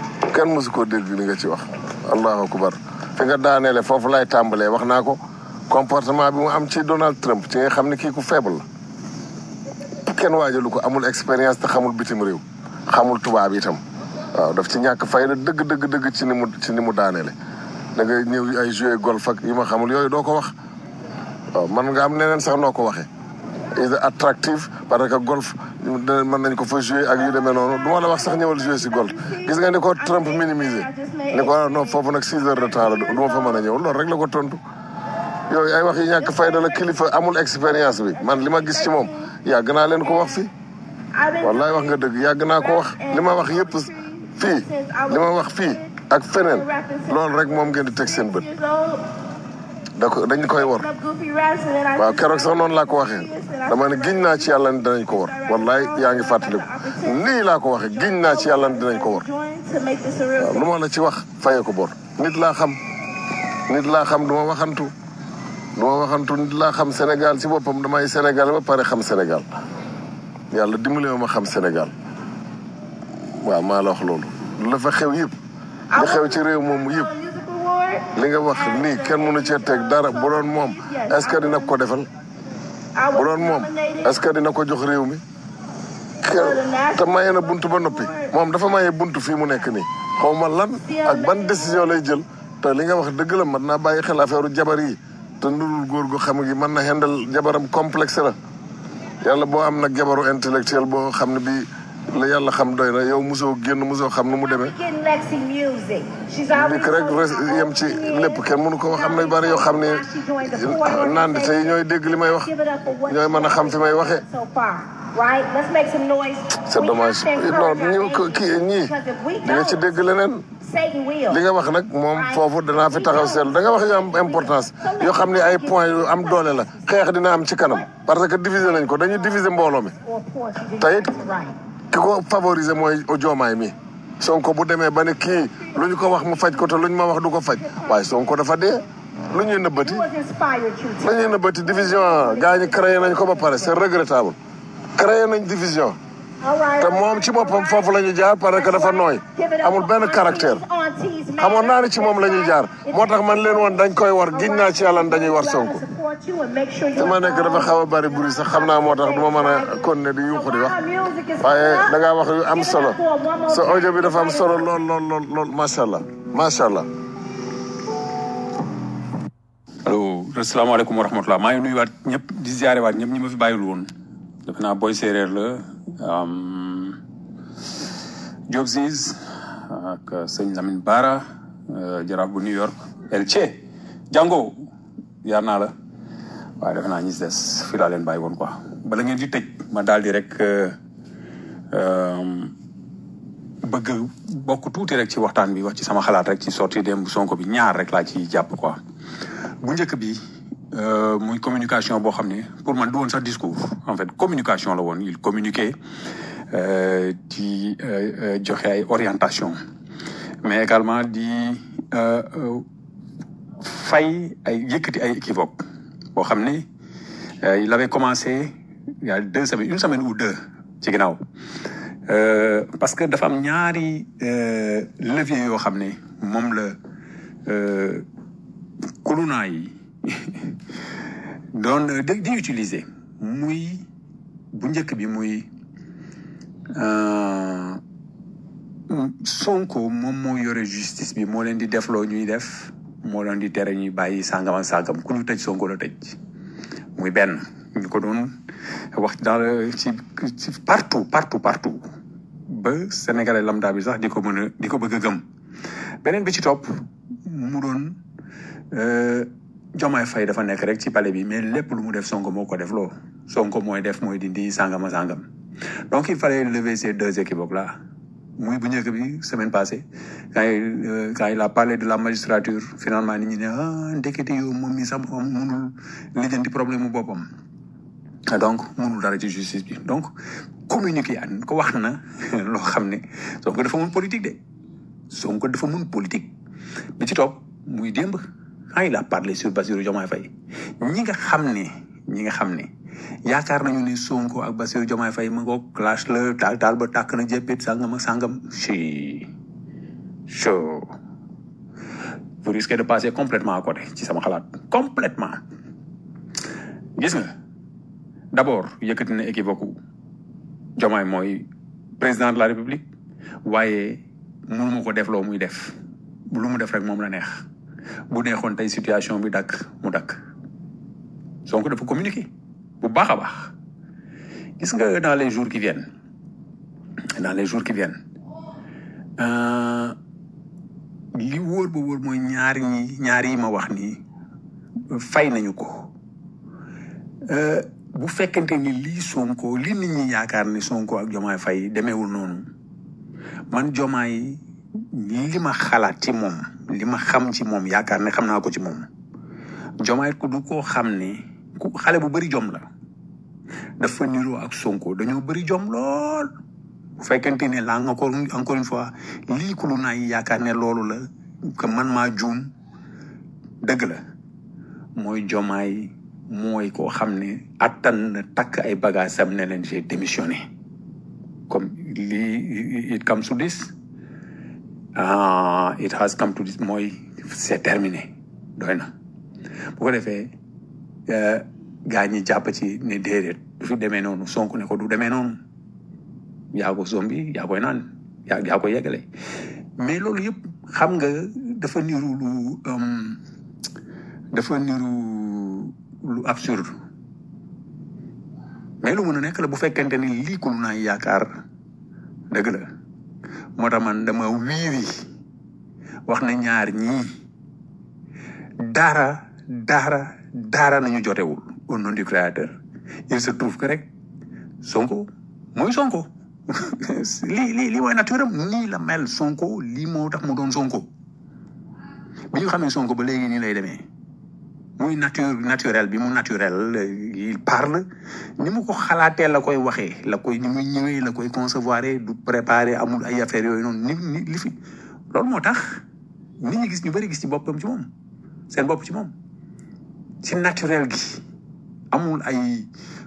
allahu akbar fi nga daaneele foofu lay tàmbalee wax naa ko comportement bi mu am ci Donald Trump ci nga xam ne kii ku faible la kenn waajalu ko amul expérience te xamul bitim réew xamul tubaab itam waaw daf ci ñàkk fayda dëgg ci ni mu daaneele da ngay ñëw ay jouer golf ak yi ma xamul yooyu doo ko wax waaw man nga am neneen sax noo ko waxee is attractive parce que golf mën nañ ko fa jouer ak yu demee noonu du ma la wax sax ñëwal jouer si golf gis nga ni ko Trump minimisé ni ko non foofu nag 6 heures de temps la du ma fa mën a ñëw loolu rek la ko tontu yooyu ay wax yi ñàkk fayda la kilifa amul expérience bi man li ma gis ci moom yàgg naa leen ko wax fii wallaay wax nga dëgg yàgg naa ko wax li ma wax yëpp fii li ma wax fii ak feneen loolu rek moom ngeen di teg seen bët dañ koy wor waaw keroog sax noonu laa ko waxee dama ne giñ naa ci yàlla ni dinañ ko wor wallaay yaa ngi fàttaliku nii laa ko waxee giñ naa ci yàlla ni dinañ ko wor waaw lu ma la ci wax fayee ko bor nit laa xam du ma waxantu nit laa xam Sénégal ci boppam damay Sénégal ba pare xam Sénégal yàlla dimbali ma xam Sénégal waaw maa la wax loolu la fa xew yëpp li xew ci réew moomu yëpp li nga wax nii kenn mënu cee teg dara bu doon moom est-ce que dina ko defal bu doon moom est-ce que dina ko jox réew mi te maye na buntu ba noppi moom dafa maye buntu fii mu nekk nii xaw ma lan ak ban décision lay jël te li nga wax dëgg la mën naa bàyyi xel affaire jabar yi te nurul góor gu xam gi mën na hendal jabaram complexe la yàlla boo am nag jabaru intellectuel boo xam ne bii la yàlla xam doy na yow mosoo xam nu mu demee dikk rek yem ci lépp kenn mënu ko wax am na yu bari yoo xam ne nandi tey ñooy dégg li may wax ñooy mën a xam fi may waxee c'est dommage non ñii di nga ci dégg leneen li nga wax nag moom foofu danaa fi taxaw seetlu da nga wax yu am importance yoo xam ne ay points yu am doole la xeex dina am ci kanam parce que diviser nañ ko dañuy diviser mbooloo mi te it ki ko favoriser mooy Diomaye mi Sonko bu demee ba ne kii lu ñu ko wax mu faj ko te lu ñu ma wax du ko faj waaye Sonko dafa dee lu ñuy nëbbati division gars ñi créé nañ ko ba pare c'est regrettable créé nañ division te moom ci boppam foofu la ñuy jaar parce que dafa nooy amul benn caractère xamoon naa ne ci moom la ñuy jaar moo tax man leen woon dañ koy war giñ naa ci yàlla dañuy war Sonko te ma nekk dafa xaw a bari bruit sax xam naa moo tax du ma mën a continuer di yuuxu di wax waaye da ngaa wax yu am solo sa audio bi dafa am solo lool macha allah macha allah. allo asalaamaaleykum wa rahmatulah maa ngi nuyuwaat ñëpp di ziare waat ñëpp ñi ma fi bàyyil woon defe naa boy séeréer la Diop Ziz ak sëñ Lamine Bara jaraaf bu New York El Che Django yaar naa la waaye defe naa ñi si des fii laa leen bàyyi woon quoi bala ngeen di tëj ma daal di rek bëgg bokk tuuti rek ci waxtaan bi wax ci sama xalaat rek ci sortie démb Sonko bi ñaar rek laa ci jàpp quoi bu njëkk bi muy communication boo xam ne pour man du woon sax discours en fait communication la woon il communiquait di joxe ay orientation mais également di fay ay yëkkati ay équivoque boo xam ne il avait commencé il y a 2 semaines une semaine ou 2 ci ginnaaw parce que dafa am ñaari levier yoo xam ne moom la kuluna yi doon di utiliser muy bu njëkk bi muy Sonko moom moo yore justice bi moo leen di defloo ñuy def moo leen di tere ñuy bàyyi sàngam ak sàngam ku ñu tëj Sonko la tëj muy benn ñu ko doon wax dans ci partout ba Sénégalais lambda bi sax di ko mën a di ko bëgg a gëm beneen bi ci topp mu doon Diomaye Faye dafa nekk rek ci palais bi mais lépp lu mu def Sonko moo ko def loo Sonko mooy def mooy dindi sàngama sàngam donc il fallait lever ces 2 équivoques là muy bu njëkk bi semaine passée quand il a parlé de la magistrature finalement nit ñi ne ndekete yow moom mi sax mënul lijjanti problème mu boppam donc mënul dara ci justice bi donc communiquer an ko wax na loo xam ne Sonko dafa mun politique de Sonko dafa mun politique bi ci topp muy démb quand il a parlé sur Bassirou Diomaye Faye ñi nga xam ne yaakaar nañu ne Sonko ak Bassirou Diomaye Faye ma ko clash la taal ba tàkk na jéppit sàngam ak sàngam si chaud vous risquez de passer complètement à côté ci sama xalaat complètement gis nga d'abord yëkkati na équivoque Diomaye mooy président de la République waaye mënu ma ko def loo muy def lu mu def rek moom la neex bu neexoon tey situation bi dakk mu dakk Sonko dafa communiquer bu baax a baax gis nga dans les jours qui viennent li wóor ba wóor mooy ñaar yi ma wax nii fay nañu ko bu fekkente ni lii Sonko li nit ñi yaakaar ni Sonko ak Diomaye Faye demeewul noonu man Diomaye li ma xalaat ci moom li ma xam ci moom yaakaar ne xam naa ko ci moom Diomaye ku du koo xam ne ku xale bu bëri jom la dafa niroo ak Sonko dañoo bëri jom lool bu fekkente ne la encore une fois lii ku lu naa yi yaakaar ne loolu la que man maa juum dëgg la mooy Diomaye mooy koo xam ne attan na takk ay bagages am ne leen j'ai démissionné comme lii it comes to this it has come to this mooy c'est terminé doy na bu ko defee gaa ñi jàpp ci ne déedéet du fi demee noonu Sonko ne ko du demee noonu yaa ko sombi yaa koy naan yaa koy yeggale mais loolu yëpp xam nga dafa niru lu absurde mais lu mën a nekk la bu fekkente ni lii ko lu naa yaakaar dëgg la moo tax man dama wiiri wax na ñaar ñii dara nañu jotewul au nom du créateur il se trouve que rek Sonko mooy Sonko lii mooy nature am nii la mel Sonko lii moo tax mu doon Sonko bi ñu xamee Sonko ba léegi nii lay demee muy naturel bi mu naturel il parle ni mu ko xalaatee la koy waxee la koy ni muy ñëwee la koy concevoir du préparer amul ay affaires yooyu noonu ni li fi loolu moo tax nit ñi gis ñu bëri gis ci boppam ci moom seen bopp ci moom ci naturel gi amul ay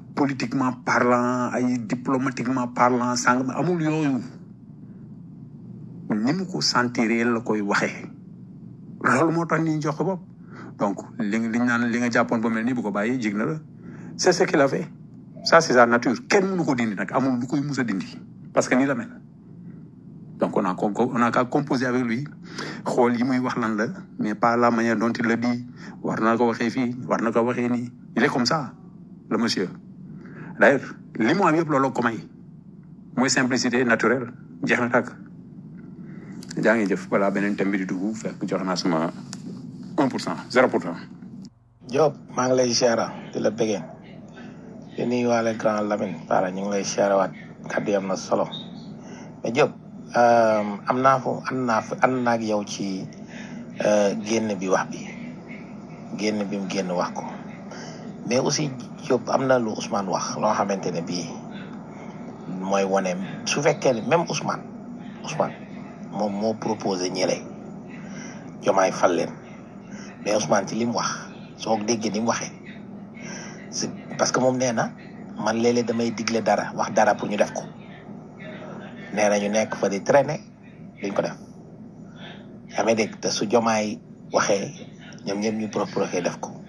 politiquement parlant ay diplomatiquement parlant sàng amul yooyu ni mu ko sentir la koy waxee loolu moo tax ni jox ko bopp donc liñ naan li nga jàppoon ba mel nii bu ko bàyyi jig na la c'est ce qu'il a fait ça c'est sa nature kenn mënu ko dindi nag amul lu koy mus a dindi parce que nii la mel donc on a qu'à composer avec lui xool yi muy wax lan la mais pas la manière dont il le dit war na ko waxee fii war na ko waxee nii il est comme ça le monsieur d'ailleurs li mu am yëpp loolu ko may mooy simplicité naturelle jeex na tàkk jaa ngi jëf voilà beneen thème bi di dugg fekk jox naa sama 1% 0%. Diop maa ngi lay siyaara di la bëggee di nuyuwaale grand Lamine Bara ñu ngi lay siyaara waat kàddu yi am na solo mais Diop am naa fu ànd naa ak yow ci génn bi wax bi génn bi mu génn wax ko mais aussi Diop am na lu Ousmane wax loo xamante ne bii mooy wane su fekkee ne même Ousmane moom moo proposé ñële Diomaye fal leen mais Ousmane ci li mu wax soo déggee ni mu waxee c'est parce que moom nee na man léeg-léeg damay digle dara wax dara pour ñu def ko nee na ñu nekk fa di traîner duñ ko def yaa ngi dégg te su Diomaye waxee ñoom ñëpp ñu proposé def ko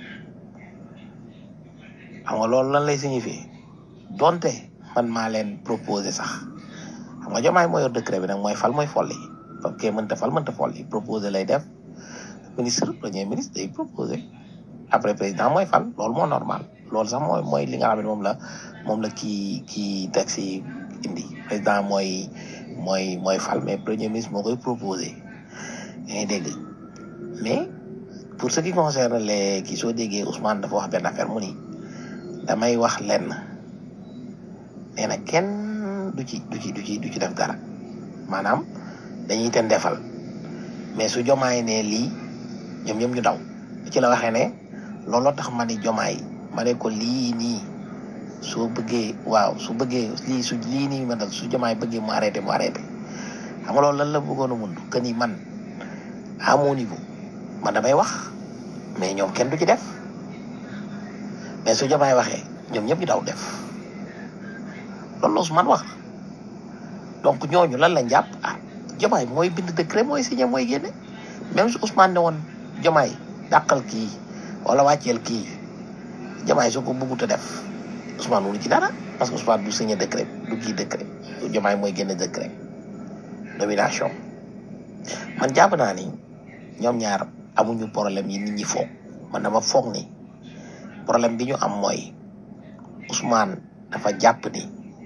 xam nga loolu lan lay signifier donte man maa leen proposé sax xam nga Diomaye moo yor décret bi nag mooy fal mooy folli parce que mënta fal mënta folli proposé lay def ministre premier ministre day proposé après président mooy fal loolu moo normal loolu sax mooy li nga xam ne moom la kii taxi indi président mooy fal mais premier ministre moo koy proposé yaa ngi dégg mais pour ce qui concerne les kii soo déggee Ousmane dafa wax benn affaire mu ni damay wax lenn nee na kenn du ci def dara maanaam dañuy ten defal mais su Diomaye ne lii ñoom ñëpp ñu daw ci la waxee ne looloo tax ma ni Diomaye ma ne ko lii nii soo bëggee waaw su bëggee lii nii ma dal su Diomaye bëggee mu arrêté xam nga loolu lan la bëggoon a mun que ni man à mon niveau man damay wax mais ñoom kenn du ci def mais su Diomaye waxee ñoom ñëpp ñu daw def loolu la Ousmane wax donc ñooñu lan lañ jàpp Diomaye mooy bind décret mooy signé mooy génne même su Ousmane ne woon Diomaye dàqal kii wala wàcceel kii Diomaye su ko bëggut a def Ousmane wunu ci dara parce que Ousmane du signé décret du kii décret Diomaye mooy génne décret nomination man jàpp naa ni ñoom ñaar amuñu problème yi nit ñi foog man dama foog ni problème bi ñu am mooy Ousmane dafa jàpp ni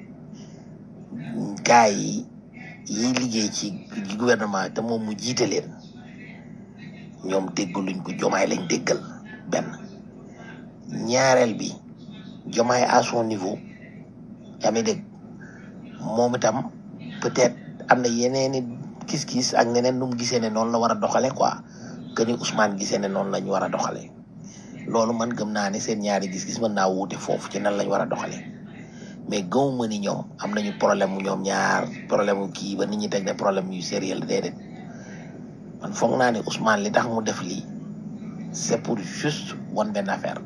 gars yi liggéey ci gouvernement te moom mu jiite leen ñoom déggaluñ ko Diomaye lañ déggal benn ñaareel bi Diomaye à son niveau yaa ngi dégg moom itam peut-être am na yeneeni gis-gis ak neneen nu mu gisee ne noonu la war a doxale quoi que ni Ousmane gisee ne noonu la ñu war a doxale loolu man gëm naa ne seen ñaari gis-gis mën naa wuute foofu ci nan la ñu war a doxale mais gëmuma ni ñoom am nañu problème mu ñoom ñaar problème mu kii ba nit ñi teg ne problème yu sérieux la déedéet man foog naa ne Ousmane li tax mu def lii c'est pour juste wan benn affaire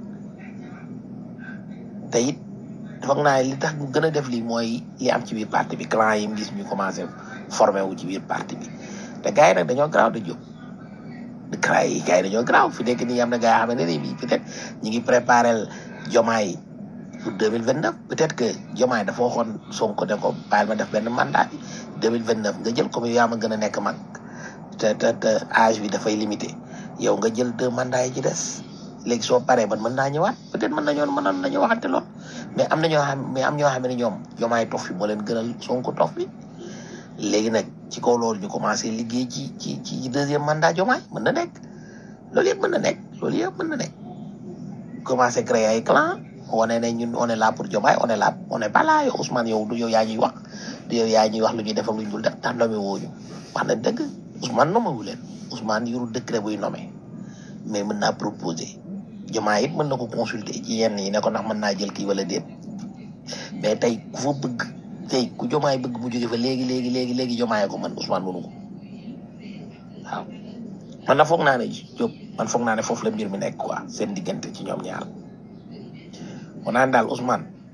te it foog naa ne li tax mu gën a def lii mooy li am ci biir parti bi clan yi mu gis ñu commencé formé wu ci biir parti bi te gars yi nag dañoo garaaw de jóg de gars yi dañoo garaaw fi nekk nii am na gars yoo xam ne bii peut-être ñu ngi préparé Diomaye pour 2029 peut-être que Diomaye dafa waxoon Sonko ne ko bàyyil ma def benn mandat bi 2029 nga jël comme yaa ma gën a nekk mag te âge bi dafay limité yow nga jël 2 mandats yi ci des léegi soo paree man mën naa ñëwaat peut-être mënoon nañu waxante lool mais am ñoo xam ne ñoom Diomaye tof fi moo leen gënal Sonko tof fi léegi nag ci kaw loolu ñu commencé liggéey ci 2e mandat Diomaye mën na nekk loolu yëpp mën na nekk commencé créer ay clan wane ne ñun on est là pour Diomaye on est pas là yow Ousmane yow du yow yaa ñuy wax lu ñuy def ak lu ñu dul def ndax nommé wooñu wax na dëgg Ousmane nommé wu leen Ousmane yorul décret buy nommé mais mën naa proposer Diomaye it mën na ko consulter ci yenn yi ne ko ndax mën naa jël kii wala déet mais tey ku fa bëgg tey ku Diomaye bëgg mu jóge fa léegi Diomaye ko man Ousmane mënu ko waaw man na foog naa ne Diop man foog naa ne foofu la mbir mi nekk quoi seen diggante ci ñoom ñaar on naan daal Ousmane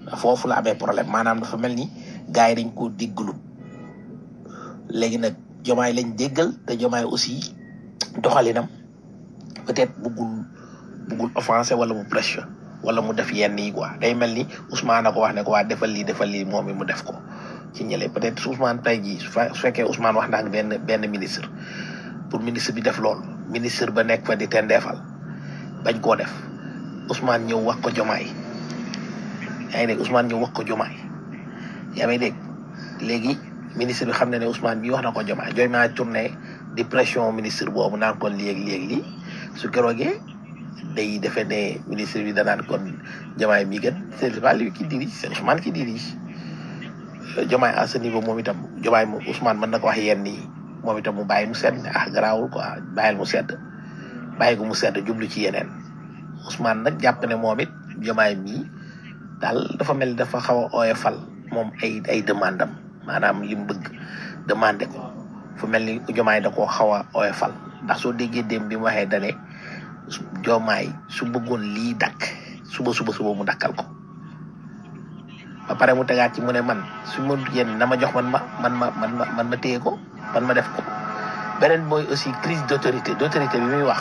foofu la amee problème maanaam dafa mel ni gars yi dañ koo déggalu léegi nag jomaay lañ déggal te jomaay aussi doxalinam peut-être buggul offensé wala mu pression wala mu def yenn yi quoi day mel ni Ousmane a ko wax ne ko waa defal lii moom it mu def ko ci ñële peut-être Ousmane tey jii su fekkee Ousmane wax na ak benn ministre pour ministre bi def loolu ministre ba nekk fa di tendeefal bañ koo def Ousmane ñëw wax ko jomaay yaa ngi dégg Ousmane ñëw wax ko jomaay yaa ngi dégg léegi ministre bi xam ne Ousmane bi wax na ko jomaay tourné di pression ministre boobu naan kon lii su keroogee day defee ne ministre bi danaan kon jomaay mi gën c'est pas lui qui dirige c'est Ousmane qui dirige jomaay à ce niveau moom itam jomaay moom Ousmane mën na ko wax yenn yi moom itam mu bàyyi mu sedd ne garaawul quoi bàyyi ko mu sedd jublu ci yeneen Ousmane nag jàpp ne moom it jomaay mii daal dafa mel ni dafa xaw a oyofal moom ay demande am maanaam li mu bëgg demandé ko fu mel ni jomaay da koo xaw a oyofal ndax soo déggee démb bi mu waxee dane jomaay su bëggoon lii dakk suba mu dakkal ko ba pare mu tegaat ci mu ne man su ma yéen na ma jox man ma téye ko man ma def ko beneen mooy aussi crise d'autorité bi muy wax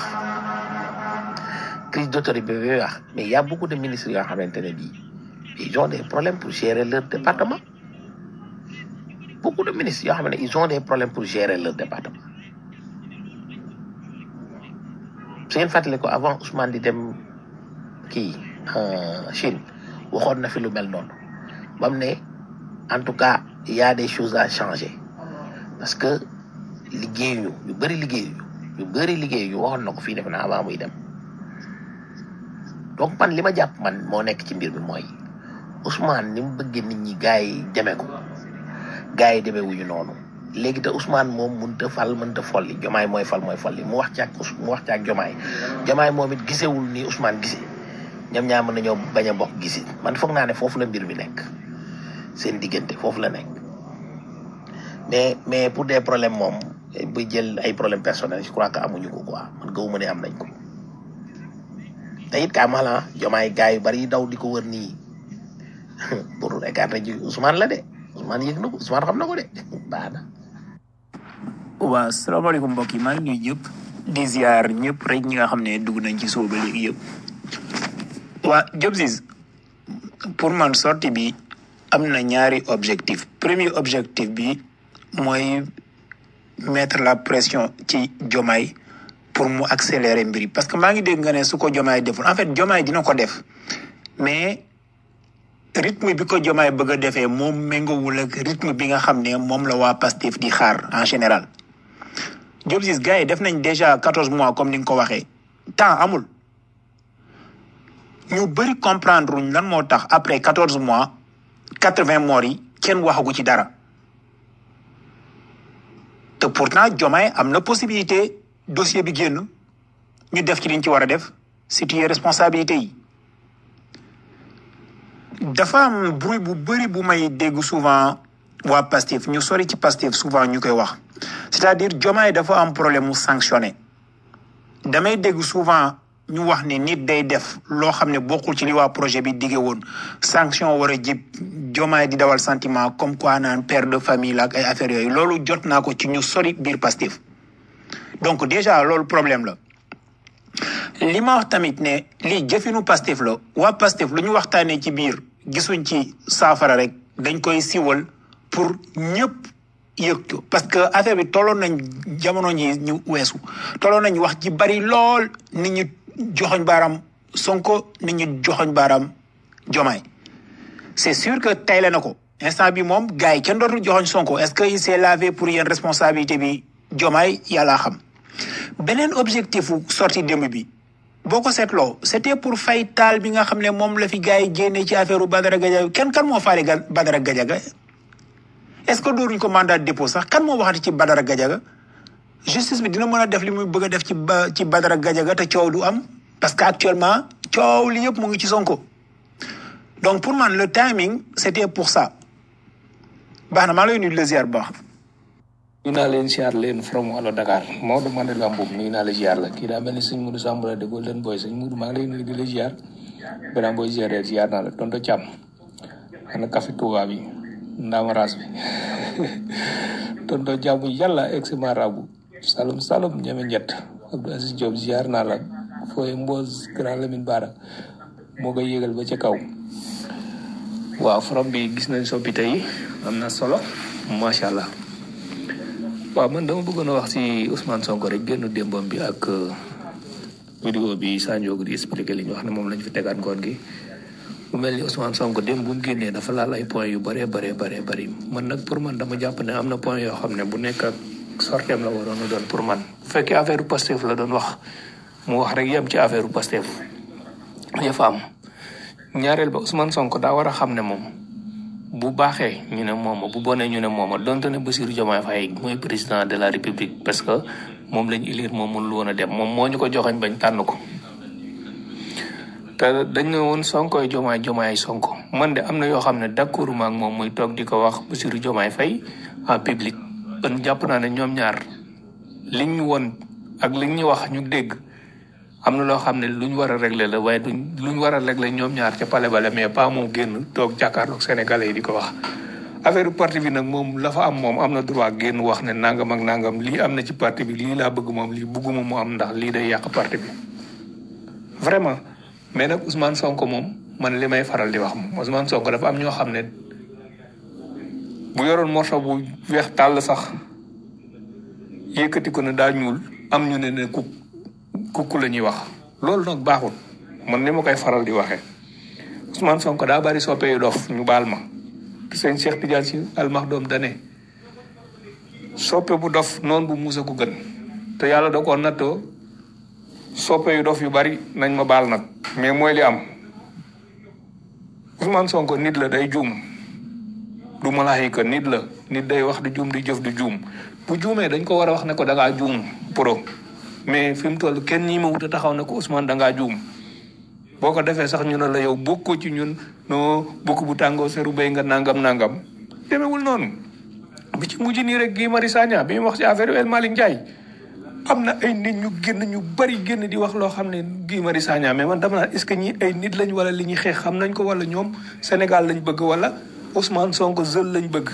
mais il y a beaucoup de ministres yoo xamante ne bii ils ont des problèmes pour gérer leur département beaucoup de ministres yoo xam ne ils ont des problèmes pour gérer leur département su ngeen fàttali ko avant Ousmane di dem Chine waxoon na fi lu mel noonu ba mu ne en tout cas il y a des choses à changer parce que liggéeyuñu ñu bëri liggéeyuñu waxoon na ko fii def na avant muy dem donc man li ma jàpp man moo nekk ci mbir mi mooy Ousmane ni mu bëggee nit ñi gars yi demee ko gars yi demee wuñu noonu léegi te Ousmane moom mënta fal mënta folli jomaay mooy fal mooy folli mu wax ci ak jomaay moom it gisewul ni Ousmane gisee ñoom ñaar mën nañoo bañ a bokk gisi man foog naa ne foofu la mbir mi nekk seen diggante foofu la nekk mais pour des problèmes moom bu jël ay problèmes personnels je crois que amuñu ko quoi man gëwuma ne am nañ ko te it kaa mala jomaay gars yu bari daw di ko wër nii pour écarter ji Ousmane la de Ousmane yëg na ko Ousmane xam na ko de baax na. waaw salaamaaleykum mbokk yi maa ngi nuyu ñëpp di ziar ñëpp rek ñi nga xam ne dugg nañ ci suuf ba léegi yëpp. waa Diop Ciss pour man sortie bi am na ñaari objectif premier objectif bi mooy mettre la pression ci Diomaye pour mu accélérer mbir yi parce que maa ngi dégg nga ne su ko Diomaye deful en fait Diomaye dina ko def mais rythme bi ko Diomaye bëgg a defee moom méngoowul ak rythme bi nga xam ne moom la waa Pastef di xaar en général Diop Ciss gars yi def nañ déjà 14 mois comme ni nga ko waxee temps amul ñu bëri comprendre uñ lan moo tax après 14 mois 80 morts yi kenn waxagu ci dara te pourtant Diomaye am na possibilité dossier bi génn ñu def ci liñ ci war a def situer responsabilité yi dafa am bruit bu bëri bu may dégg souvent waa Pastef ñu sori ci Pastef souvent ñu koy wax c'est-à-dire Diomaye dafa am problème mu sanctionné damay dégg souvent ñu wax ne nit day def loo xam ne bokkul ci li waa projet bi diggee woon sanction war a jib Diomaye di dawal sentiment comme quoi naan père de famille la ak ay affaires yooyu loolu jot naa ko ci ñu sori biir Pastef donc déjà loolu problème la li ma wax tamit ne lii jëfinu Pastef la waa Pastef lu ñu waxtaanee ci biir gisuñ ci saafara rek dañ koy siwal pour ñëpp yëg ko parce que affaire bi tolloon nañ jamono ñi ñu weesu tolloon nañ wax ci bari lool nit ñi joxoñ baaraam Sonko nit ñi joxoñ baaraam Diomaye c'est sûr que tayle na ko instant bi moom gars yi kenn dootul joxoñ Sonko est-ce que il s'est lavé pour yéen responsabilité bi Diomaye yàllaa xam beneen objectif u sortie démb bi boo ko seetloo c'était pour fay taal bi nga xam ne moom la fi gars yi génne ci affaire u Badara Gadiaga kan moo faale Badara Gadiaga est-ce que dooruñ ko mandat de dépôt sax kan moo waxati ci Badara Gadiaga justice bi dina mën a def li muy bëgg a def ci Badara Gadiaga te coow du am parce que actuellement coow li yëpp mu ngi ci Sonko donc pour man le timing c'était pour ça baax na maa lay nuyu le ziar baax. ñu naa leen ziar leen from Allo Dakar Maodo Mandela Mbow nii naa la ziar la kii daa mel ni sëñ Moudou Samb de Golden Boy sëñ Moudou maa ngi lay nuyu di la ziar beneen booy ziar naa la tonto Thiam ana café Touba bi ndama ras bi tonto jamu yalla ex marabu salum salum ñame ñett Abdou Aziz Diop ziar na la foy mboz grand Lamine Bara mo koy yegal ba ca kaw waaw from bi gis nañ soppite yi amna solo macha allah waaw man dama bëggoon a wax ci Ousmane Sonko rek génn démbam bi ak vidéo bi Sanjog di expliquer li ñu wax ne moom lañ fi tegaat ngoon gi mu mel ni Ousmane Sonko démb bu mu génnee dafa laal ay points yu bare man nag pour man dama jàpp ne am na point yoo xam ne bu nekk ak sorteem la waroon a doon pour man bu fekkee affaire Pastef la doon wax mu wax rek yem ci affaire Pastef ya fa am ñaareel ba Ousmane Sonko daa war a xam ne moom bu baaxee ñu ne mooma bu bonee ñu ne mooma donte ne Bassirou Diomaye Faye mooy président de la République parce que moom lañ élire moom mënul woon a dem moom moo ñu ko joxañ bañ tànn ko te dañ ne woon Sonkoy Diomaye Sonko man de am na yoo xam ne d'accord ma ak moom muy toog di ko wax Bassirou Diomaye Faye en public ban jàpp naa ne ñoom ñaar liñ ñu woon ak liñ ñu wax ñu dégg am na loo xam ne luñ war a régler la waaye luñ war a régler ñoom ñaar ca pale bale mais pas moom génn toog jàkkaarloog sénégalais yi di ko wax affaire parti bi nag moom la fa am moom am na droit génn wax ne nangam ak nangam lii am na ci parti bi lii laa bëgg moom lii bëgguma mu am ndax lii day yàq parti bi vraiment mais nag Ousmane Sonko moom man li may faral di wax moom Ousmane Sonko dafa am ñoo xam ne bu yoroon morso bu weex tàll sax yëkkati ko ne daa ñuul am ñu ne kukku la ñuy wax loolu nag baaxul man ni ma koy faral di waxee Ousmane Sonko daa bari soppe yu dof ñu baal ma te sëñ Cheikh Tidiane Sy Al Maktoum dane soppe bu dof noonu bu muusa ko gën te yàlla da koo nattoo soppe yu dof yu bari nañ ma baal nag mais mooy li am Ousmane Sonko nit la day juum du malaayika nit la nit day wax di juum di jëf di juum bu juumee dañ ko war a wax ne ko da ngaa juum pro mais fi mu toll kenn ñi ma wut a taxaw ne ko Ousmane da ngaa juum boo ko defee sax ñu ne la yow bokkoo ci ñun no bokk bu tàngoo seru bay nga nangam demewul noonu bi ci mujj nii rek Guy Marius Sagna bi mu wax ci affaire El Malick Ndiaye am na ay nit ñu génn ñu bari génn di wax loo xam ne Guy Marius Sagna mais man dama naan est-ce que ñi ay nit lañ wala li ñuy xeex xam nañ ko wala ñoom Sénégal lañ bëgg wala Ousmane Sonko seul lañ bëgg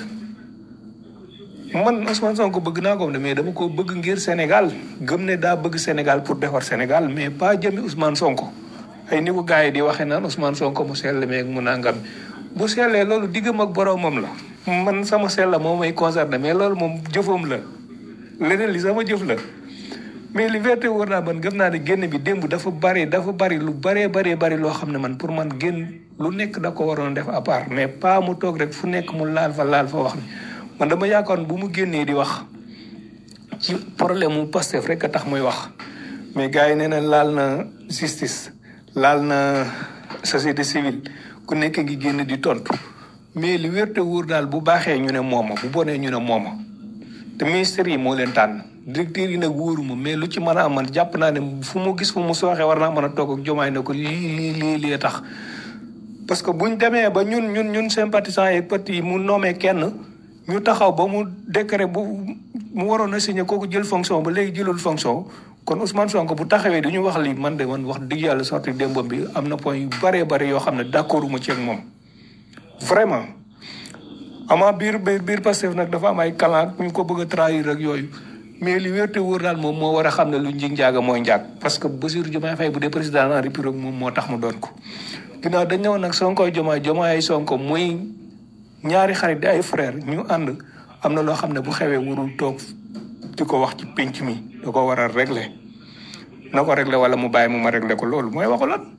man Ousmane Sonko bëgg naa ko mais dama ko bëgg ngir Sénégal gëm ne daa bëgg Sénégal pour defar Sénégal mais pas jëmi Ousmane Sonko ay ni ko gars yi di waxee naan Ousmane Sonko mu sell meeg mu nangam bu sellee loolu diggam ak boromam la man sama sell la moom may concerné mais loolu moom jëfam la leneen li sama jëf la mais li vérité wóor naa man gëm naa ne génn bi démb dafa bari lu bari loo xam ne man pour man génn lu nekk da ko waroon def à part mais pas mu toog rek fu nekk mu laal fa wax ni man dama yaakaar bu mu génnee di wax ci problème mu Pastef rek a tax muy wax mais gars yi nee na laal na justice laal na société civile ku nekk ngi génn di tontu mais li wér te wóor daal bu baaxee ñu ne mooma bu bonee ñu ne mooma te ministère yi moo leen tànn directeur yi nag wóoruma mais lu ci mën a am man jàpp naa ne fu mu gis fu mu sooxee war naa mën a toog ak Diomaye ne ko lii tax parce que buñ demee ba ñun sympathisants yi parti yi mu nommé kenn ñu taxaw ba mu décret bu mu waroon a signé kooku jël fonction ba léegi jëlul fonction kon Ousmane Sonko bu taxawee du ñu wax lii man wax dëgg yàlla sorti démbam bi am na point yu bare yoo xam ne d'accorduma ci ak moom vraiment ama biir Pastef nag dafa am ay kalan ñu ko bëgg a trahir ak yooyu mais li wérte wóor daal moom moo war a xam ne lu njig njaaga mooy njaag parce que Bassirou Diomaye Faye bu dee président de la République moom moo tax mu doon ko ginnaaw dañ ñëwoon nag Sonko Diomaye ay Sonko muy ñaari xarit di ay frère ñu ànd am na loo xam ne bu xewee warul toog di ko wax ci pénc mi da ko war a régler na ko régler wala mu bàyyi mu ma régler ko loolu mooy waxu lan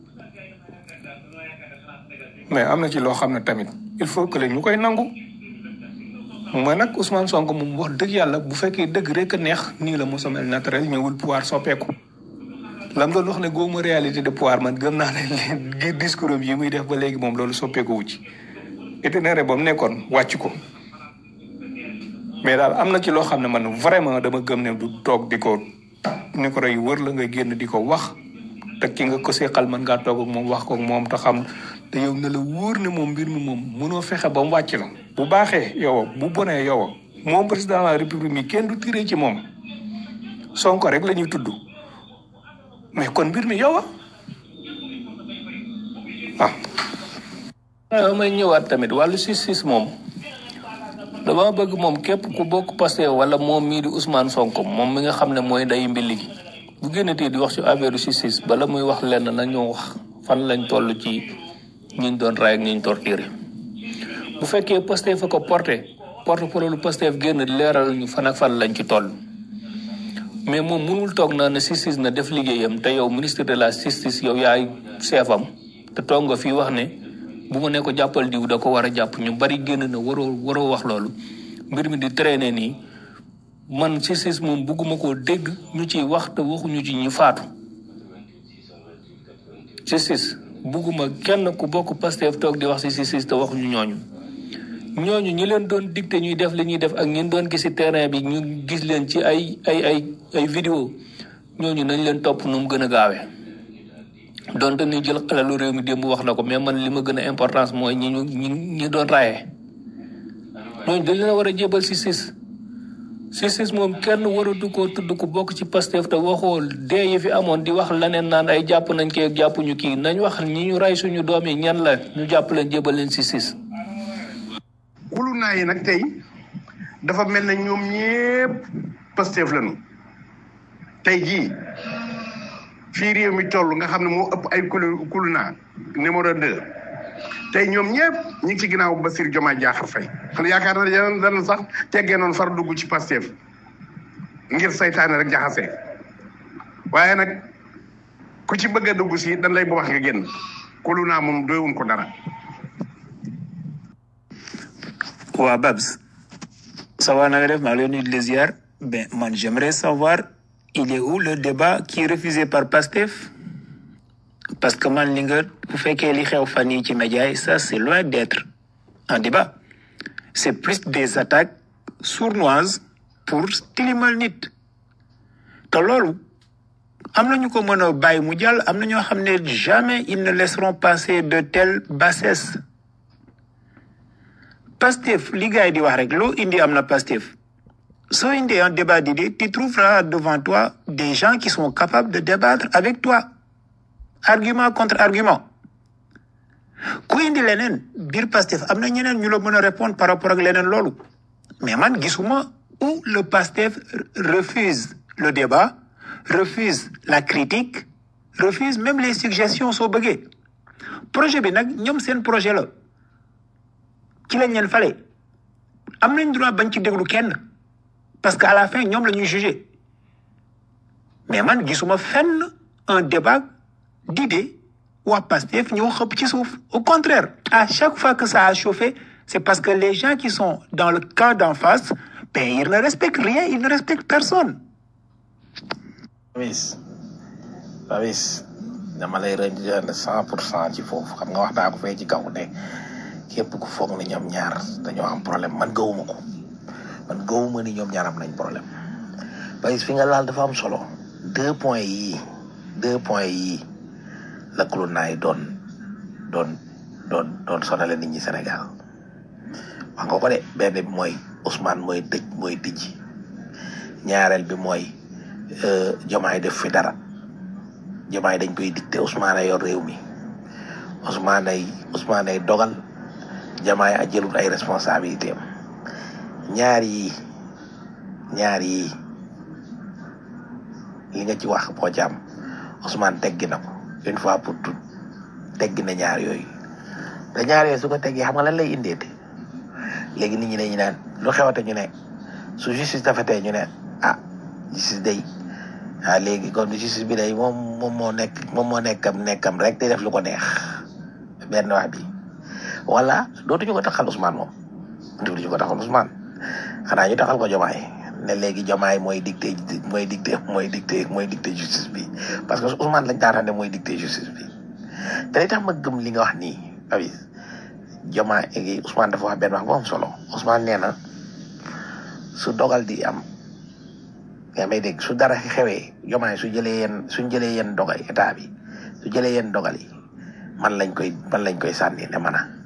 mais am na ci loo xam ne tamit il faut que ñu koy nangu mooy nag Ousmane Sonko moom wax dëgg yàlla bu fekkee dëgg rek a neex nii la mos a mel naturel ñëwul pouvoir soppeeku lam doon wax ne góoma réalité de pouvoir man gëm naa ne discours yi muy def ba léegi moom loolu soppeeku wu ci itinéraire ba mu nekkoon wàcc ko mais daal am na ci loo xam ne man vraiment dama gëm ne du toog di ko micro yi wër la nga génn di ko wax te ki nga ko seqal mën ngaa toog ak moom wax ko ak moom te xam te yow na la wóor ne moom mbir mi moom mënoo fexe ba mu wàcc la bu baaxee yow bu bonee yow moom président de la république mi kenn du tiré ci moom Sonko rek la ñuy tudd mais kon mbir mi yow ah may ñëwaat tamit wàllu justice moom dama bëgg moom képp ku bokk Pastef wala moom mii di Ousmane Sonko moom mi nga xam ne mooy nday mbili gi bu génnatee di wax ci affaire justice bala muy wax lenn na ñoo wax fan lañ toll ci ñiñ doon ray ak ñiñ torturé bu fekkee Pastef fa ko porte-parole Pastef génn leeral ñu fan ak fan lañ ci toll mais moom mënul toog naa ne justice na def liggéeyam te yow ministre de la justice yow yaay chefam te toog nga fii wax ne bu ma ne ko jàppal diw da ko war a jàpp ñu bari génn na waroo wax loolu mbir mi di traîner nii man justice moom bugguma koo dégg ñu ciy wax te waxuñu ci ñu faatu justice bugguma kenn ku bokk Pastef toog di wax ci justice te waxuñu ñooñu ñi leen doon dicté ñuy def li ñuy def ak ñi doon gis ci terrain bi ñu gis leen ci ay vidéo ñooñu nañ leen topp nu mu gën a gaawee donte ni jël alalu réew mi démb wax na ko mais man li ma gën a importance mooy ñi doon raaye ñooñu dañ leen war a jébal justice moom kenn waratu koo tudd ku bokk ci Pastef te waxoo dee yi fi amoon di wax leneen naan ay jàpp nañ kii jàppuñu kii nañ wax ñi ñu ray suñu doom yi ñan la ñu jàpp leen jébal leen justice. xulu naa yi nag tey dafa mel ne ñoom ñëpp Pastef lañu tey jii fii réew mi toll nga xam ne moo ëpp ay xulu naa numéro 2 tey ñoom ñëpp ñi ngi ci ginnaaw Bassirou Diomaye Diakhar Faye xam yaakaar na yeneen dana sax teggee noonu far dugg ci Pastef ngir saytaane rek jaxase waaye nag ku ci bëgg a dugg si dañ lay ba wax nga génn xulu naa moom doyewuñ ko dara. waa Babs ça va na nga def maa ngi lay nuyu di la ziar ben man j'aimerais savoir il est où le débat qui est refusé par Pastef parce que man li nga bu fekkee li xew fan yi ci média yi ça c'est loin d'être un débat c'est plus des attaques sournoises pour tilimal nit te loolu am na ñu ko mën a bàyyi mu jàll am na ñoo xam ne jamais ils ne laisseront passer de telles bassesses Pastef li gars yi di wax rek loo indi am na Pastef soo indi un débat d'idées tu trouveras devant toi des gens qui sont capables de débattre avec toi argument contre argument ku indi leneen biir Pastef am na ñeneen ñu la mën a répondre par rapport ak leneen loolu mais man gisuma où le Pastef refuse le débat refuse la critique refuse même les suggestions soo bëggee projet bi nag ñoom seen projet la ci lañ leen fale am nañ droit bañ ci déglu kenn parce que à la fin ñoom la ñuy juger mais man gisuma fenn un débat d'idées waa Pastef ñoo xëpp ci suuf au contraire à chaque fois que ça a chauffé c'est parce que les gens qui sont dans le camp d'en face ben ils ne respectent rien ils ne respectent personne. Babis dama lay rejoindre 100% ci foofu xam nga wax naa ko fee ci kaw ne képp ku foog ne ñoom ñaar dañoo am problème man gëwuma ko man gëwuma ni ñoom ñaar am nañ problème Babis fi nga laal dafa am solo 2 points yii la Koulouna yi doon sonale nit ñi Sénégal wax nga ko de benn bi mooy Ousmane mooy tijji ñaareel bi mooy Diomaye def fi dara Diomaye dañ koy dicté Ousmane ay yor réew mi Ousmane ay dogal Diomaye a jëlut ay responsabilité am ñaar yi li nga ci wax boo ci am Ousmane teggi na ko une fois pour tout teggi na ñaar yooyu te ñaar yooyu su ko teggee xam nga lan lay indeete léegi nit ñi ne ñu naan lu xewate ñu ne su justice dafetee ñu ne justice day léegi kon justice bi day moom moo nekkam rek te def lu ko neex benn wax bi wala dootuñu ko taxal Ousmane moom dootuñu ko taxal Ousmane xanaa ñu taxal ko Diomaye ne léegi Diomaye mooy dicté justice bi parce que Ousmane lañ daan ne mooy dicté justice bi te li tax ma gëm li nga wax nii Babis Diomaye Ousmane dafa wax benn wax bu am solo Ousmane nee na su dogal di am yaa may dégg su dara xewee Diomaye suñ jëlee yenn dogal état bi su jëlee yenn dogal yi man lañ koy sànni ne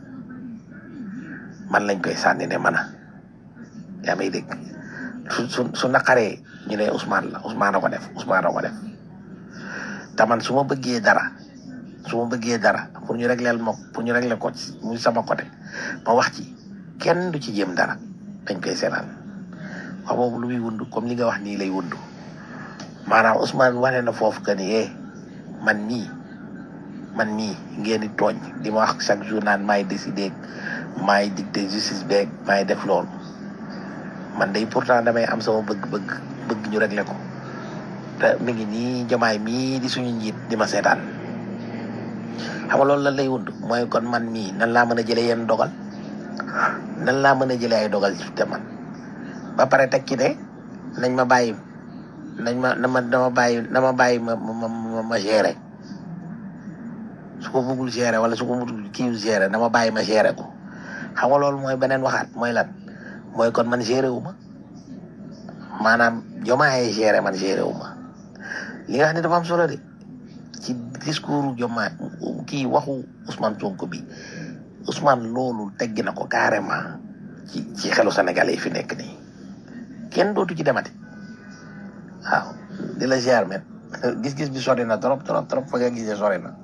mana yaa may dégg su naqaree ñu ne Ousmane a ko def te man su ma bëggee dara su ma bëggee dara pour ñu régler ko ci muy sama côté ma wax ci kenn du ci jéem dara dañ koy seetaan wax boobu lu muy wundu comme li nga wax nii lay wundu maanaam Ousmane wane na foofu que ni man mii ngeen di tooñ di ma wax chaque jour naan maay décider maay dicter justice beeg maay def loolu man day pourtant damay am sama bëgg ñu régler ko te mi ngi nii Diomaye mii di suñu njiit di ma seetaan xam nga loolu lan lay wund mooy kon man mii nan laa mën a jëlee yenn dogal nan laa mën a jëlee ay dogal ci te man ba pare teg ci ne nañ ma bàyyi na ma bàyyi ma gérer su ko bëggul gérer wala su ko mutul kii gérer na ma bàyyi ma gérer ko xam nga loolu mooy beneen waxaat mooy lan mooy kon man gérer wu ma maanaam Diomaye gérer man gérer wu ma li nga xam ne dafa am solo de ci discours Diomaye kii waxu Ousmane Sonko bi Ousmane loolu teggi na ko carrément ci xelu Sénégalais yi fi nekk nii kenn dootu ci demati waaw di la gérer men gis-gis bi sori na trop fa nga gisee sori na.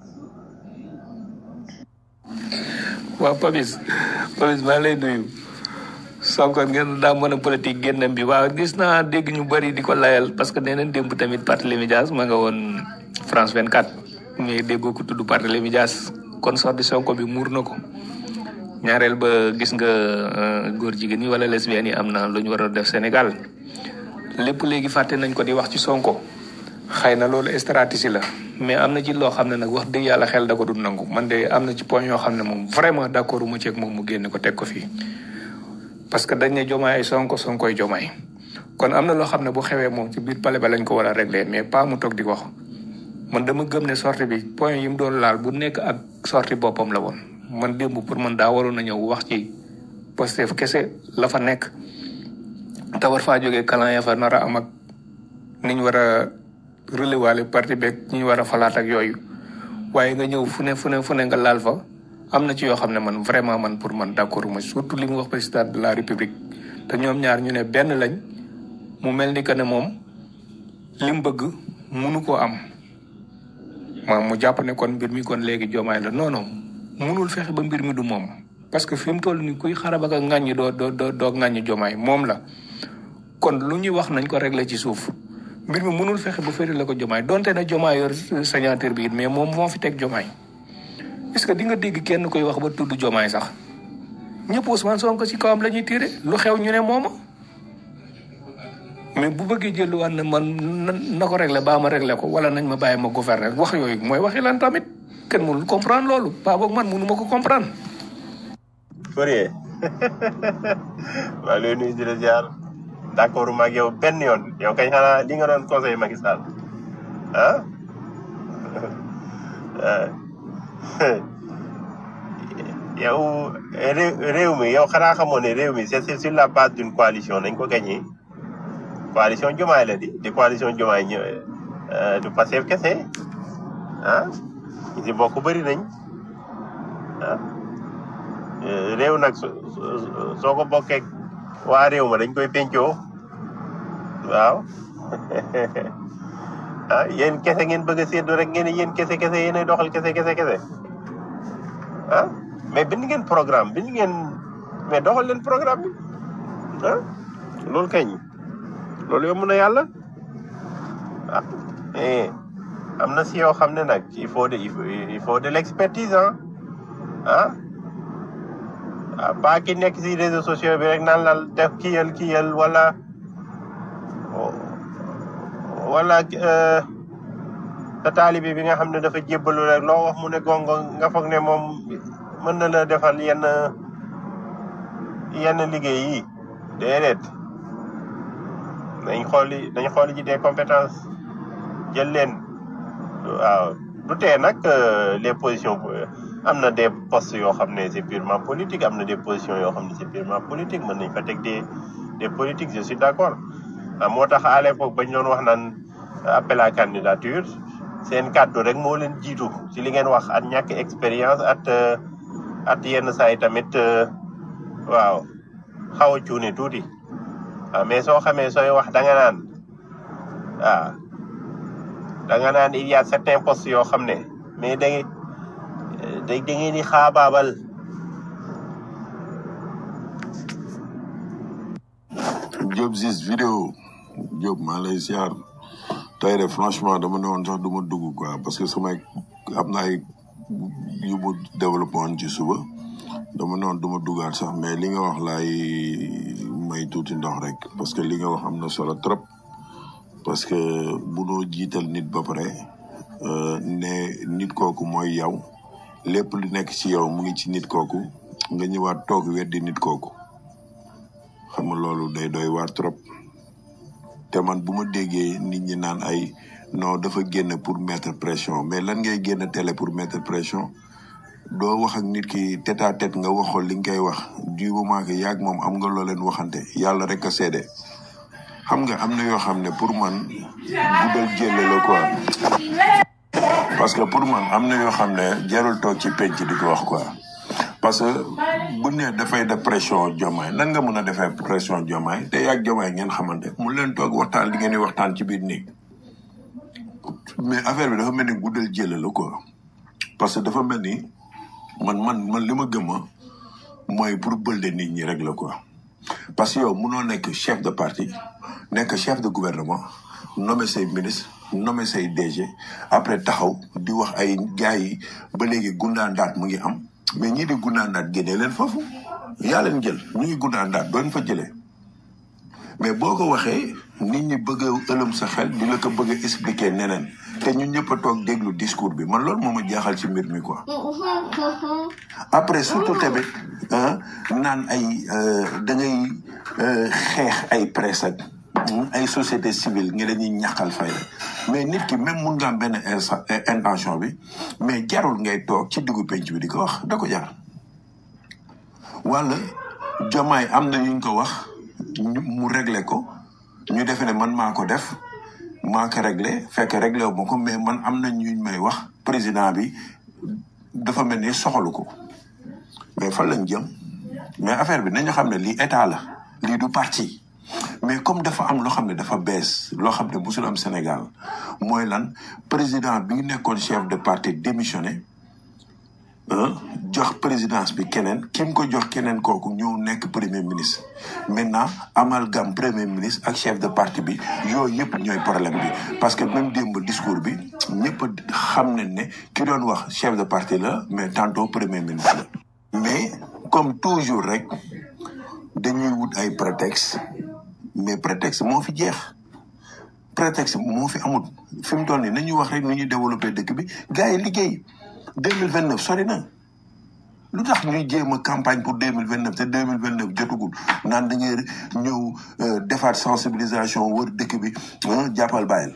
waaw Papis maa lay nuyu Sonko ngeen daa mën a politique génnam bi waaw gis naa dégg ñu bëri di ko layal parce que nee nañ démb tamit Barthélémy Dias ma nga woon France 24 mais déggoo ko tudd Barthélémy Dias kon sorti Sonko bi muur na ko ñaareel ba gis nga góor jigéen yi wala lesbiennes yi am na lu ñu war a def Sénégal lépp léegi fàtte nañ ko di wax ci Sonko xëy na loolu stratégie la mais am na ci loo xam ne nag wax dëgg yàlla xel da ko du nangu man de am na ci point yoo xam ne moom vraiment d'accord mu ceeg moom mu génne ko teg ko fii parce que dañ ne Diomaye Sonkoy Diomaye kon am na loo xam ne bu xewee moom ci biir palais ba lañ ko war a régler mais pas mu toog di wax man dama gëm ne sortie bi point yi mu doon laal bu nekk ak sortie boppam la woon man démb pour man daa waroon a ñëw wax ci Pastef kese la fa nekk te war faa jógee kalan ya fa nar a am ak ni ñu war a relewaale parti beeg ñu war a falaat ak yooyu waaye nga ñëw fu ne nga laal fa am na ci yoo xam ne man vraiment man pour man d'accord ma surtout li mu wax président de la république te ñoom ñaar ñu ne benn lañ mu mel ni que ne moom li mu bëgg munu koo am mu jàpp ne kon mbir mi kon léegi Diomaye la non munul fexe ba mbir mi du moom parce que fi mu toll ni kuy xarab ak ŋàññi doo ŋàññi Diomaye moom la kon lu ñuy wax nañ ko régler ci suuf mbir mi mënul fexe ba féeri la ko Diomaye donte na Diomaye yor signature bi it mais moom moo fi teg Diomaye est-ce que di nga dégg kenn koy wax ba tudd Diomaye sax ñëpp Ousmane Sonko ci kawam la ñuy tiire lu xew ñu ne mooma mais bu bëggee jëluwaat na man na ko régler baa ma régler ko wala nañ ma bàyyi ma gouverner wax yooyu mooy waxi lan tamit kenn mënul comprendre loolu baa boog man mënu ma ko comprendre. Fourier maa ngi lay nuyu di la ziar d'accord ma ak yow benn yoon yow kay xanaa li nga doon conseil Macky Sall ah yow réew mi yow xanaa xamoon ne réew mi c'est sur la base d'une coalition nañ ko gagné coalition Diomaye la di coalition Diomaye du Pastef kese ah ñi si bokk bëri nañ ah réew nag soo ko bokkee waa réew ma dañ koy pencoo waaw ah yéen kese ngeen bëgg a séddoo rek ngeen yéen kese yéenay doxal kese ah mais bind ngeen programme mais doxal leen programme bi ah loolu kañ loolu yomb na yàlla ah am na si yoo xam ne nag il faut de l'expertise ah pas ki nekk si réseaux sociaux bi rek naan la def kiyal wala sa taalibi bi nga xam ne dafa jébbalu rek loo wax mu ne gongo nga foog ne moom mën na la defal yenn liggéey yi déedéet dañ xooli ci des compétences jël leen waaw du tee nag les positions am na des postes yoo xam ne c'est purement politique am na des positions yoo xam ne c'est purement politique mën nañ fa teg des politiques je suis d'accord moo tax à l'époque bañ doon wax naan appel à candidature seen kàddu rek moo leen jiitu ci li ngeen wax at ñàkk expérience at yenn saa yi tamit waaw xaw a cuune tuuti mais soo xamee sooy wax da nga naan il y a certains postes yoo xam ne mais da ngeen di xaabaabal. Job Ziz vidéo Job maa lay ziar tey de franchement dama ne woon sax du ma dugg quoi parce que samay am na ay yu mu développé woon ci suba dama ne woon du ma duggaat sax mais li nga wax laay may tuuti ndox rek parce que li nga wax am na solo trop parce que bu noo jiital nit ba pare ne nit kooku mooy yow lépp lu nekk ci yow mu ngi ci nit kooku nga ñëwaat toog weddi nit kooku xam nga loolu day doy waar trop te man bu ma déggee nit ñi naan ay non dafa génn pour mettre pression mais lan ngay génn télé pour mettre pression doo wax ak nit ki tête à tête nga waxoon li nga koy wax du moment que yaag moom am nga loo leen waxante yàlla rek a seede xam nga am na yoo xam ne pour man guddal jëlle la quoi parce que pour man am na yoo xam ne jarul toog ci penc di ko wax quoi parce que bu ne dafay def pression Diomaye nan nga mën a defee pression Diomaye te yaag Diomaye ngeen xamante mu leen toog waxtaan li ngeen di waxtaan ci biir néeg mais affaire bi dafa mel ni guddal jële la quoi parce que dafa mel ni man li ma gëma mooy pour bëlde nit ñi rek la quoi parce que yow mënoo nekk chef de parti nekk chef de gouvernement nommé say ministre nommé say DG après taxaw di wax ay gars yi ba léegi gundaandaat mu ngi am mais ñii di gundaandaat génnee leen foofu yaa leen jël ñu ngi gundaandaat doon fa jëlee mais boo ko waxee nit ñi bëgg a ëlëm sa xel di la ko bëgg a expliquer neneen te ñun ñëpp a toog déglu discours bi man loolu moo ma jaaxal ci mbir mi quoi après surtout tamit naan ay da ngay xeex ay presse ak ay société civile nga dañuy ñàkkal fay mais nit ki même mun nga am benn intention bi mais jarul ngay toog ci diggu penc bi di ko wax da ko jar wala Diomaye am na yuñ ko wax mu réglé ko ñu defe ne man maa ko def maa ko réglé fekk réglé wu ma ko mais man am na ñuñ may wax président bi dafa mel ni soxalu ko mais fan lañ jëm mais affaire bi nañu xam ne lii état la lii du parti mais comme dafa am loo xam ne dafa bees loo xam ne musul am Sénégal mooy lan président bi nekkoon chef de parti démissionné jox présidence bi keneen ki mu ko jox keneen kooku ñëw nekk premier ministre maintenant amalgame premier ministre ak chef de parti bi yooyu yëpp ñooy problème bi parce que même démb discours bi ñëpp xam nañ ne ki doon wax chef de parti la mais tantôt premier ministre la mais comme toujours rek dañuy wut ay prétexte mais prétexte moo fi jeex prétexte moo fi amul fi mu toll nii nañu wax rek nu ñuy développé dëkk bi gars yi liggéey 2029 sori na lu tax ñuy jéem a campagne pour 2029 te 2029 jotugul naan da ngay ñëw defaat sensibilisation wër dëkk bi jàppal bàyyil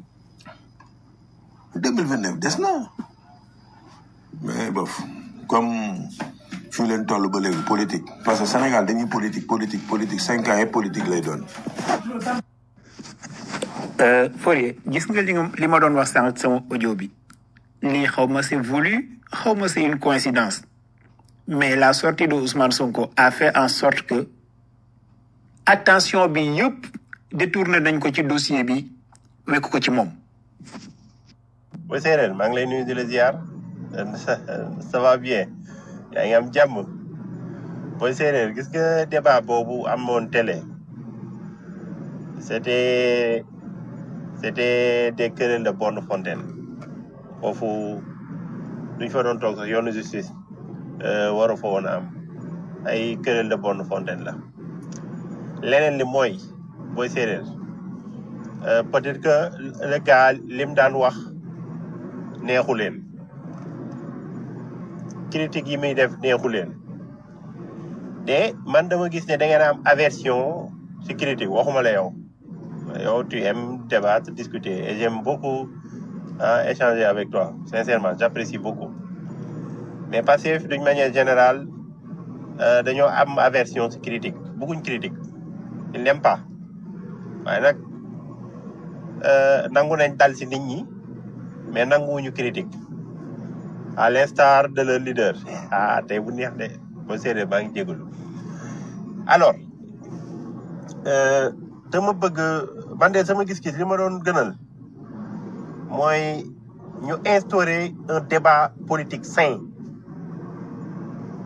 2029 des na mais bof comme fii leen toll ba léegi politique parce que Sénégal dañuy politique 5 ans et politique lay doon. Fourier gis nga li ma doon wax sànq sama audio bi lii xaw ma c'est voulu xaw ma c'est une coïncidence mais la sortie de Ousmane Sonko a fait en sorte que attention bi yëpp détourné nañ ko ci dossier bi wekk ko ci moom. Boy Séeréer maa ngi lay nuyu di la ziar ça va bien yaa ngi am jàmm Boy Séeréer gis nga débat boobu amoon télé c'était des querelles de bonne fontaine foofu duñ fa doon toog sax yoonu justice waru fa woon a am ay querelle de bonne fontaine la leneen li mooy Boy Séeréer peut-être que le gars lim daan wax neexu leen critique yi muy def neexu leen te man dama gis ne da ngeen am aversion ci critique waxuma la yow tu aimes débattre discuter et j'aime beaucoup échanger avec toi sincèrement j'apprécie beaucoup mais parce que d'une manière générale dañoo am aversion ci critique bëgguñ critique ils n'aiment pas waaye nag nangu nañ dal ci nit ñi mais nanguwuñu critique à l'instar de leur leader tey bu neex de Boy Séeréer baa ngi jégalu alors dama bëgg man de sama gis-gis li ma doon gënal mooy ñu instaurer un débat politique sain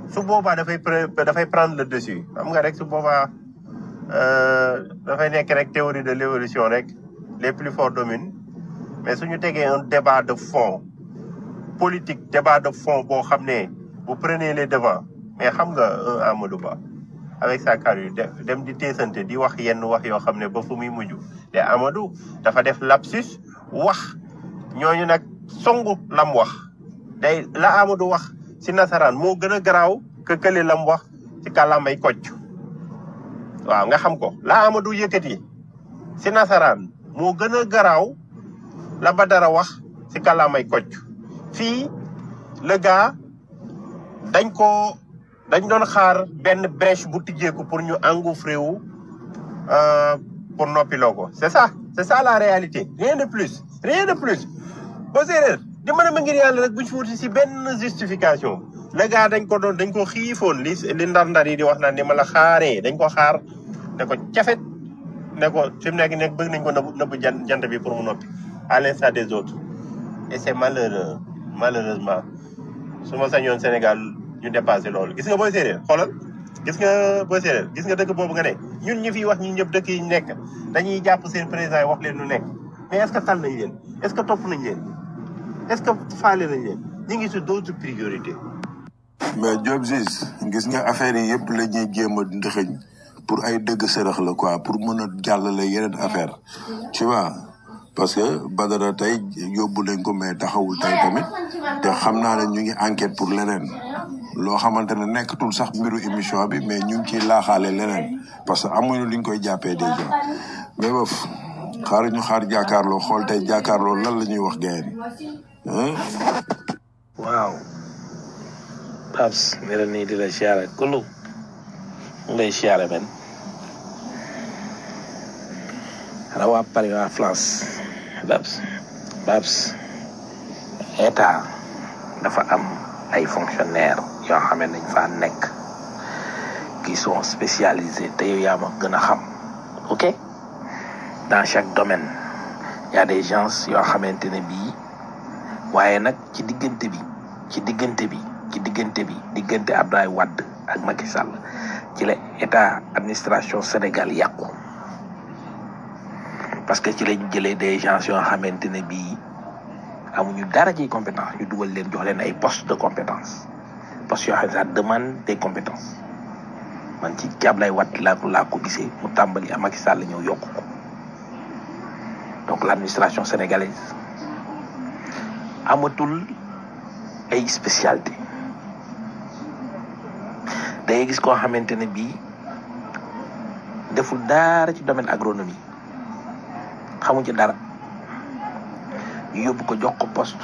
su boobaa dafay prendre le dessus xam nga rek su boobaa dafay nekk rek théorie de l'évolution rek les plus forts dominent mais suñu tegee un débat de fond politique débat de fond boo xam ne vous prenez les devants mais xam nga un Amadou Ba avec sa carrure dem di teesante di wax yenn wax yoo xam ne ba fu muy mujj te Amadou dafa def lapsus wax ñooñu nag songu lam wax day la Amadou wax ci nasaraan moo gën a garaaw que kële lam wax ci kàllaamay kocc waaw nga xam ko la Amadou yëkkati ci nasaraan moo gën a garaaw la Badara wax ci kàllaamay kocc fii le gars dañ doon xaar benn brèche bu tijjeeku pour ñu engouffré wu pour noppiloo ko c'est ça la réalité rien de plus ba séeréer di mën a ma ngir yàlla rek buñ fi wuti si benn justification le gars dañ ko xiifoon li ndar-ndar yi di wax naan ni ma la xaaree dañ ko xaar ne ko cafet ne ko fi mu nekk bëgg nañ ko nëbb jant bi pour mu noppi à l'instar des autres et c'est malheureusement su ma sañoon Sénégal ñu dépassé loolu gis nga booy séeréer xoolal gis nga dëkk boobu nga ne ñun ñu fiy wax ñun ñëpp dëkk yi nekk dañuy jàpp seen président yi wax leen lu nekk mais est-ce que tal nañ leen est-ce que topp nañ leen est-ce que faale nañ leen ñu ngi sur d'autres priorités. mais Diop Ziz gis nga affaire yi yëpp la ñuy jéem a ndëxëñ pour ay dëgg sërëx la quoi pour mën a jàllale yeneen affaire tu vois parce que Badara tey yóbbu nañ ko mais taxawul tey tamit te xam naa ne ñu ngi enquête pour leneen loo xamante ne nekkatul sax mbiru émission bi mais ñu ngi ciy laaxaale leneen parce que amuñu liñ koy jàppee déjà mais bof xaar jàkkaarloo xool tey jàkkaarloo lan la ñuy wax gayen waaw Babs mi la nii di la siyaare kulu mu lay siyaare men xanaa waa Paris waa France Babs état dafa am ay fonctionnaires yoo xam ne dañ faa nekk qui sont spécialisés te yow yaa ma gën a xam ok dans chaque domaine y a des gens yoo xamante ne bii waaye nag ci diggante Abdoulaye Wade ak Macky Sall ci la état administration Sénégal yàqu parce que ci lañ jëlee des gens yoo xamante ne bii amuñu dara ci compétence ñu dugal leen jox leen ay postes de compétence postes yoo xam ne ça demande des compétences man ci Abdoulaye Wade laa ko gisee mu tàmbali ak Macky Sall ñëw yokk ko donc l'administration sénégalaise amatul ay spécialité day gis koo xamante ne bii deful dara ci domaine agronomie xamu ci dara ñu yóbbu ko jox ko poste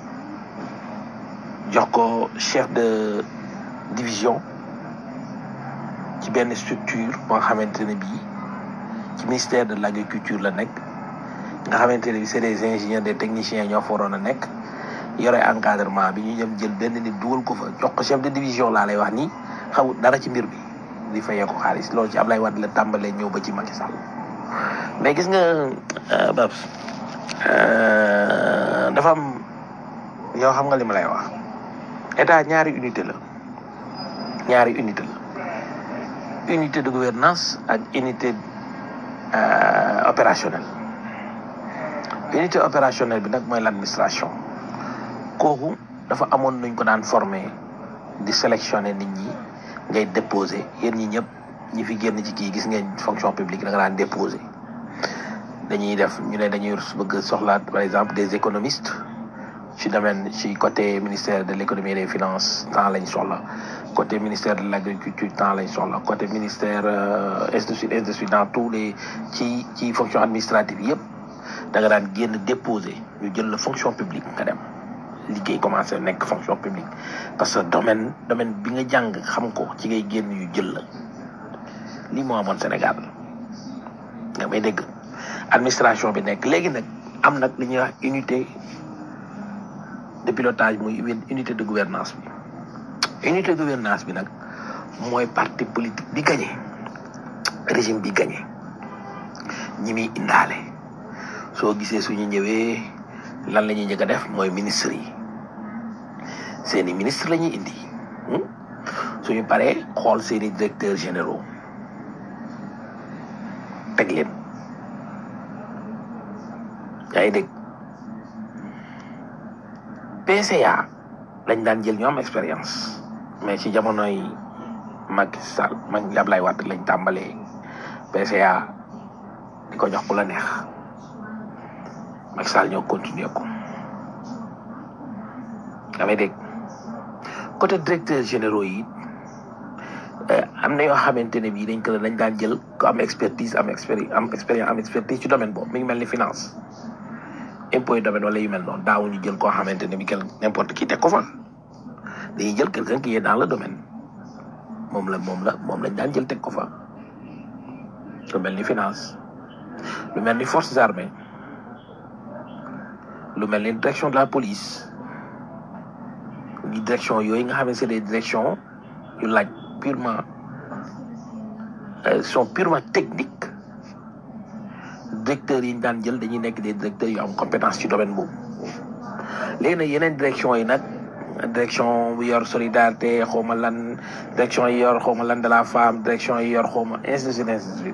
jox ko chef de division ci benn structure boo xamante ne bii ci ministère de l'agriculture la nekk nga xamante ne bii c'est des ingénieurs des techniciens ñoo fa waroon a nekk yore encadrement bi ñu dem jël benn nit dugal ko fa jox ko chef de division laa lay wax nii xaw dara ci mbir bi di fayee ko xaalis loolu ci Ablaye Wade la tàmbalee ñëw ba ci Macky Sall mais gis nga Babs dafa am yow xam nga li ma lay wax état ñaari unité la unité de gouvernance ak unité opérationnelle unité opérationnelle bi nag mooy l'administration kooku dafa amoon nuñ ko daan former di sélectionner nit ñi ngay déposer yéen ñi ñëpp ñi fi génn ci kii gis ngeen fonction publique da nga daan déposer dañuy def ñu ne dañuy bëgg soxla par exemple des économistes ci côté ministère de l'économie et des finances temps lañ soxla côté ministère de l'agriculture temps lañ soxla côté ministère ainsi de suite dans tous les ci fonction administrative yëpp da nga daan génn déposer ñu jël la fonction publique nga dem liggéey commencé nekk fonction publique parce que domaine bi nga jàng xam ko ci ngay génn yu jël la lii moo amoon Sénégal nga may dégg administration bi nekk léegi nag am nag li ñuy wax unité de pilotage muy unité de gouvernance bi nag mooy parti politique bi gagné régime bi gagné ñi muy indaale soo gisee suñu ñëwee lan la ñuy njëkk a def mooy ministre yi seeni ministre la ñuy indi suñu paree xool seeni directeurs généraux teg leen yaa ngi dégg PCA lañ daan jël ñu am expérience mais ci jamonoy Macky Sall Abdoulaye Wade lañ tàmbalee PCA di ko jox ku la neex Macky Sall ñoo continuer ko yaa ngi dégg côté directeurs généraux yi am na yoo xamante ne bii dañ daan jël ko am expertise am expertise ci domaine boobu mi ngi mel ni finance impôt yi domaine wala yu mel noonu daawuñu jël koo xamante ne bii n'importe qui teg ko fa dañuy jël quelqu'un qui est dans le domaine moom lañ daan jël teg ko fa lu mel ni finance lu mel ni forces armées lu mel ni direction de la police direction yooyu nga xam ne c'est des directions yu laaj purement sont purement techniques directeurs yi ñu daan jël dañuy nekk des directeurs yu am compétence ci domaine boobu léegi nag yeneen direction yi nag direction bu yor solidarité xawma lan direction yi yor xawma lan de la femme direction yi yor xawma ainsi de suite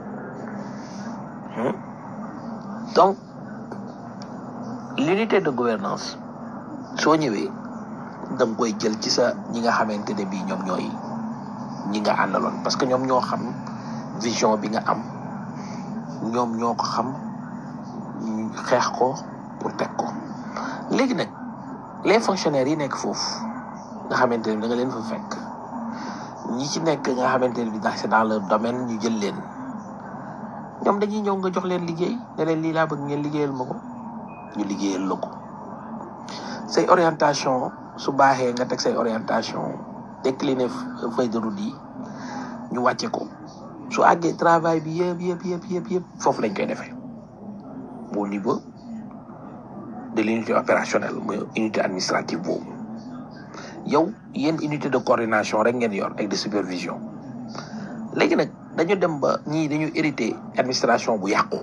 donc l'unité de gouvernance soo ñëwee da nga koy jël ci sa ñi nga xamante ne bii ñoom ñooy ñi nga àndaloon parce que ñoom ñoo xam vision bi nga am ñoom ñoo ko xam xeex ko pour teg ko léegi nag les fonctionnaires yi nekk foofu nga xamante ne da nga leen fa fekk ñi ci nekk nga xamante ne bi c'est dans leur domaine ñu jël leen ñoom dañuy ñëw nga jox leen liggéey ne leen lii laa bëgg ngeen liggéeyal ma ko ñu liggéeyal la ko say orientation su baaxee nga teg say orientation décliner feuille de route yi ñu wàcce ko su àggee travail bi yëpp foofu lañ koy defee au niveau de l'unité opérationnelle mooy unité administrative boobu yow yéen unité de coordination rek ngeen yor ak de supervision léegi nag dañu dem ba ñii dañu hérité administration bu yàqu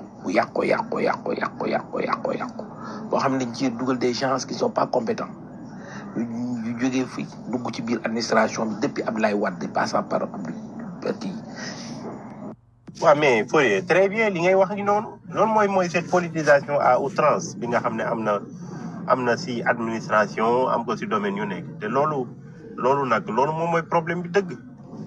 boo xam ne dañ ci dugal des gens qui sont pas compétents ñu jógee fi dugg ci biir administration bi depuis Abdoulaye Wade passant par Abdou waaw mais Fourier très bien li ngay wax ni noonu mooy cette politisation à outrance bi nga xam ne am na si administration am ko si domaine yu nekk te loolu moom mooy problème bi dëgg.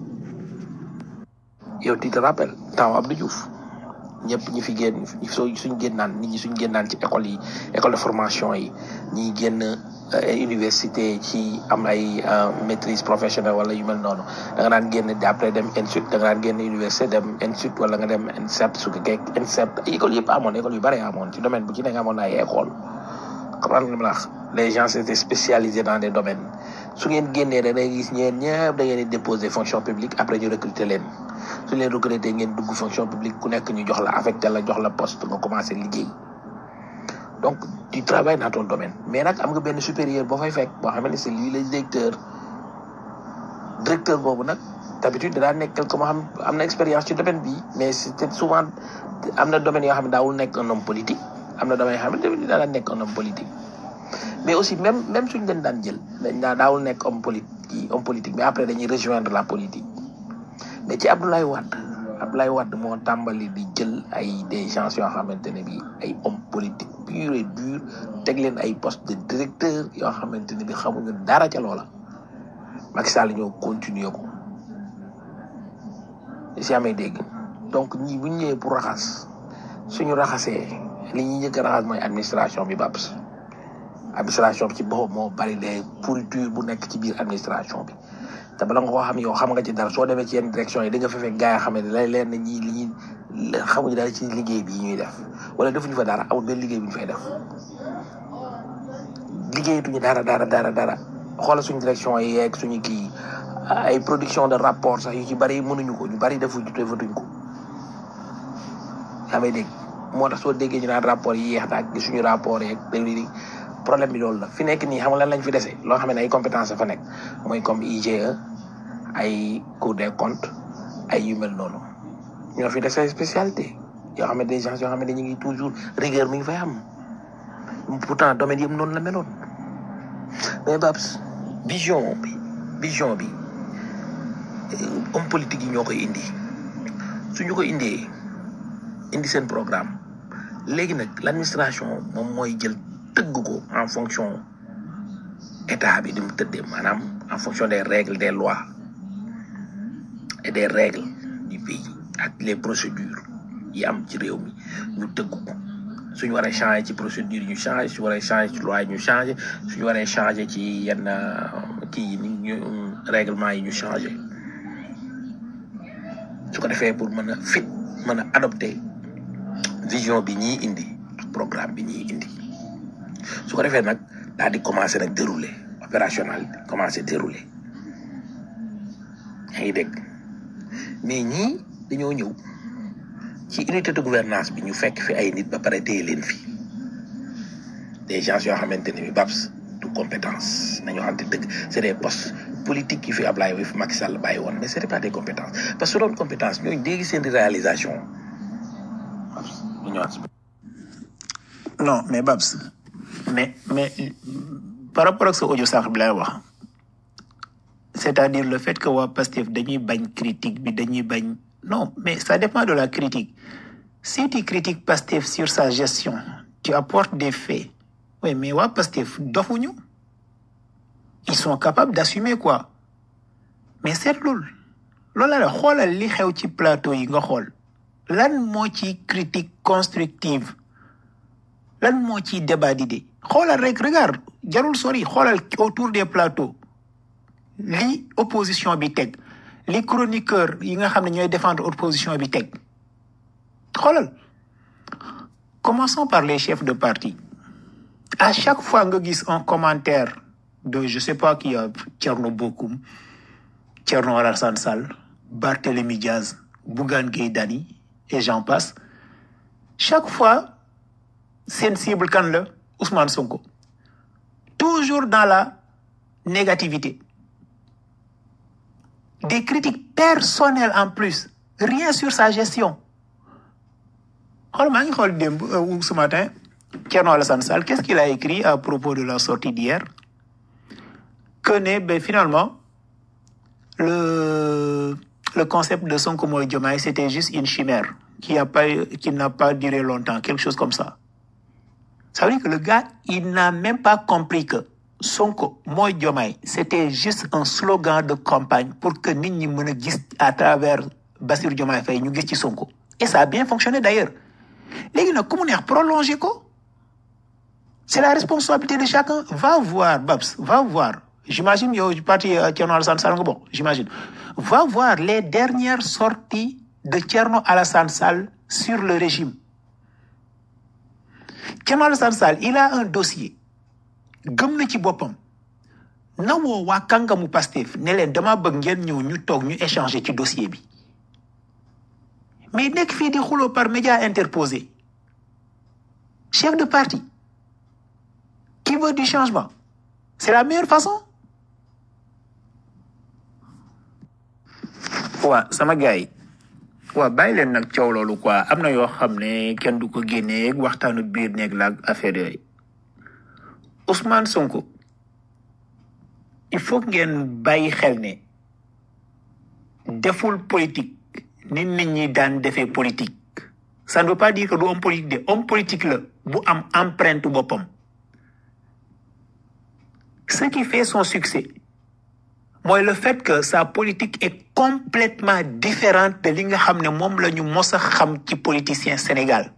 yow tu te rappelles temps Abdou Diouf ñëpp ñi fi génn suñ génnaan nit ñi suñ génnaan ci école de formation yi ñi génn université ci am ay maîtrise professionnelle wala yu mel noonu da nga daan génn après dem INSUT da nga daan génn université dem INSUT wala nga dem INSEP su ko INSEP école yëpp amoon école yu bëri amoon ci domaine bu ci nekk amoon na ay école comprendre nga ma la les gens étaient spécialisés dans des domaines su ngeen génnee da ngay gis ñeen ñëpp da ngeen di déposer fonction publique après ñu recruter leen su leen recruter ngeen dugg fonction publique ku nekk ñu jox la affecté la jox la poste nga commencé liggéey donc tu travailles dans ton domaine mais nag am nga benn supérieur boo fay fekk boo xam ne c'est lui le directeur boobu nag d'habitude daa nekk quelque moo xam am na expérience ci domaine bi mais c'était souvent am na domaine yoo xam ne daawul nekk un homme politique am na domaine yoo xam ne daa nekk un homme politique mais aussi même suñ leen daan jël daawul nekk homme politique mais après dañuy rejoindre la politique mais ci Abdoulaye Wade moo tàmbali di jël ay des gens yoo xamante ne bi ay homme politique pur et dur teg leen ay poste de directeur yoo xamante ne bi xamuñu dara ca loola Macky Sall ñoo continuer ko si amee dégg donc ñii bu ñu ñëwee pour raxas suñu raxasee li ñuy njëkk a raxas mooy administration bi babs administration bi ci boppam moo bari des pourriture bu nekk ci biir administration bi te bala nga koo xam yow xam nga ci dara soo demee ci yenn direction yi di nga fa fekk gars yi xam ne lay leen na ñii li ñuy xamuñu dara ci liggéey bi ñuy def wala defuñu fa dara amul benn liggéey bu ñu fay def liggéeyatuñu dara xoolal suñu direction yi yeeg suñu kii ay production de rapport sax yu ci bari mënuñu ko ñu bari defatuñ ko yaa may dégg moo tax soo déggee ñu naan rapport yi yeex naag suñu rapport yeeg dañuy problème bi loolu la fi nekk nii xam nga lan lañ fi dese loo xam ne ay compétence fa nekk mooy comme IGE ay Cour des comptes ay yu mel noonu ñoo fi dese spécialité yoo xam ne des gens yoo xam ne ñu ngi toujours rigueur mi ngi fay am pourtant domaine yëpp noonu la meloon mais Babs vision bi homme politique yi ñoo koy indi suñu ko indee indi seen programme léegi nag l'administration moom mooy jël tëgg ko en fonction état bi di mu tëddee maanaam en fonction des règles des lois et des règles du pays ak les procédures yi am ci réew mi ñu tëgg ko suñu waree changer ci procédure ñu changer su waree changer ci loi ñu changer suñu waree changer ci yenn kii ñu règlement yi ñu changer su ko defee pour mën a adopter vision bi ñuy indi ak programme bi ñuy indi su ko defee nag daal di commencer nag dérouler opérationnel commencer dérouler yaa ngi dégg mais ñii dañoo ñëw ci unité de gouvernance bi ñu fekk fi ay nit ba pare téye leen fi des gens yoo xamante ne bi Babs du compétence nañu xamante dëgg c'est des postes politiques yi fi Ablaye wi fi Macky Sall bàyyi woon mais c'était pas des compétences parce que su doon compétence ñooñu dégg seen réalisation non mais Babs mais par rapport ak sa audio sax bi lay wax c'est-à-dire le fait que waa Pastef dañuy bañ critique bi dañuy bañ non mais ça dépend de la critique si tu critiques Pastef sur sa gestion tu apportes des faits oui mais waa Pastef dofuñu ils sont capables d'assumer quoi mais seetlul loolu la xoolal li xew ci plateau yi nga xool lan moo ci critique constructive lan moo ci débat d'idées xoolal rek regarde jarul sori xoolal autour des plateaux li opposition bi teg li chroniqueur yi nga xam ne ñooy défendre opposition bi teg xoolal commençons par les chefs de parti à chaque fois nga gis un commentaire de je sais pas qui a Thierno Bocoum Thierno Alassane Sall Barthélémy Diaz Bougane Gueye Dany et j'en passe chaque fois seen cible kan la Ousmane Sonko toujours dans la négativité des critiques personnelles en plus rien sur sa gestion xool maa ngi xool démb ce matin Thierno Alassane Sall qu'est-ce qu'il a écrit à propos de la sortie d'hier que ne finalement le concept de Sonko mooy Diomaye c'était juste une chimère qui n'a pas duré longtemps quelque chose comme ça. Ça veut dire que le gars il n'a même pas compris que Sonko mooy Diomaye c'était juste un slogan de campagne pour que nit ñi mën a gis à travers Bassirou Diomaye Faye ñu gis ci Sonko et ça a bien fonctionné d'ailleurs léegi nag ku mu neex prolonger ko c'est la responsabilité de chacun va voir Babs va voir j'imagine yow parti Thierno Alassane Sall nga bon j'imagine va voir les dernières sorties de Thierno Alassane Sall sur le régime Thierno Alassane Sall il a un dossier gëm na ci boppam na woo waa kàngamu Pastef ne leen dama bëgg ngeen ñëw ñu toog ñu échanger ci dossier bi mais nekk fii di xuloo par média interposé chef de parti qui veut du changement c'est la meilleure façon waa sama gars yi waa bàyyi leen nag coow loolu quoi am na yoo xam ne kenn du ko génnee waxtaanu biir nekk la affaire yooyu Ousmane Sonko il faut ngeen bàyyi xel ne deful politique ni nit ñi daan defee politique ça ne veut pas dire que du homme politique de homme politique la bu am empreinte boppam ce qui fait son succès mooy le fait que sa politique est complètement différente de li nga xam ne moom la ñu mos a xam ci politicien Sénégal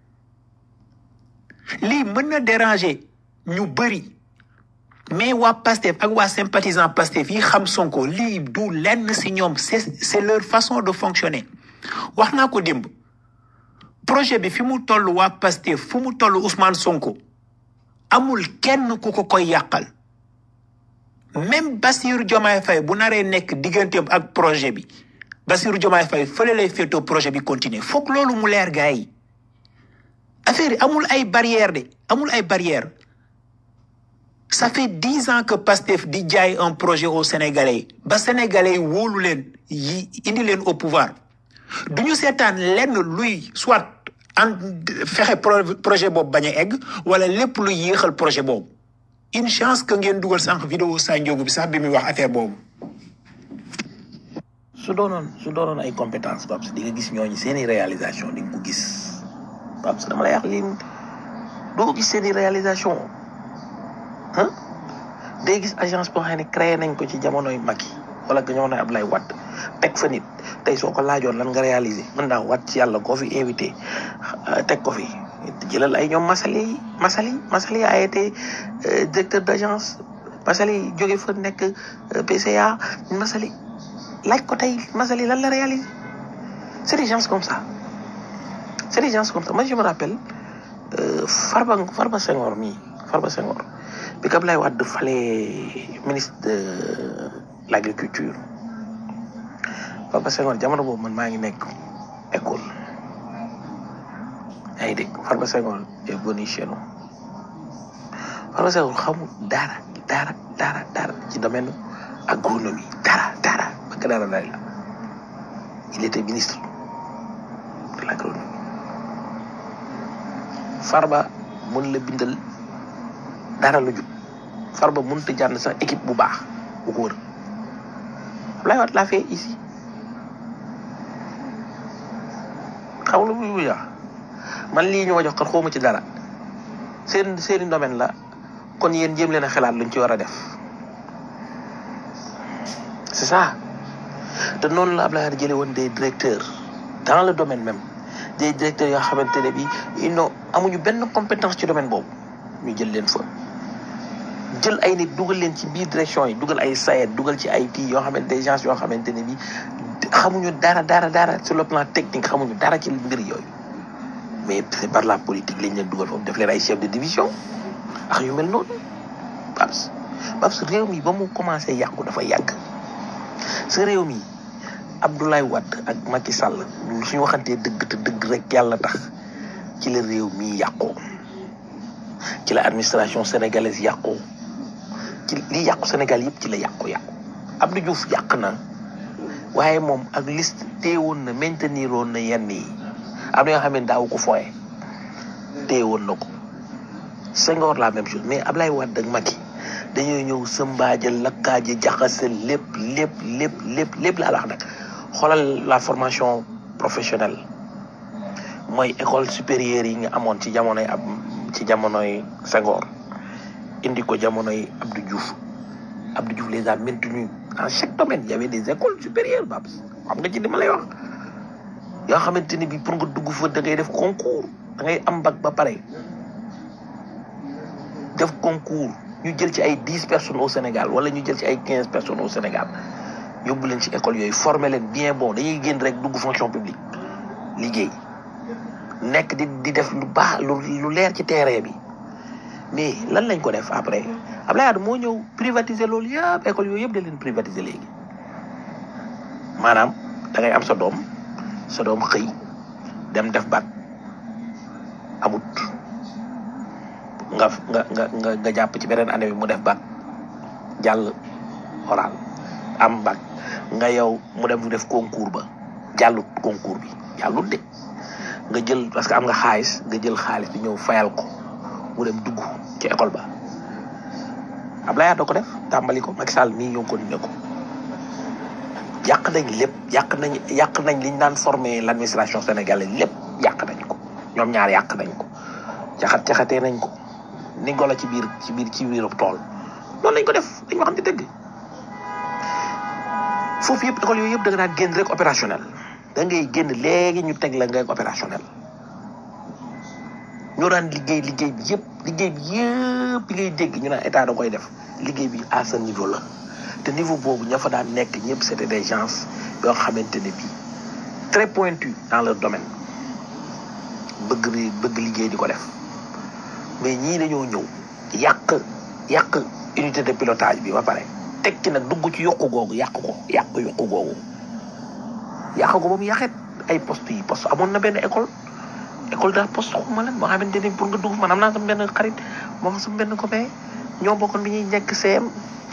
lii mën na déranger ñu bëri mais waa Pastef ak waa sympathisant Pastef yi xam Sonko lii du lenn si ñoom c'est leur façon de fonctionner wax naa ko démb projet bi fi mu toll waa Pastef fu mu toll Ousmane Sonko amul kenn ku ko koy yàqal même Bassirou Diomaye Faye bu naree nekk digganteem ak projet bi Bassirou Diomaye Faye fële lay féetoo projet bi continuer foog loolu mu leer gars yi affaire yi amul ay barrières de amul ay barrières ça fait 10 ans que Pastef di jaay un projet aux Sénégalais ba Sénégalais wóolu leen yi indi leen au pouvoir du ñu seetaan lenn luy soit en fexe projet boobu bañ a egg wala lépp luy yéexal projet boobu une chance que ngeen dugal sànq vidéo Sa Ndiogou bi sax bi muy wax affaire boobu su doonoon ay compétence Babs di nga gis ñooñu seeni réalisation di nga ko gis Babs dama lay wax lii doo gis seeni réalisation ah day gis agence boo xam ne créé nañ ko ci jamonoy Macky wala que jamonoy Abdoulaye Wade teg fa nit tey soo ko laajoon lan nga réalisé mën naa wat ci yàlla koo fi invité teg ko fi jëlal ay ñoom Massaly a été directeur d'agence Massaly jóge fa nekk PCA Massaly laaj ko tey Massaly lan la réalisé c'est des gens comme ça moi je me rappelle Farba Senghor bi ko Abdoulaye Wade fale ministre de l'agriculture Farba Senghor jamono boobu man maa ngi nekk école yaa ngi dégg Farba Senghor est venu chez nous Farba Senghor xamul dara ci domaine agronomie dara ba dara lay la il était ministre de l'agronomie Farba mën la bindal dara lu jub Farba mënut a jànd sax équipe bu baax bu ko wër Abdoulaye Wade l'a fait ici xam lu muy wax man lii ñu ma jox kat xawma ci dara seeni domaine la kon yéen jéem leen a xalaat luñ ci war a def c'est ça te noonu la Abdoulaye Wade jële woon des directeurs dans le domaine même des directeurs yoo xamante ne bi amuñu benn compétence ci domaine boobu ñu jël leen fa jël ay nit dugal leen ci biir direction yi dugal ay SAED dugal ci ay kii yoo xamante des gens yoo xamante ne bi xamuñu dara sur le plan technique xamuñu dara ci mbir yooyu mais c'est par la politique lañ leen dugal foofu def leen ay chef de division ak yu mel noonu Babs réew mi ba mu commencé yàqu dafa yàgg sa réew mi Abdoulaye Wade ak Macky Sall suñu waxantee dëgg te dëgg rek yàlla tax ci la réew mi yàqoo ci la administration sénégalaise yàqoo ci li yàqu Sénégal yëpp ci la yàqu Abdou Diouf yàq na waaye moom ak liste téewoon na maintenir woon na yenn yi am na yoo xam ne daaw ko fooye téewoon na ko Senghor la même chose mais Abdoulaye Wade ak Macky dañoo ñëw sëmbaaja lakkaaji jaxase lépp laa la wax nag xoolal la formation professionnelle mooy école supérieure yi nga amoon ci jamonoy Senghor indi ko jamonoy Abdou Diouf les a maintenus dans chaque domaine il y avait des écoles supérieures Babs xam nga ci li ma lay wax yoo xamante ni bi pour nga dugg fa da ngay def concours da ngay am bac ba pare def concours ñu jël ci ay 10 personnes au Sénégal wala ñu jël ci ay 15 personnes au Sénégal yóbbu leen ci école yooyu former leen bien bon dañuy génn rek dugg fonction publique liggéey nekk di def lu baax lu leer ci terrain bi mais lan lañ ko def après Abdoulaye Wade moo ñëw privatiser loolu yëpp école yooyu yëpp da leen privatiser léegi maanaam da ngay am sa doom xëy dem def bac amut nga jàpp ci beneen année bi mu def bac jàll oral am bac nga yow mu dem def concours ba jàllut concours bi jàllut de nga jël parce que am nga xaalis nga jël xaalis bi ñëw fayal ko mu dem dugg ci école ba Abdoulaye Wade ko def tàmbali ko Macky Sall nii ñoo continué ko yàq nañ lépp yàq nañ liñ daan former l'administration sénégalaise lépp yàq nañ ko ñoom ñaar yàq nañ ko caxatee nañ ko ni golo ci biir tool noonu lañ ko def dañ waxante dëgg foofu yëpp école yooyu yëpp da nga daan génn rek opérationnel da ngay génn léegi ñu teg la nga opérationnel ñoo daan liggéey bi yëpp bi ngay dégg ñu naan état da koy def liggéey bi à ce niveau la te niveau boobu ña fa daan nekk ñëpp c'était des gens yoo xamante ne bii très pointus dans leur domaine bëgg liggéey di ko def mais ñii dañoo ñëw yàq unité de pilotage bi ba pare teg ci nag dugg ci yokku googu yàq yokku googu ba mu yàqet ay poste amoon na benn école de poste xuma lan moo xamante ni pour nga dugg man am naa sama benn xarit moom sama benn copain ñoo bokkoon bi ñuy nekk CM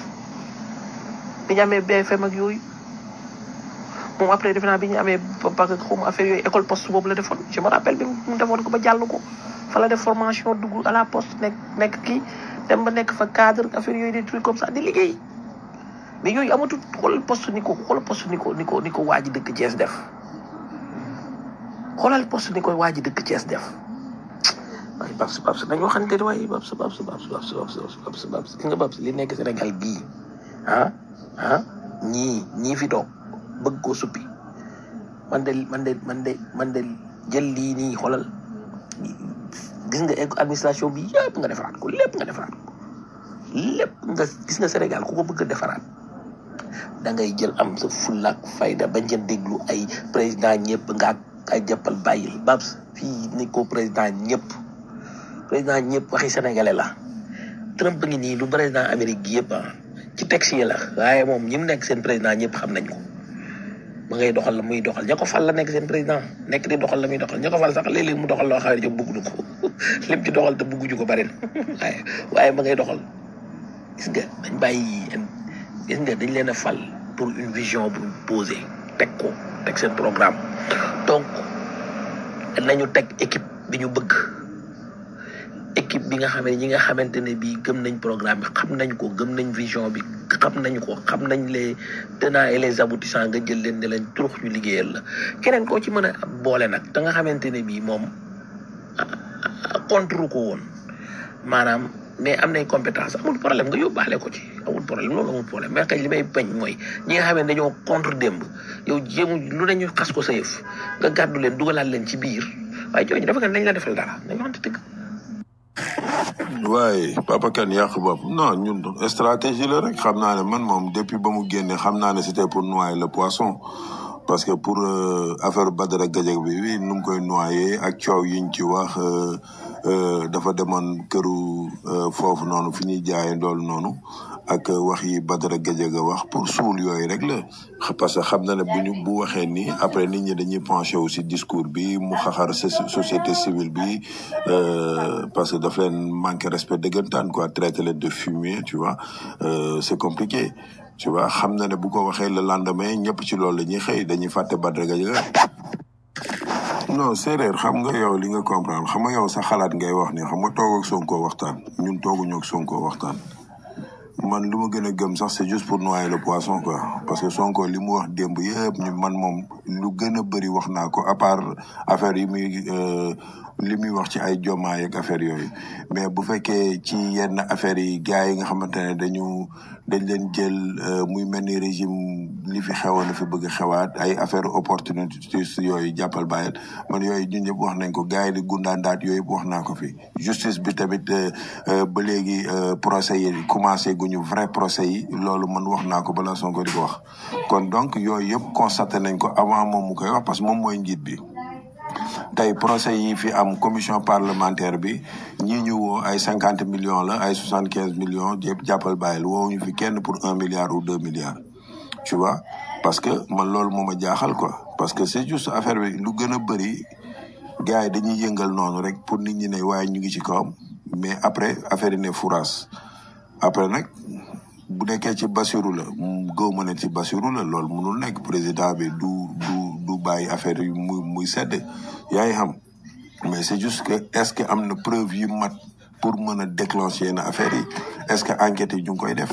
bi ñu amee BFM ak yooyu moom après defe naa bi ñu amee parce que xuma affaire yooyu école poste boobu la defoon je me rappelle bi mu defoon ko ba jàll ko fa la def formation dugg à la poste nekk kii dem ba nekk fa cadre affaire yooyu des trucs comme ça di liggéey mais yooyu amatul xoolal poste ni ko waa ji dëkk Thiès def xoolal poste ni ko waa ji dëkk Thiès def waaye Babs nañu waxante ne waaye Babs gis nga Babs li nekk Sénégal gii ñii fi toog bëgg koo suppi man de jël lii nii xoolal gis nga administration bi yëpp nga defaraat ko lépp nga gis nga Sénégal ku ko bëgg a defaraat da ngay jël am sa fulla ak fayda bañ a déglu ay président ñëpp nga ay jàppal bàyyil Babs fii ni ko président ñëpp waxi sénégalais la Trump ngi nii du président Amérique gi yëpp ci texte yi la waaye moom ñi mu nekk seen président ñëpp xam nañ ko ma ngay doxal la muy doxal ña ko fal la nekk seen président nekk di doxal la muy doxal ña ko fal sax léeg-léeg mu doxal loo xam ne bëgguñu ko lim ci doxal te bëgguñu ko bari na waaye ma ngay doxal gis nga dañ leen a fal pour une vision bu posée teg seen programme donc nañu teg équipe bi ñu bëgg équipe bi nga xam ne ñi nga xamante ne bii gëm nañ programme bi xam nañ ko gëm nañ vision bi xam nañ les tenants et les aboutissants nga jël leen ne leen turux ñu liggéeyal la keneen koo ci mën a boole nag te nga xamante ne bii moom contre ko woon maanaam mais am nay compétence amul problème nga yóbbaale ko ci amul problème mais kay li may bañ mooy ñi nga xam ne dañoo contre démb yow jéemu lu nañu xas ko sa yëf nga gàddu leen dugalaat leen ci biir waaye jooju dafa nga dañ la defal dara dañu xamante dëgg waaye Papa Kane yàq bopp non ñun stratégie la rek xam naa ne man moom depuis ba mu génne xam naa ne c'était pour noyer le poisson parce que pour affaire Badara Gadiaga bi oui nu mu koy noyer ak coow yiñ ci wax dafa demoon këru foofu noonu fi ñuy jaayee ndool noonu ak wax yi Badara Gadiaga wax pour suul yooyu rek la parce que xam na ne bu waxee ni après nit ñi dañuy penché aussi discours bi mu xaxar société civile bi parce que daf leen manqué respect dëggantaan quoi traiter leen de fumier tu vois c'est compliqué tu vois xam na ne bu ko waxee le lendemain ñëpp ci loolu la ñuy xëy dañuy fàtte Badara Gadiaga non séeréer xam nga yow li nga comprendre xam nga yow sa xalaat ngay wax ni xam nga toog ak Sonko waxtaan ñun tooguñu ak Sonko waxtaan man lu ma gën a gëm sax c'est juste pour noyer le poisson quoi parce que Sonko li mu wax démb yëpp ñu man moom lu gën a bëri wax naa ko à part affaire yi li muy wax ci ay jomaay ak affaire yooyu mais bu fekkee ci yenn affaires yi gars yi nga xamante ne dañ leen jël muy mel ni régime li fi xewoon na fi bëgg a xewaat ay affaire opportunité yooyu jàppal bàyyil man yooyu ñun ñëpp wax nañ ko gars yi di gundaandaat yooyu yëpp wax naa ko fi justice bi tamit ba léegi procès yi commencé guñu vrai procès yi loolu man wax naa ko balaa Sonko di ko wax kon donc yooyu yëpp constaté nañ ko avant moom mu koy wax parce que moom mooy njiit bi tey procès yi fi am commission parlementaire bi ñii ñu woo ay 50 millions la ay 75 millions yëpp jàppal bàyyil woowuñu fi kenn pour 1 milliard ou 2 milliards tu vois parce que man loolu moo ma jaaxal quoi parce que c'est juste affaire bi lu gën a bëri gars yi dañuy yëngal noonu rek pour nit ñi ne waaye ñu ngi ci kawam mais après affaire yi ne fouras après nag bu nekkee ci Bassirou la gëw ma ne ci Bassirou la loolu mënul nekk président bi du bàyyi affaire yi muy sedd yaa ngi xam mais c'est juste que est-ce que am na preuve yu mat pour mën a déclencher yenn affaire yi est-ce que enquête yi ñu ngi koy def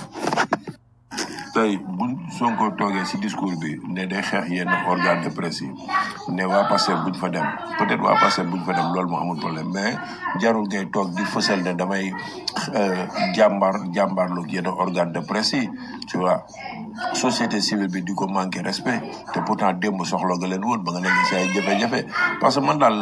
tey bu Sonko toogee si discours bi ne day xeex yenn organe de presse yi ne waa Pastef buñ fa dem peut-être waa Pastef buñ fa dem loolu moo amul problème mais jarul ngay toog di fësal ne damay jàmbaarloog yenn organe de presse yi tu vois société civile bi di ko manqué respect te pourtant démb soxla nga leen woon ba nga nekk si ay jafe-jafe parce que man daal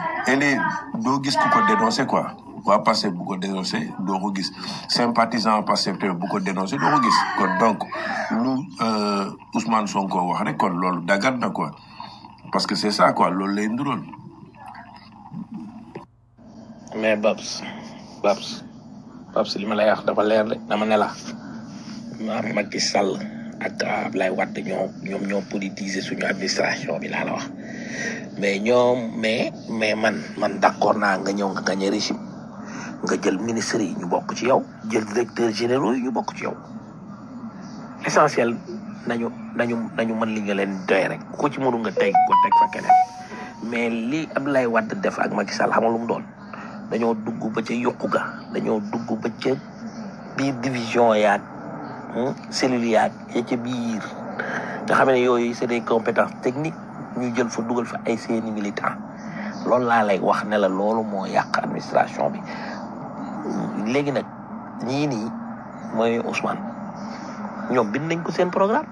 doo gis ku ko dénoncé quoi waa Pastef bu ko dénoncé doo ko gis sympathisant Pastef tamit bu ko dénoncé doo ko gis kon donc lu Ousmane Sonko wax rek kon loolu dagat na quoi parce que c'est ça quoi loolu lay nduroon mais Babs li ma lay wax dafa leer de dama ne la Macky Sall ak Ablaye Wade ñoo politiser suñu administration bi laa la wax mais man d'accord naa nga ñëw nga gagné régime nga jël ministres yi ñu bokk ci yow jël directeurs généraux yi ñu bokk ci yow essentiel nañu mën li nga leen doy rek ko ci mënu nga teg fa keneen mais li Ablaye Wade def ak Macky Sall xam nga lu mu doon dañoo dugg ba ca yokku ga dañoo dugg ba ca biir division yaag cellules yaag ya ca biir nga xam ne yooyu c'est des compétences techniques ñu jël fa dugal fa ay seeni militants loolu laa lay wax ne la loolu moo yàq administration bi léegi nag ñii nii mooy Ousmane ñoom bind nañ ko seen programme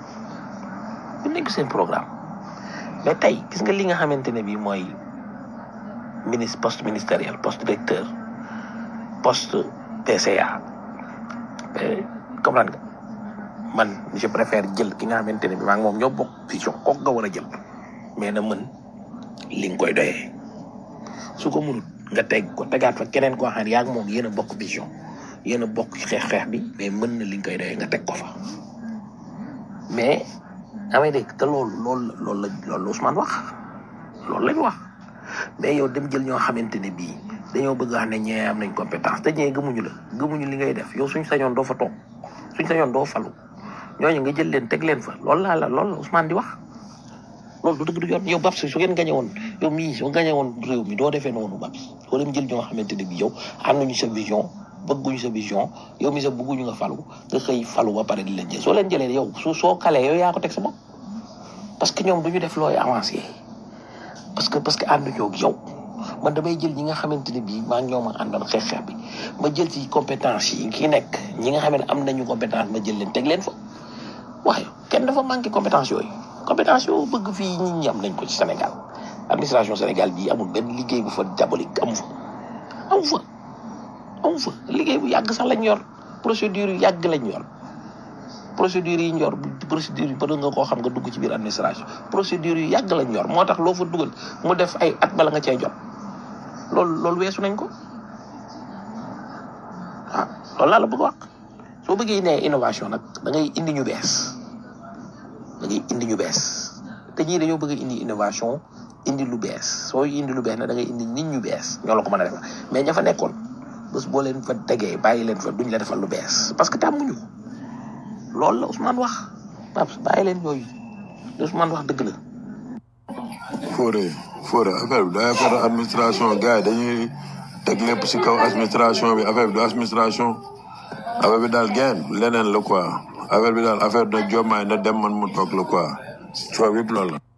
mais tey gis nga li nga xamante ne bii mooy poste ministériel poste directeur poste PCA comprendre nga man je préfère jël ki nga xamante ne bii maa ngi moom ñoo bokk vision kooku nga war a jël mais na mën li nga koy doyee su ko mënut nga teg ko tegaat fa keneen koo xam ne yaa ngi moom yéen a bokk vision yéen a bokk xeex bi mais mën na li nga koy doyee nga teg ko fa mais amee dégg te loolu Ousmane wax loolu lañ wax mais yow dem jël ñoo xamante ne bii dañoo bëgg a xam ne ñee am nañ compétence te ñee gëmuñu li ngay def yow suñ sañoon doo fa toog suñ sañoon doo falu ñooñu nga jël leen teg leen fa loolu la Ousmane di wax loolu du dëgg du yoon yow Babs su ngeen gañe woon yow mii soo gañe woon réew mi doo defee noonu Babs soo dem jël ñoo xamante ne bii yow am nañu sa vision bëgguñu sa vision yow mi sa bëgguñu nga falu nga xëy falu ba pare di leen jël soo leen jëlee yow soo kalee yow yaa ko teg sa bopp parce que ñoom duñu def looy avancé parce que ànduñoo ak yow man damay jël ñi nga xamante ne bii maa ngi ñoom a àndoon xeex bi ma jël ci compétence yi ki nekk ñi nga xam ne am nañu compétence ma jël leen teg leen fa waaye kenn dafa manqué compétence yooyu bëgg fii nit ñi am nañ ko ci Sénégal administration Sénégal bii amul benn liggéey bu fa diabolique amu fa liggéey bu yàgg sax lañ yor procédure yu yàgg lañ yor procédure yi ñor procédure yi bëgg nga koo xam nga dugg ci biir administration procédure yu yàgg lañ ñor moo tax loo fa dugal mu def ay at bala nga cee jot loolu weesu nañ ko loolu laa la bëgg wax soo bëggee ne innovation nag da ngay indi ñu bees te ñii dañoo bëgg indi innovation indi lu bees soo indi lu bees nag da ngay indi nit ñu bees ñoo la ko mën a defal mais ña fa nekkoon bés boo leen fa tegee bàyyi leen fa duñ la defal lu bees parce que tàmmuñu ko loolu la Ousmane wax Babs bàyyi leen yooyu Ousmane wax dëgg la. Fodé affaire bi day affaire administration gars yi dañuy teg lépp si kaw administration bi affaire bi du administration affaire bi daal gain leneen la quoi affaire bi daal affaire na Diomaye na dem man mu toog la quoi choix bi loolu la.